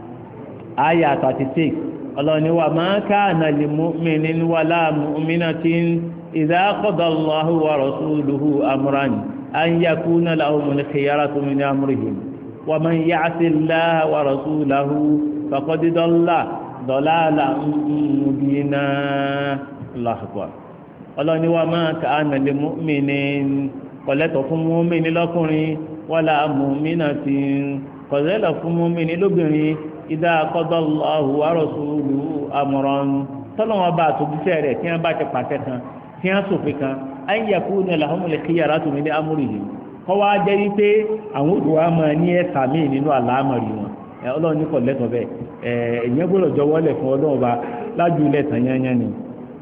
Speaker 2: aya thirty six ọlọ́ni wa ma kana li mu'minin wala mu'minatin idha qada Allahu wa rasuluhu amran an yakuna lahumul khiyaratu min amrihim wa man ya'si Allaha wa rasulahu faqad dalla dalalan mubina. Allahu akbar. ọlọ́ni wa ma kana li mu'minin kọ̀lẹ́tọ̀ fún mùmínì lọ́kùnrin wala mu'minatin kọ̀lẹ́tọ̀ fún mùmínì lóbìnrin idha qada Allahu wa rasuluhu amran tọ́lọ́wọ́n bá àtòjíṣẹ́ rẹ̀ tí wọ́n bá ti pàṣẹ kan tí wọ́n sòfin kan an yakuna lahumul khiyaratu min amrihim kọ́ wá jẹ́ wípé àwọn òdò wa máa ní ẹ̀sà míì nínú àlámọ̀rí wọn ọlọ́run ní kọ̀lẹ́tọ̀ bẹ́ẹ̀ ẹ̀yẹ́ gbọ́dọ̀ jọwọ́lẹ̀ fún ọlọ́run bá lájú ilẹ̀ tàn yányán ni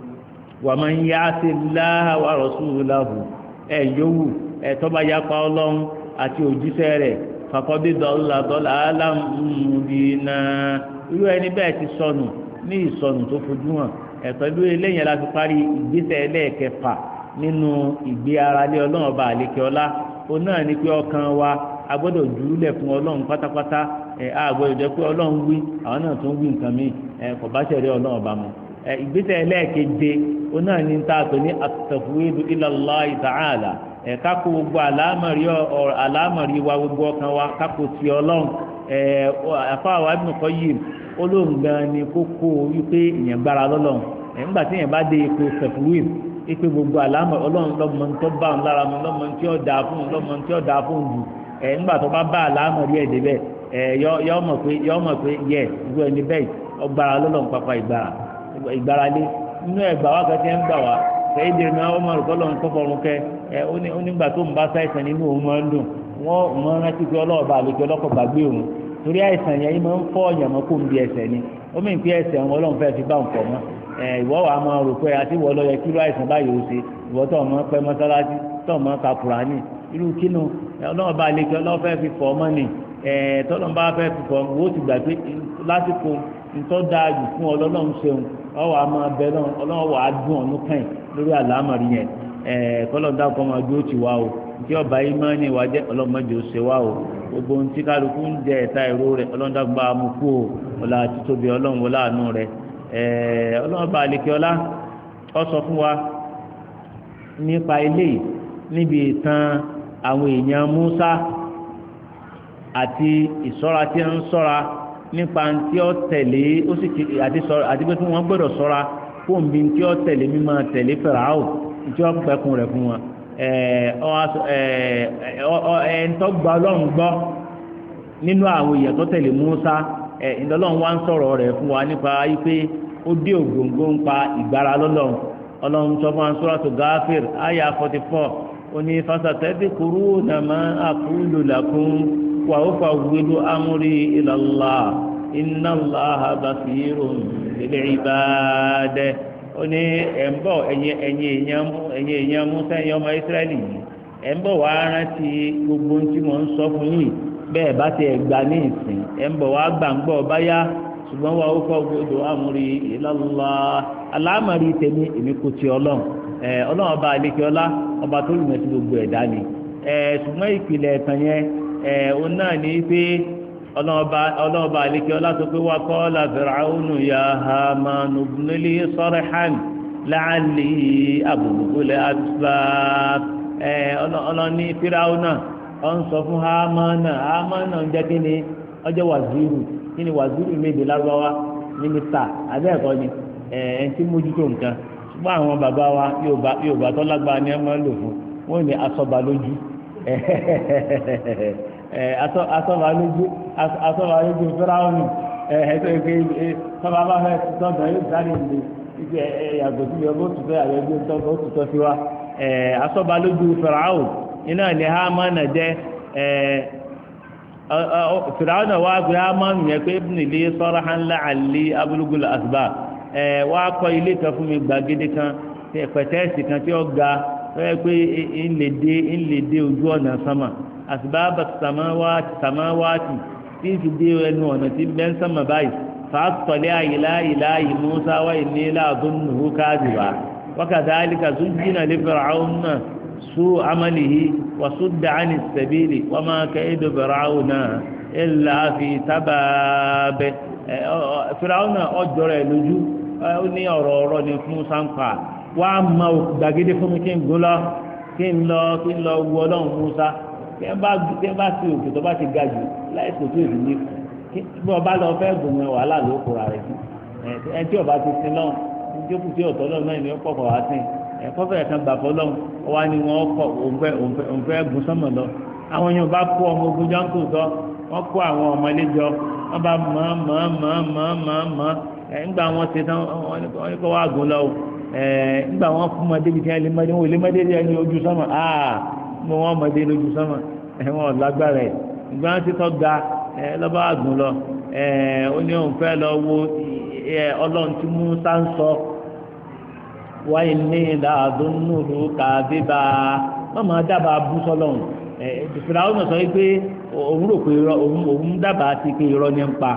Speaker 2: wa man ya'si Allaha wa rasulahu ẹ yòówù ẹ tọ́ba yapa ọlọ́run àti òjíṣẹ́ rẹ̀ fàkọ́bí dọ́là dọ́là alámùbínà irú ẹni bẹ́ẹ̀ ti sọnù ní ìsọnù tó fojú hàn ẹ pẹ̀lú eléyìí la fi parí ìgbésẹ̀ ẹlẹ́ẹ̀kẹfà nínú ìgbé ara lé ọlọ́run ọba àlekè ọlá òun náà ni pé ọkàn wa a gbọ́dọ̀ jùúlẹ̀ fún ọlọ́run pátápátá ẹ a gbọ́dọ̀ jẹ́ pé ọlọ́run wí àwọn náà tó ń wí nǹkan míì ẹ kò bá ṣẹ̀rí ọlọ́run ọba mu ẹ ìgbésẹ̀ ẹlẹ́ẹ̀keje òun náà ni ta pè ní at-tafwidu ila Allahi ta'ala ẹ kákó gbogbo àlámọ̀rí ọ̀rọ̀ àlámọ̀rí wa gbogbo ọkàn wa kákó ti ọlọ́run ẹ àfáàwá Ibn Qayyim olóhùn gan ni kókó wípé ìyẹn gbára lọ́lọ́run ẹ̀ ńgbà tí ìyẹn bá dé ipò tafwid ipe gbogbo àlámọ̀ ọlọ́run lọ́mọ tó bá òun lára mu lọ́mọ tí ó dáa fún un lọ́mọ tí ó dáa fún un jù ẹ̀ ńgbà tó bá bá àlámọ̀rí ẹ̀ débẹ̀ ẹ̀ yọ mọ̀ pé yọ mọ̀ pé yẹ ìlú ẹni bẹ́ẹ̀ ọgbàrá lọ́lọ́run pápá ìgbàrá ìgbàrá lé nínú ẹgbàá wa kẹtẹ ń gbà wá sẹ́yìn dèrè náà ọmọ rẹ̀ kọ́lọ́ nǹkan fọ̀rùn kẹ́ ẹ onígbà tó ń bá sáìsàn nínú òun máa ń dùn wọ́n mọ rántí pé ọlọ́ọ̀bà àlejò ọlọ́kọ̀ gbàgbé òun torí àìsàn yẹn yìí máa ń fọ́ ọ̀yàn mọ́ kó ń bi ẹsẹ̀ ni ó mì ń pé ẹsẹ̀ wọn ọlọ́run fẹ́ẹ́ fi bá nǹkan mọ́ ẹ ìwọ wà á máa rò pé àti ìwọ lọ yẹ kí ló àìsàn báyìí ó ṣe ìwọ tó ọmọ pẹ́ mọ́sálásí tó ọmọ ka Kùránì irú kínú ọlọ́ọ̀bà àlejò ọlọ́ọ̀ fẹ́ẹ́ fi fọ́ ọmọ ni ẹ tọ́lọ́mbà fẹ́ẹ́ fi fọ́ wọ́n ti gbà pé lásìkò ntọ́ dáa jù fún ọlọ́run ṣeun ọwọ́ a máa bẹ náà ọlọ́run wà á dùn ọ̀nù kàn lórí àlámọ̀rí yẹn ẹ̀ẹ́ kọ́lọ́dà kọ́ máa dúró tì wá o tí ọba yìí máa ní ìwà jẹ́ ọlọ́mọdé ó ṣe wá o gbogbo ohun tí kálukú ń jẹ ẹ̀ta ìró rẹ̀ ọlọ́dà gba mú kú o ọlá títóbi ọlọ́run wọlé àánú rẹ̀ ẹ̀ẹ́ ọlọ́run bá àlekè ọlá ọ sọ fún wa nípa ilé níbi ìtàn àwọn èèyàn Mùsá àti ìṣọ́ra tí ń ṣọ́ra nípa tí ó tẹ̀lé ó sì ti àti sọ àti pé kí wọ́n gbọ́dọ̀ sọ́ra fóun bí tí ó tẹ̀lé mímọ́ tẹ̀lé Fáráò tí ó pẹ̀kun rẹ̀ fún wọn ẹ̀ẹ́ntọ́ gba ọlọ́run gbọ́ nínú àwọn èèyàn tó tẹ̀lé Mùsá ẹ̀ ìdọ́lọ́run wá ń sọ̀rọ̀ rẹ̀ fún wa nípa wípé ó dé ògóńgó ń pa ìgbára lọ́lọ́run ọlọ́run sọ fún Suratu Ghafir àyà forty four ó ní fasatadhkuruna ma aqulu lakum wa ufawwidu amri ila Allah inna Allaha basirun bil ibad ó ní ẹ̀ ń bọ̀ ẹ̀yin èèyàn ẹ̀yin èèyàn Mùsá ẹ̀yin ọmọ Ísírẹ́lì yìí ẹ̀ ń bọ̀ wá rántí gbogbo ohun tí mo ń sọ fún yìí bẹ́ẹ̀ bá ti ẹ̀gbà ní ìsìn ẹ̀ ń bọ̀ wá gbàǹgbọ̀ báyá ṣùgbọ́n wa ó fọ́ gbọdọ̀ amúrí ìlàlá aláàmàrí tèmi èmi kò ti ọlọ́run ẹ̀ ọlọ́run ọba àlekè ọlá ọba tó lùmọ̀ sí gbogbo ẹ̀dá ni ẹ̀ ṣùgbọ́n ìpìlẹ̀ ẹ̀tàn yẹn ẹ̀ òun náà ní pé ọlọ́run ọba àlekè ọlá tó pé wá qala Fir'aunu ya Hamanu ibni li sarhan la'alli ablughu al-asbab ẹ̀ ọlọ́run ní Fir'auna ọ ń sọ fún Hamana Hamana ń jẹ́ kí ni ọjọ́ wàzírù kí ni wàzírù méje lárúbáwá mínísítà abẹ́ẹ̀kọ́ ni ẹ̀ ẹ̀ tí mójútó nǹkan ṣùgbọ́n àwọn bàbá wa Yorùbá tó lágbára ni ẹ máa ń lò fún wọn ní asọ́ba lójú asọ́ba lójú asọ́ba lójú fúráwọ̀nù ẹ̀ẹ́dẹ́ pé sọ́ba bá fẹ́ tọ́gbọ̀n yóò sáré ìlú ìgbẹ́ ẹ̀yàgò sí ọgbọ́n òtútọ́ àyẹ̀gbẹ́ tọ́gbọ̀n òtútọ́ sí wa asọ́ba lójú fúráwọ̀nù iná ní Hámánà jẹ́ fìràwọ̀nà wá gbé Hámánà yẹn pé ibùn ilé sọ́rọ̀ hàn láàlí abúlúgùlù àsùbà wá kọ́ ilé kan fún mi gbàgede kan pẹ̀tẹ́ẹ̀sì kan tí ó ga wọ́n pé ńlẹ̀dé ojú ọ̀nà sánmà àsùbà sàmáwáàtì tí fi dé ẹnu ọ̀nà tí bẹ́ẹ̀ sánmà báyìí fàátọ̀lẹ́ àyílá ìláyì Mùsá wà ní láàdúnnù káàdìbà وكذلك زين لفرعون سوء عمله وصد عن السبيل وما كيد فرعون إلا في تباب فرعون أجر لجو ó ní ọ̀rọ̀ ọ̀rọ̀ ni fún sanfa wá ma gbàgede fún mi kí n gbólọ́ kí n lọ kí n lọ wọ ọlọ́run Musa kí n bá kí n bá sí òkè tó bá ti ga jù láì kò tó ìdílé kí bí ọba lọ fẹ́ gùn mọ́ wàhálà ló kóra rẹ̀ sí ẹ tí ọba ti sin lọ́hùn tí ó kù sí ọ̀tọ̀ lọ́hùn náà ni ó pọ̀ pọ̀ wá sí ẹ kọ́fẹ́ kan gbà fọ́ lọ́hùn ọwá ni wọ́n kọ́ òǹfẹ́ gùn sọ́mọ̀ lọ àwọn yóò bá kó ọmọ ogun jáǹkù tọ́ wọ́n kó àwọn ọmọlẹ́jọ wọ́n bá mọ́ mọ́ mọ́ mọ́ mọ́ mọ́ ńgbà wọn ṣe tán wọn ní kó wá gùn lọ ẹ ńgbà wọn fún ọmọdé bíi kí wọn lè mọdé wọn ò lè mọdé ní ojú sọmọ aa mo wọn mọdé lójú sọmọ ẹ wọn lágbára ẹ ìgbà wọn ti tọ́ ga ẹ lọ́ba wá gùn lọ ẹ ó ní òun fẹ́ lọ wo ẹ ọlọ́run tí Mùsá ń sọ wáyé ní ìdádúnnùrú kàbíbà wọn máa dábàá bú sọlọ́run ẹ Fíráúnà sọ pé òun rò pé òun dábàá ti pé irọ́ ní ń pa.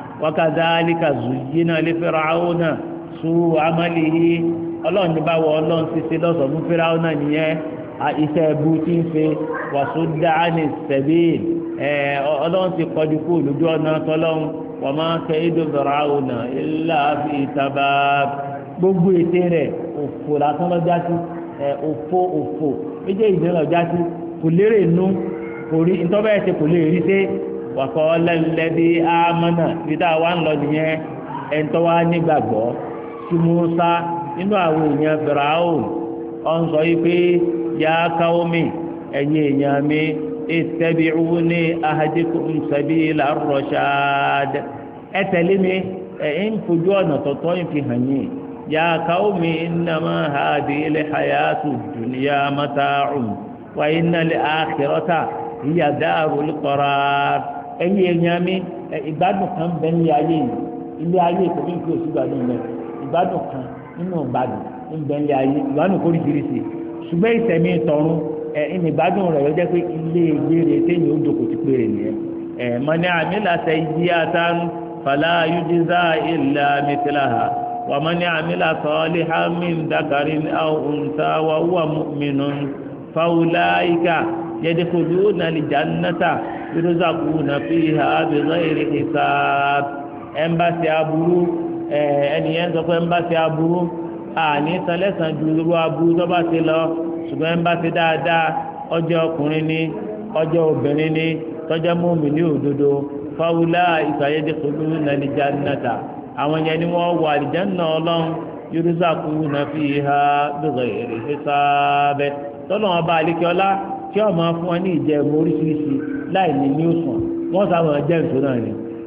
Speaker 2: وكذلك زين لفرعون سوء عمله ọlọ́run ní báwo ọlọ́run ti ṣe lọ́sọ̀ fún Fíráúnà nìyẹn iṣẹ́ ẹbú tí ń ṣe wàsúdà ní sẹ̀bíìn ọlọ́run ti kọjú kú lójú ọ̀nà tọ́lọ́run wa ma kaydu Fir'auna illa fi tabab gbogbo ète rẹ̀ òfò lásán lọ́jà sí òfò òfò méjèèjì ní lọ́jà sí kò lérè nú kò rí ntọ́bẹ̀ ṣe kò lè rí sé wàkọ́ọ́lẹ́ lẹ́bí ámánà ìdá wa ń lọ nìyẹn ẹ̀ńtọ́ wa nígbàgbọ́ sí Mùsá nínú àwọn èèyàn Fíráúnà ó ń sọ yìí pé yá káwọ́mì ẹ̀yin èèyàn mi ittabi'uni ahdikum sabila ar-rashad ẹ tẹ̀lé mi ẹ̀ ń fojú ọ̀nà tọ̀tọ̀ ń fi hàn yín yá káwọ́mì innama hadhihi al-hayatu ad-dunya mata'un wa inna al-akhirata hiya darul qarar ẹ̀yin èèyàn mi ìgbádùn kan bẹ ní ayé yìí ilé ayé kò ní kí o sí gbádùn rẹ ìgbádùn kan nínú ìgbádùn ń bẹ ní ayé ìgbádùn kò rí jìrìsì ṣùgbọ́n ìsẹ̀mí tọ̀run ẹ̀ ní ìgbádùn rẹ̀ yóò jẹ́ pé ilé ìgbére téèyàn ó jókòó ti péré nìyẹn ẹ̀ man amila sayyi'atan fala yujza illa mithlaha wa man amila salihan min dhakarin aw untha wa huwa mu'minun fa ulaika yadkhuluna al-jannata yurzaquna fiha bighayri hisab ẹmbàsí aburú ẹnìyẹn sọ pé ẹmbàsí aburú àní sọlẹ́sàn ju irú aburú tó bá ti lọ ṣùgbọ́n ẹmbàsí dáadáa ọjọ́ ọkùnrin ni ọjọ́ obìnrin ni tọ́jọ́ mùmínì òdodo fa ulaika yadkhuluna al-jannata àwọn yẹn ni wọ́n wọ àlìjánnà ọlọ́run yurzaquna fiha bighayri hisab tọ́lọ́wọ́n bá àlékíọ́lá tí wọ́n máa fún wọn ní ìjẹun oríṣiríṣi láì ní ní òsàn wọ́n sábà jẹ́ ìṣó náà ni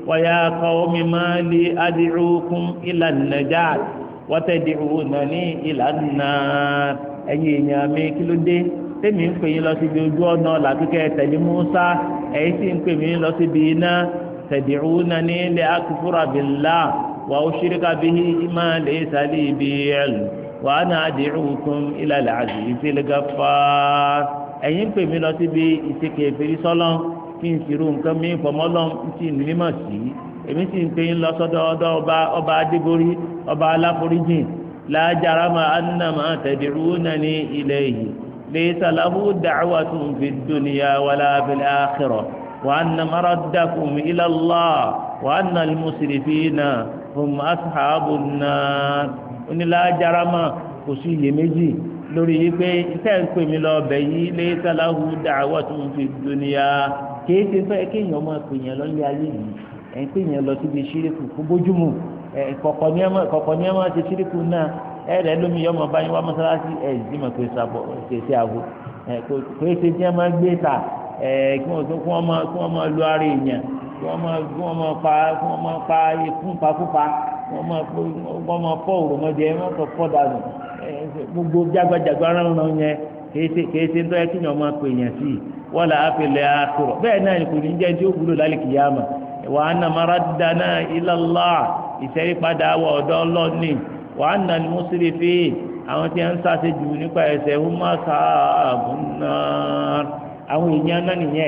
Speaker 2: ويا قوم ما لي أدعوكم إلى النجاة وتدعونني إلى النار ẹ̀yin èèyàn mi kí ló dé tèmi ń pè yín lọ síbi ojú ọ̀nà làkíkẹ́ tẹ̀lé Mùsá ẹ̀yin sì ń pè mí lọ síbi iná tad'unani li akfura billah wa ushrika bihi ma laysa li bihi ilm wa ana ad'ukum ila al-'azizil ghaffar ẹ̀yin ń pè mí lọ síbi ìṣèkè fèrè sọ́lọ́ kí n sì ro nǹkan mi fọmọ́lọ́ tí n mímọ̀ sí èmi sì ń pè yín lọ sọ́dọ̀ ọ̀dọ̀ ọba ọba adégorí ọba aláforíjìn la jarama annama tad'unani ilayhi laysa lahu da'watun fid dunya wala fil akhirah wa anna maraddakum ila Allah wa anna al-musrifina hum ashabun nar oni la jarama kò sí iyèméjì lórí yìí pé iṣẹ́ ń pè mí lọ bẹ̀ yìí laysa lahu da'watun fid dunya kìí ṣe fẹ́ kéèyàn máa pè yẹn lọ́lé ayé yìí ẹ̀ ń pè yẹn lọ síbi ṣíríkù kó bójúmu ẹ̀ kọ̀kọ̀ ní ẹ̀ máa ṣe ṣíríkù náà ẹ̀ rẹ̀ lómi yọ ọmọ báyìí wá mọ́sálásí ẹ̀ ìdí mọ̀ pé sábọ̀ ṣèṣe àgbo ẹ̀ kò ṣe tí wọ́n máa gbé ta ẹ̀ kí wọ́n kí wọ́n máa kí wọ́n máa lu ara èèyàn kí wọ́n máa kí wọ́n máa pa kí wọ́n máa pa ikú pakúpa kí wọ́n máa wọ́n máa fọ́ òròmọdé wọ́n kọ́ fọ́ dànù gbogbo jágbajàgba rán yẹn kìí ṣe ń tọ́ ẹ kí wọ́n máa pè yẹn sí i wala afil akhirah bẹ́ẹ̀ náà ni kò ní jẹ́ tí ó wúlò lálẹ́ kìyàmà wa anna maraddana ila Allah ìṣẹ́rí padà wọ ọ̀dọ̀ ọlọ́ọ̀ni wa anna al-musrifin àwọn tí wọ́n ń sáṣe jù nípa ẹ̀ṣẹ̀ hum ashabun nar àwọn èèyàn náà nìyẹn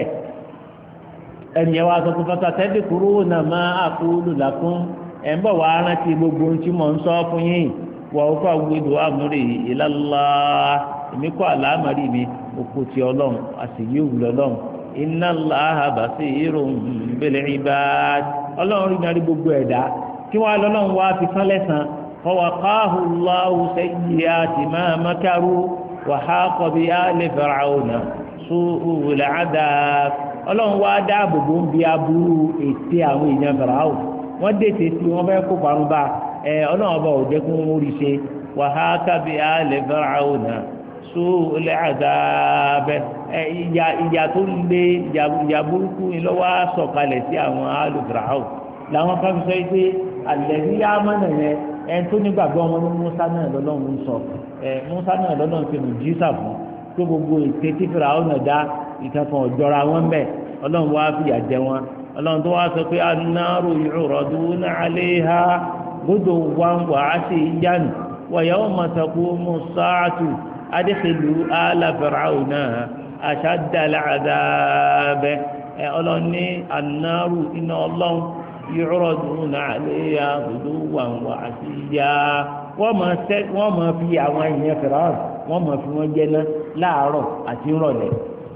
Speaker 2: ẹnìyẹn wá sọ fún fata tadhkuruna ma aqulu lakum ẹ̀ ń bọ̀ wá rántí gbogbo ohun tí mò ń sọ fún yín wa ufawwidu amri ila Allah èmi kọ́ àlámàrí mi oko ti ọlọ́run àṣìyí òwúlọ̀ ọlọ́run inna Allaha basirun bil ibad ọlọ́run rí nàrí gbogbo ẹ̀dá kí wọ́n lọ́lọ́run wá fi kán lẹ́sàn fa waqahu Allahu sayyiati ma makaru wa haqa bi ali fir'auna su'ul 'adab ọlọ́run wá dáàbò bò ń bi aburú ètè àwọn èèyàn Fáráò wọ́n dètè sí wọ́n fẹ́ kó parun bá ẹ ọlọ́run ọba ò jẹ́ kó wọ́n rí ṣe wa haqa bi ali fir'auna su'ul 'adab ìyà ìyà tó lé ìyà burúkú lọ́wọ́ sọ̀kalẹ̀ sí àwọn alùpùpù làwọn kan fi sọ pé àlẹ́rí àmọ́nà yẹn ẹni tó nígbàgbọ́ wọn ní Musa náà lọ́lọ́run sọ ẹ Musa náà lọ́lọ́run fi mú jísà fún tó gbogbo ète tí Fáráò náà dá ìkankan ọ̀jọ́ra wọn bẹ́ẹ̀ ọlọ́run wá fìyà jẹ wọn ọlọ́run tó wá sọ pé an-naru yu'raduna 'alayha ghuduwwan wa 'ashiyyan wa yawma taqumu as-sa'atu adkhilu ala fir'auna ashadda al-'adhab ọlọ́ni an-naru iná ọlọ́run yu'raduna 'alayha ghuduwwan wa 'ashiyya wọ́n máa fi àwọn èèyàn Fáráò wọ́n máa fi wọ́n jẹ́ná láàárọ̀ àti ìrọ̀lẹ́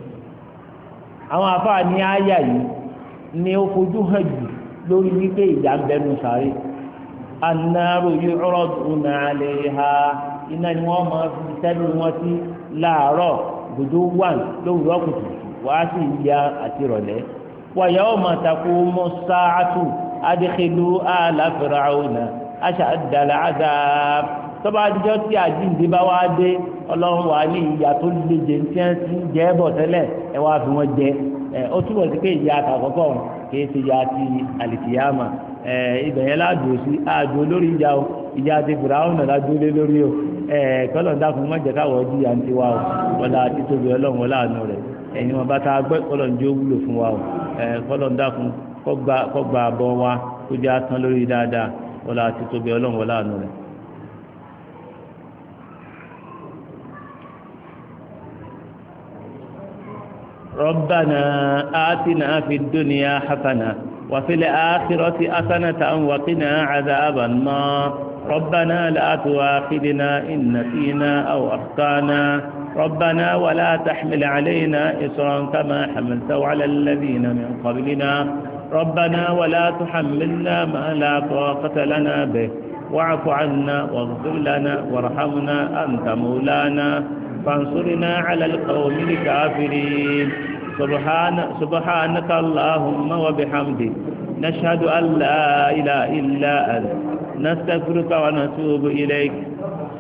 Speaker 2: àwọn afáà ní àyà yìí ni ó fojú hàn jù lórí wípé ìjà ń bẹnu sáré an-naru yu'raduna 'alayha iná ni wọ́n máa fi sẹ́nu wọn sí láàárọ̀ ghuduwwan lówùrọ̀ kùtù wàá sì ya àti ìrọ̀lẹ́ wa yawma taqumu as-sa'atu adkhilu ala fir'auna ashadda al-'adhab tọ́ba àdìjọ́ tí àjíǹde bá wá dé ọlọ́run wà ní ìyà tó lè jẹ ní tí wọ́n ti ń jẹ́ bọ̀ tẹ́lẹ̀ ẹ wá fi wọ́n jẹ ẹ ó túbọ̀ sí pé ìyà àtàkọ́kọ́ kìí ṣe ìyà ti àlìkìyàmà ẹ ibẹ̀ yẹn ládùú sí àdùú lórí ìjà o ìjà ti Fáráò náà ládùú lé lórí o ẹ kọ́lọ̀ ń dákun mọ́ jẹ́ káwọ́ di à ń tiwa o wọlá àti tóbi ọlọ́run wọlá àánú rẹ̀ ẹ̀yin wọn bá ta gbẹ́ kọ́lọ̀ ń jẹ́ ó wúlò fún wa o ẹ kọ́lọ̀ ń dákun kọ́ gba àbọ̀ wa kó jẹ́ atán lórí dáadáa wọlá àti tóbi ọlọ́run wọlá àánú rẹ̀. ربنا آتنا في الدنيا حسنة وفي الآخرة حسنة وقنا عذاب النار ربنا لا تؤاخذنا إن نسينا أو أخطأنا ربنا ولا تحمل علينا إصرا كما حملته على الذين من قبلنا ربنا ولا تحملنا ما لا طاقة لنا به واعف عنا واغفر لنا وارحمنا أنت مولانا فانصرنا على القوم الكافرين سبحان سبحانك اللهم وبحمدك نشهد أن لا إله إلا أنت نستغفرك ونتوب إليك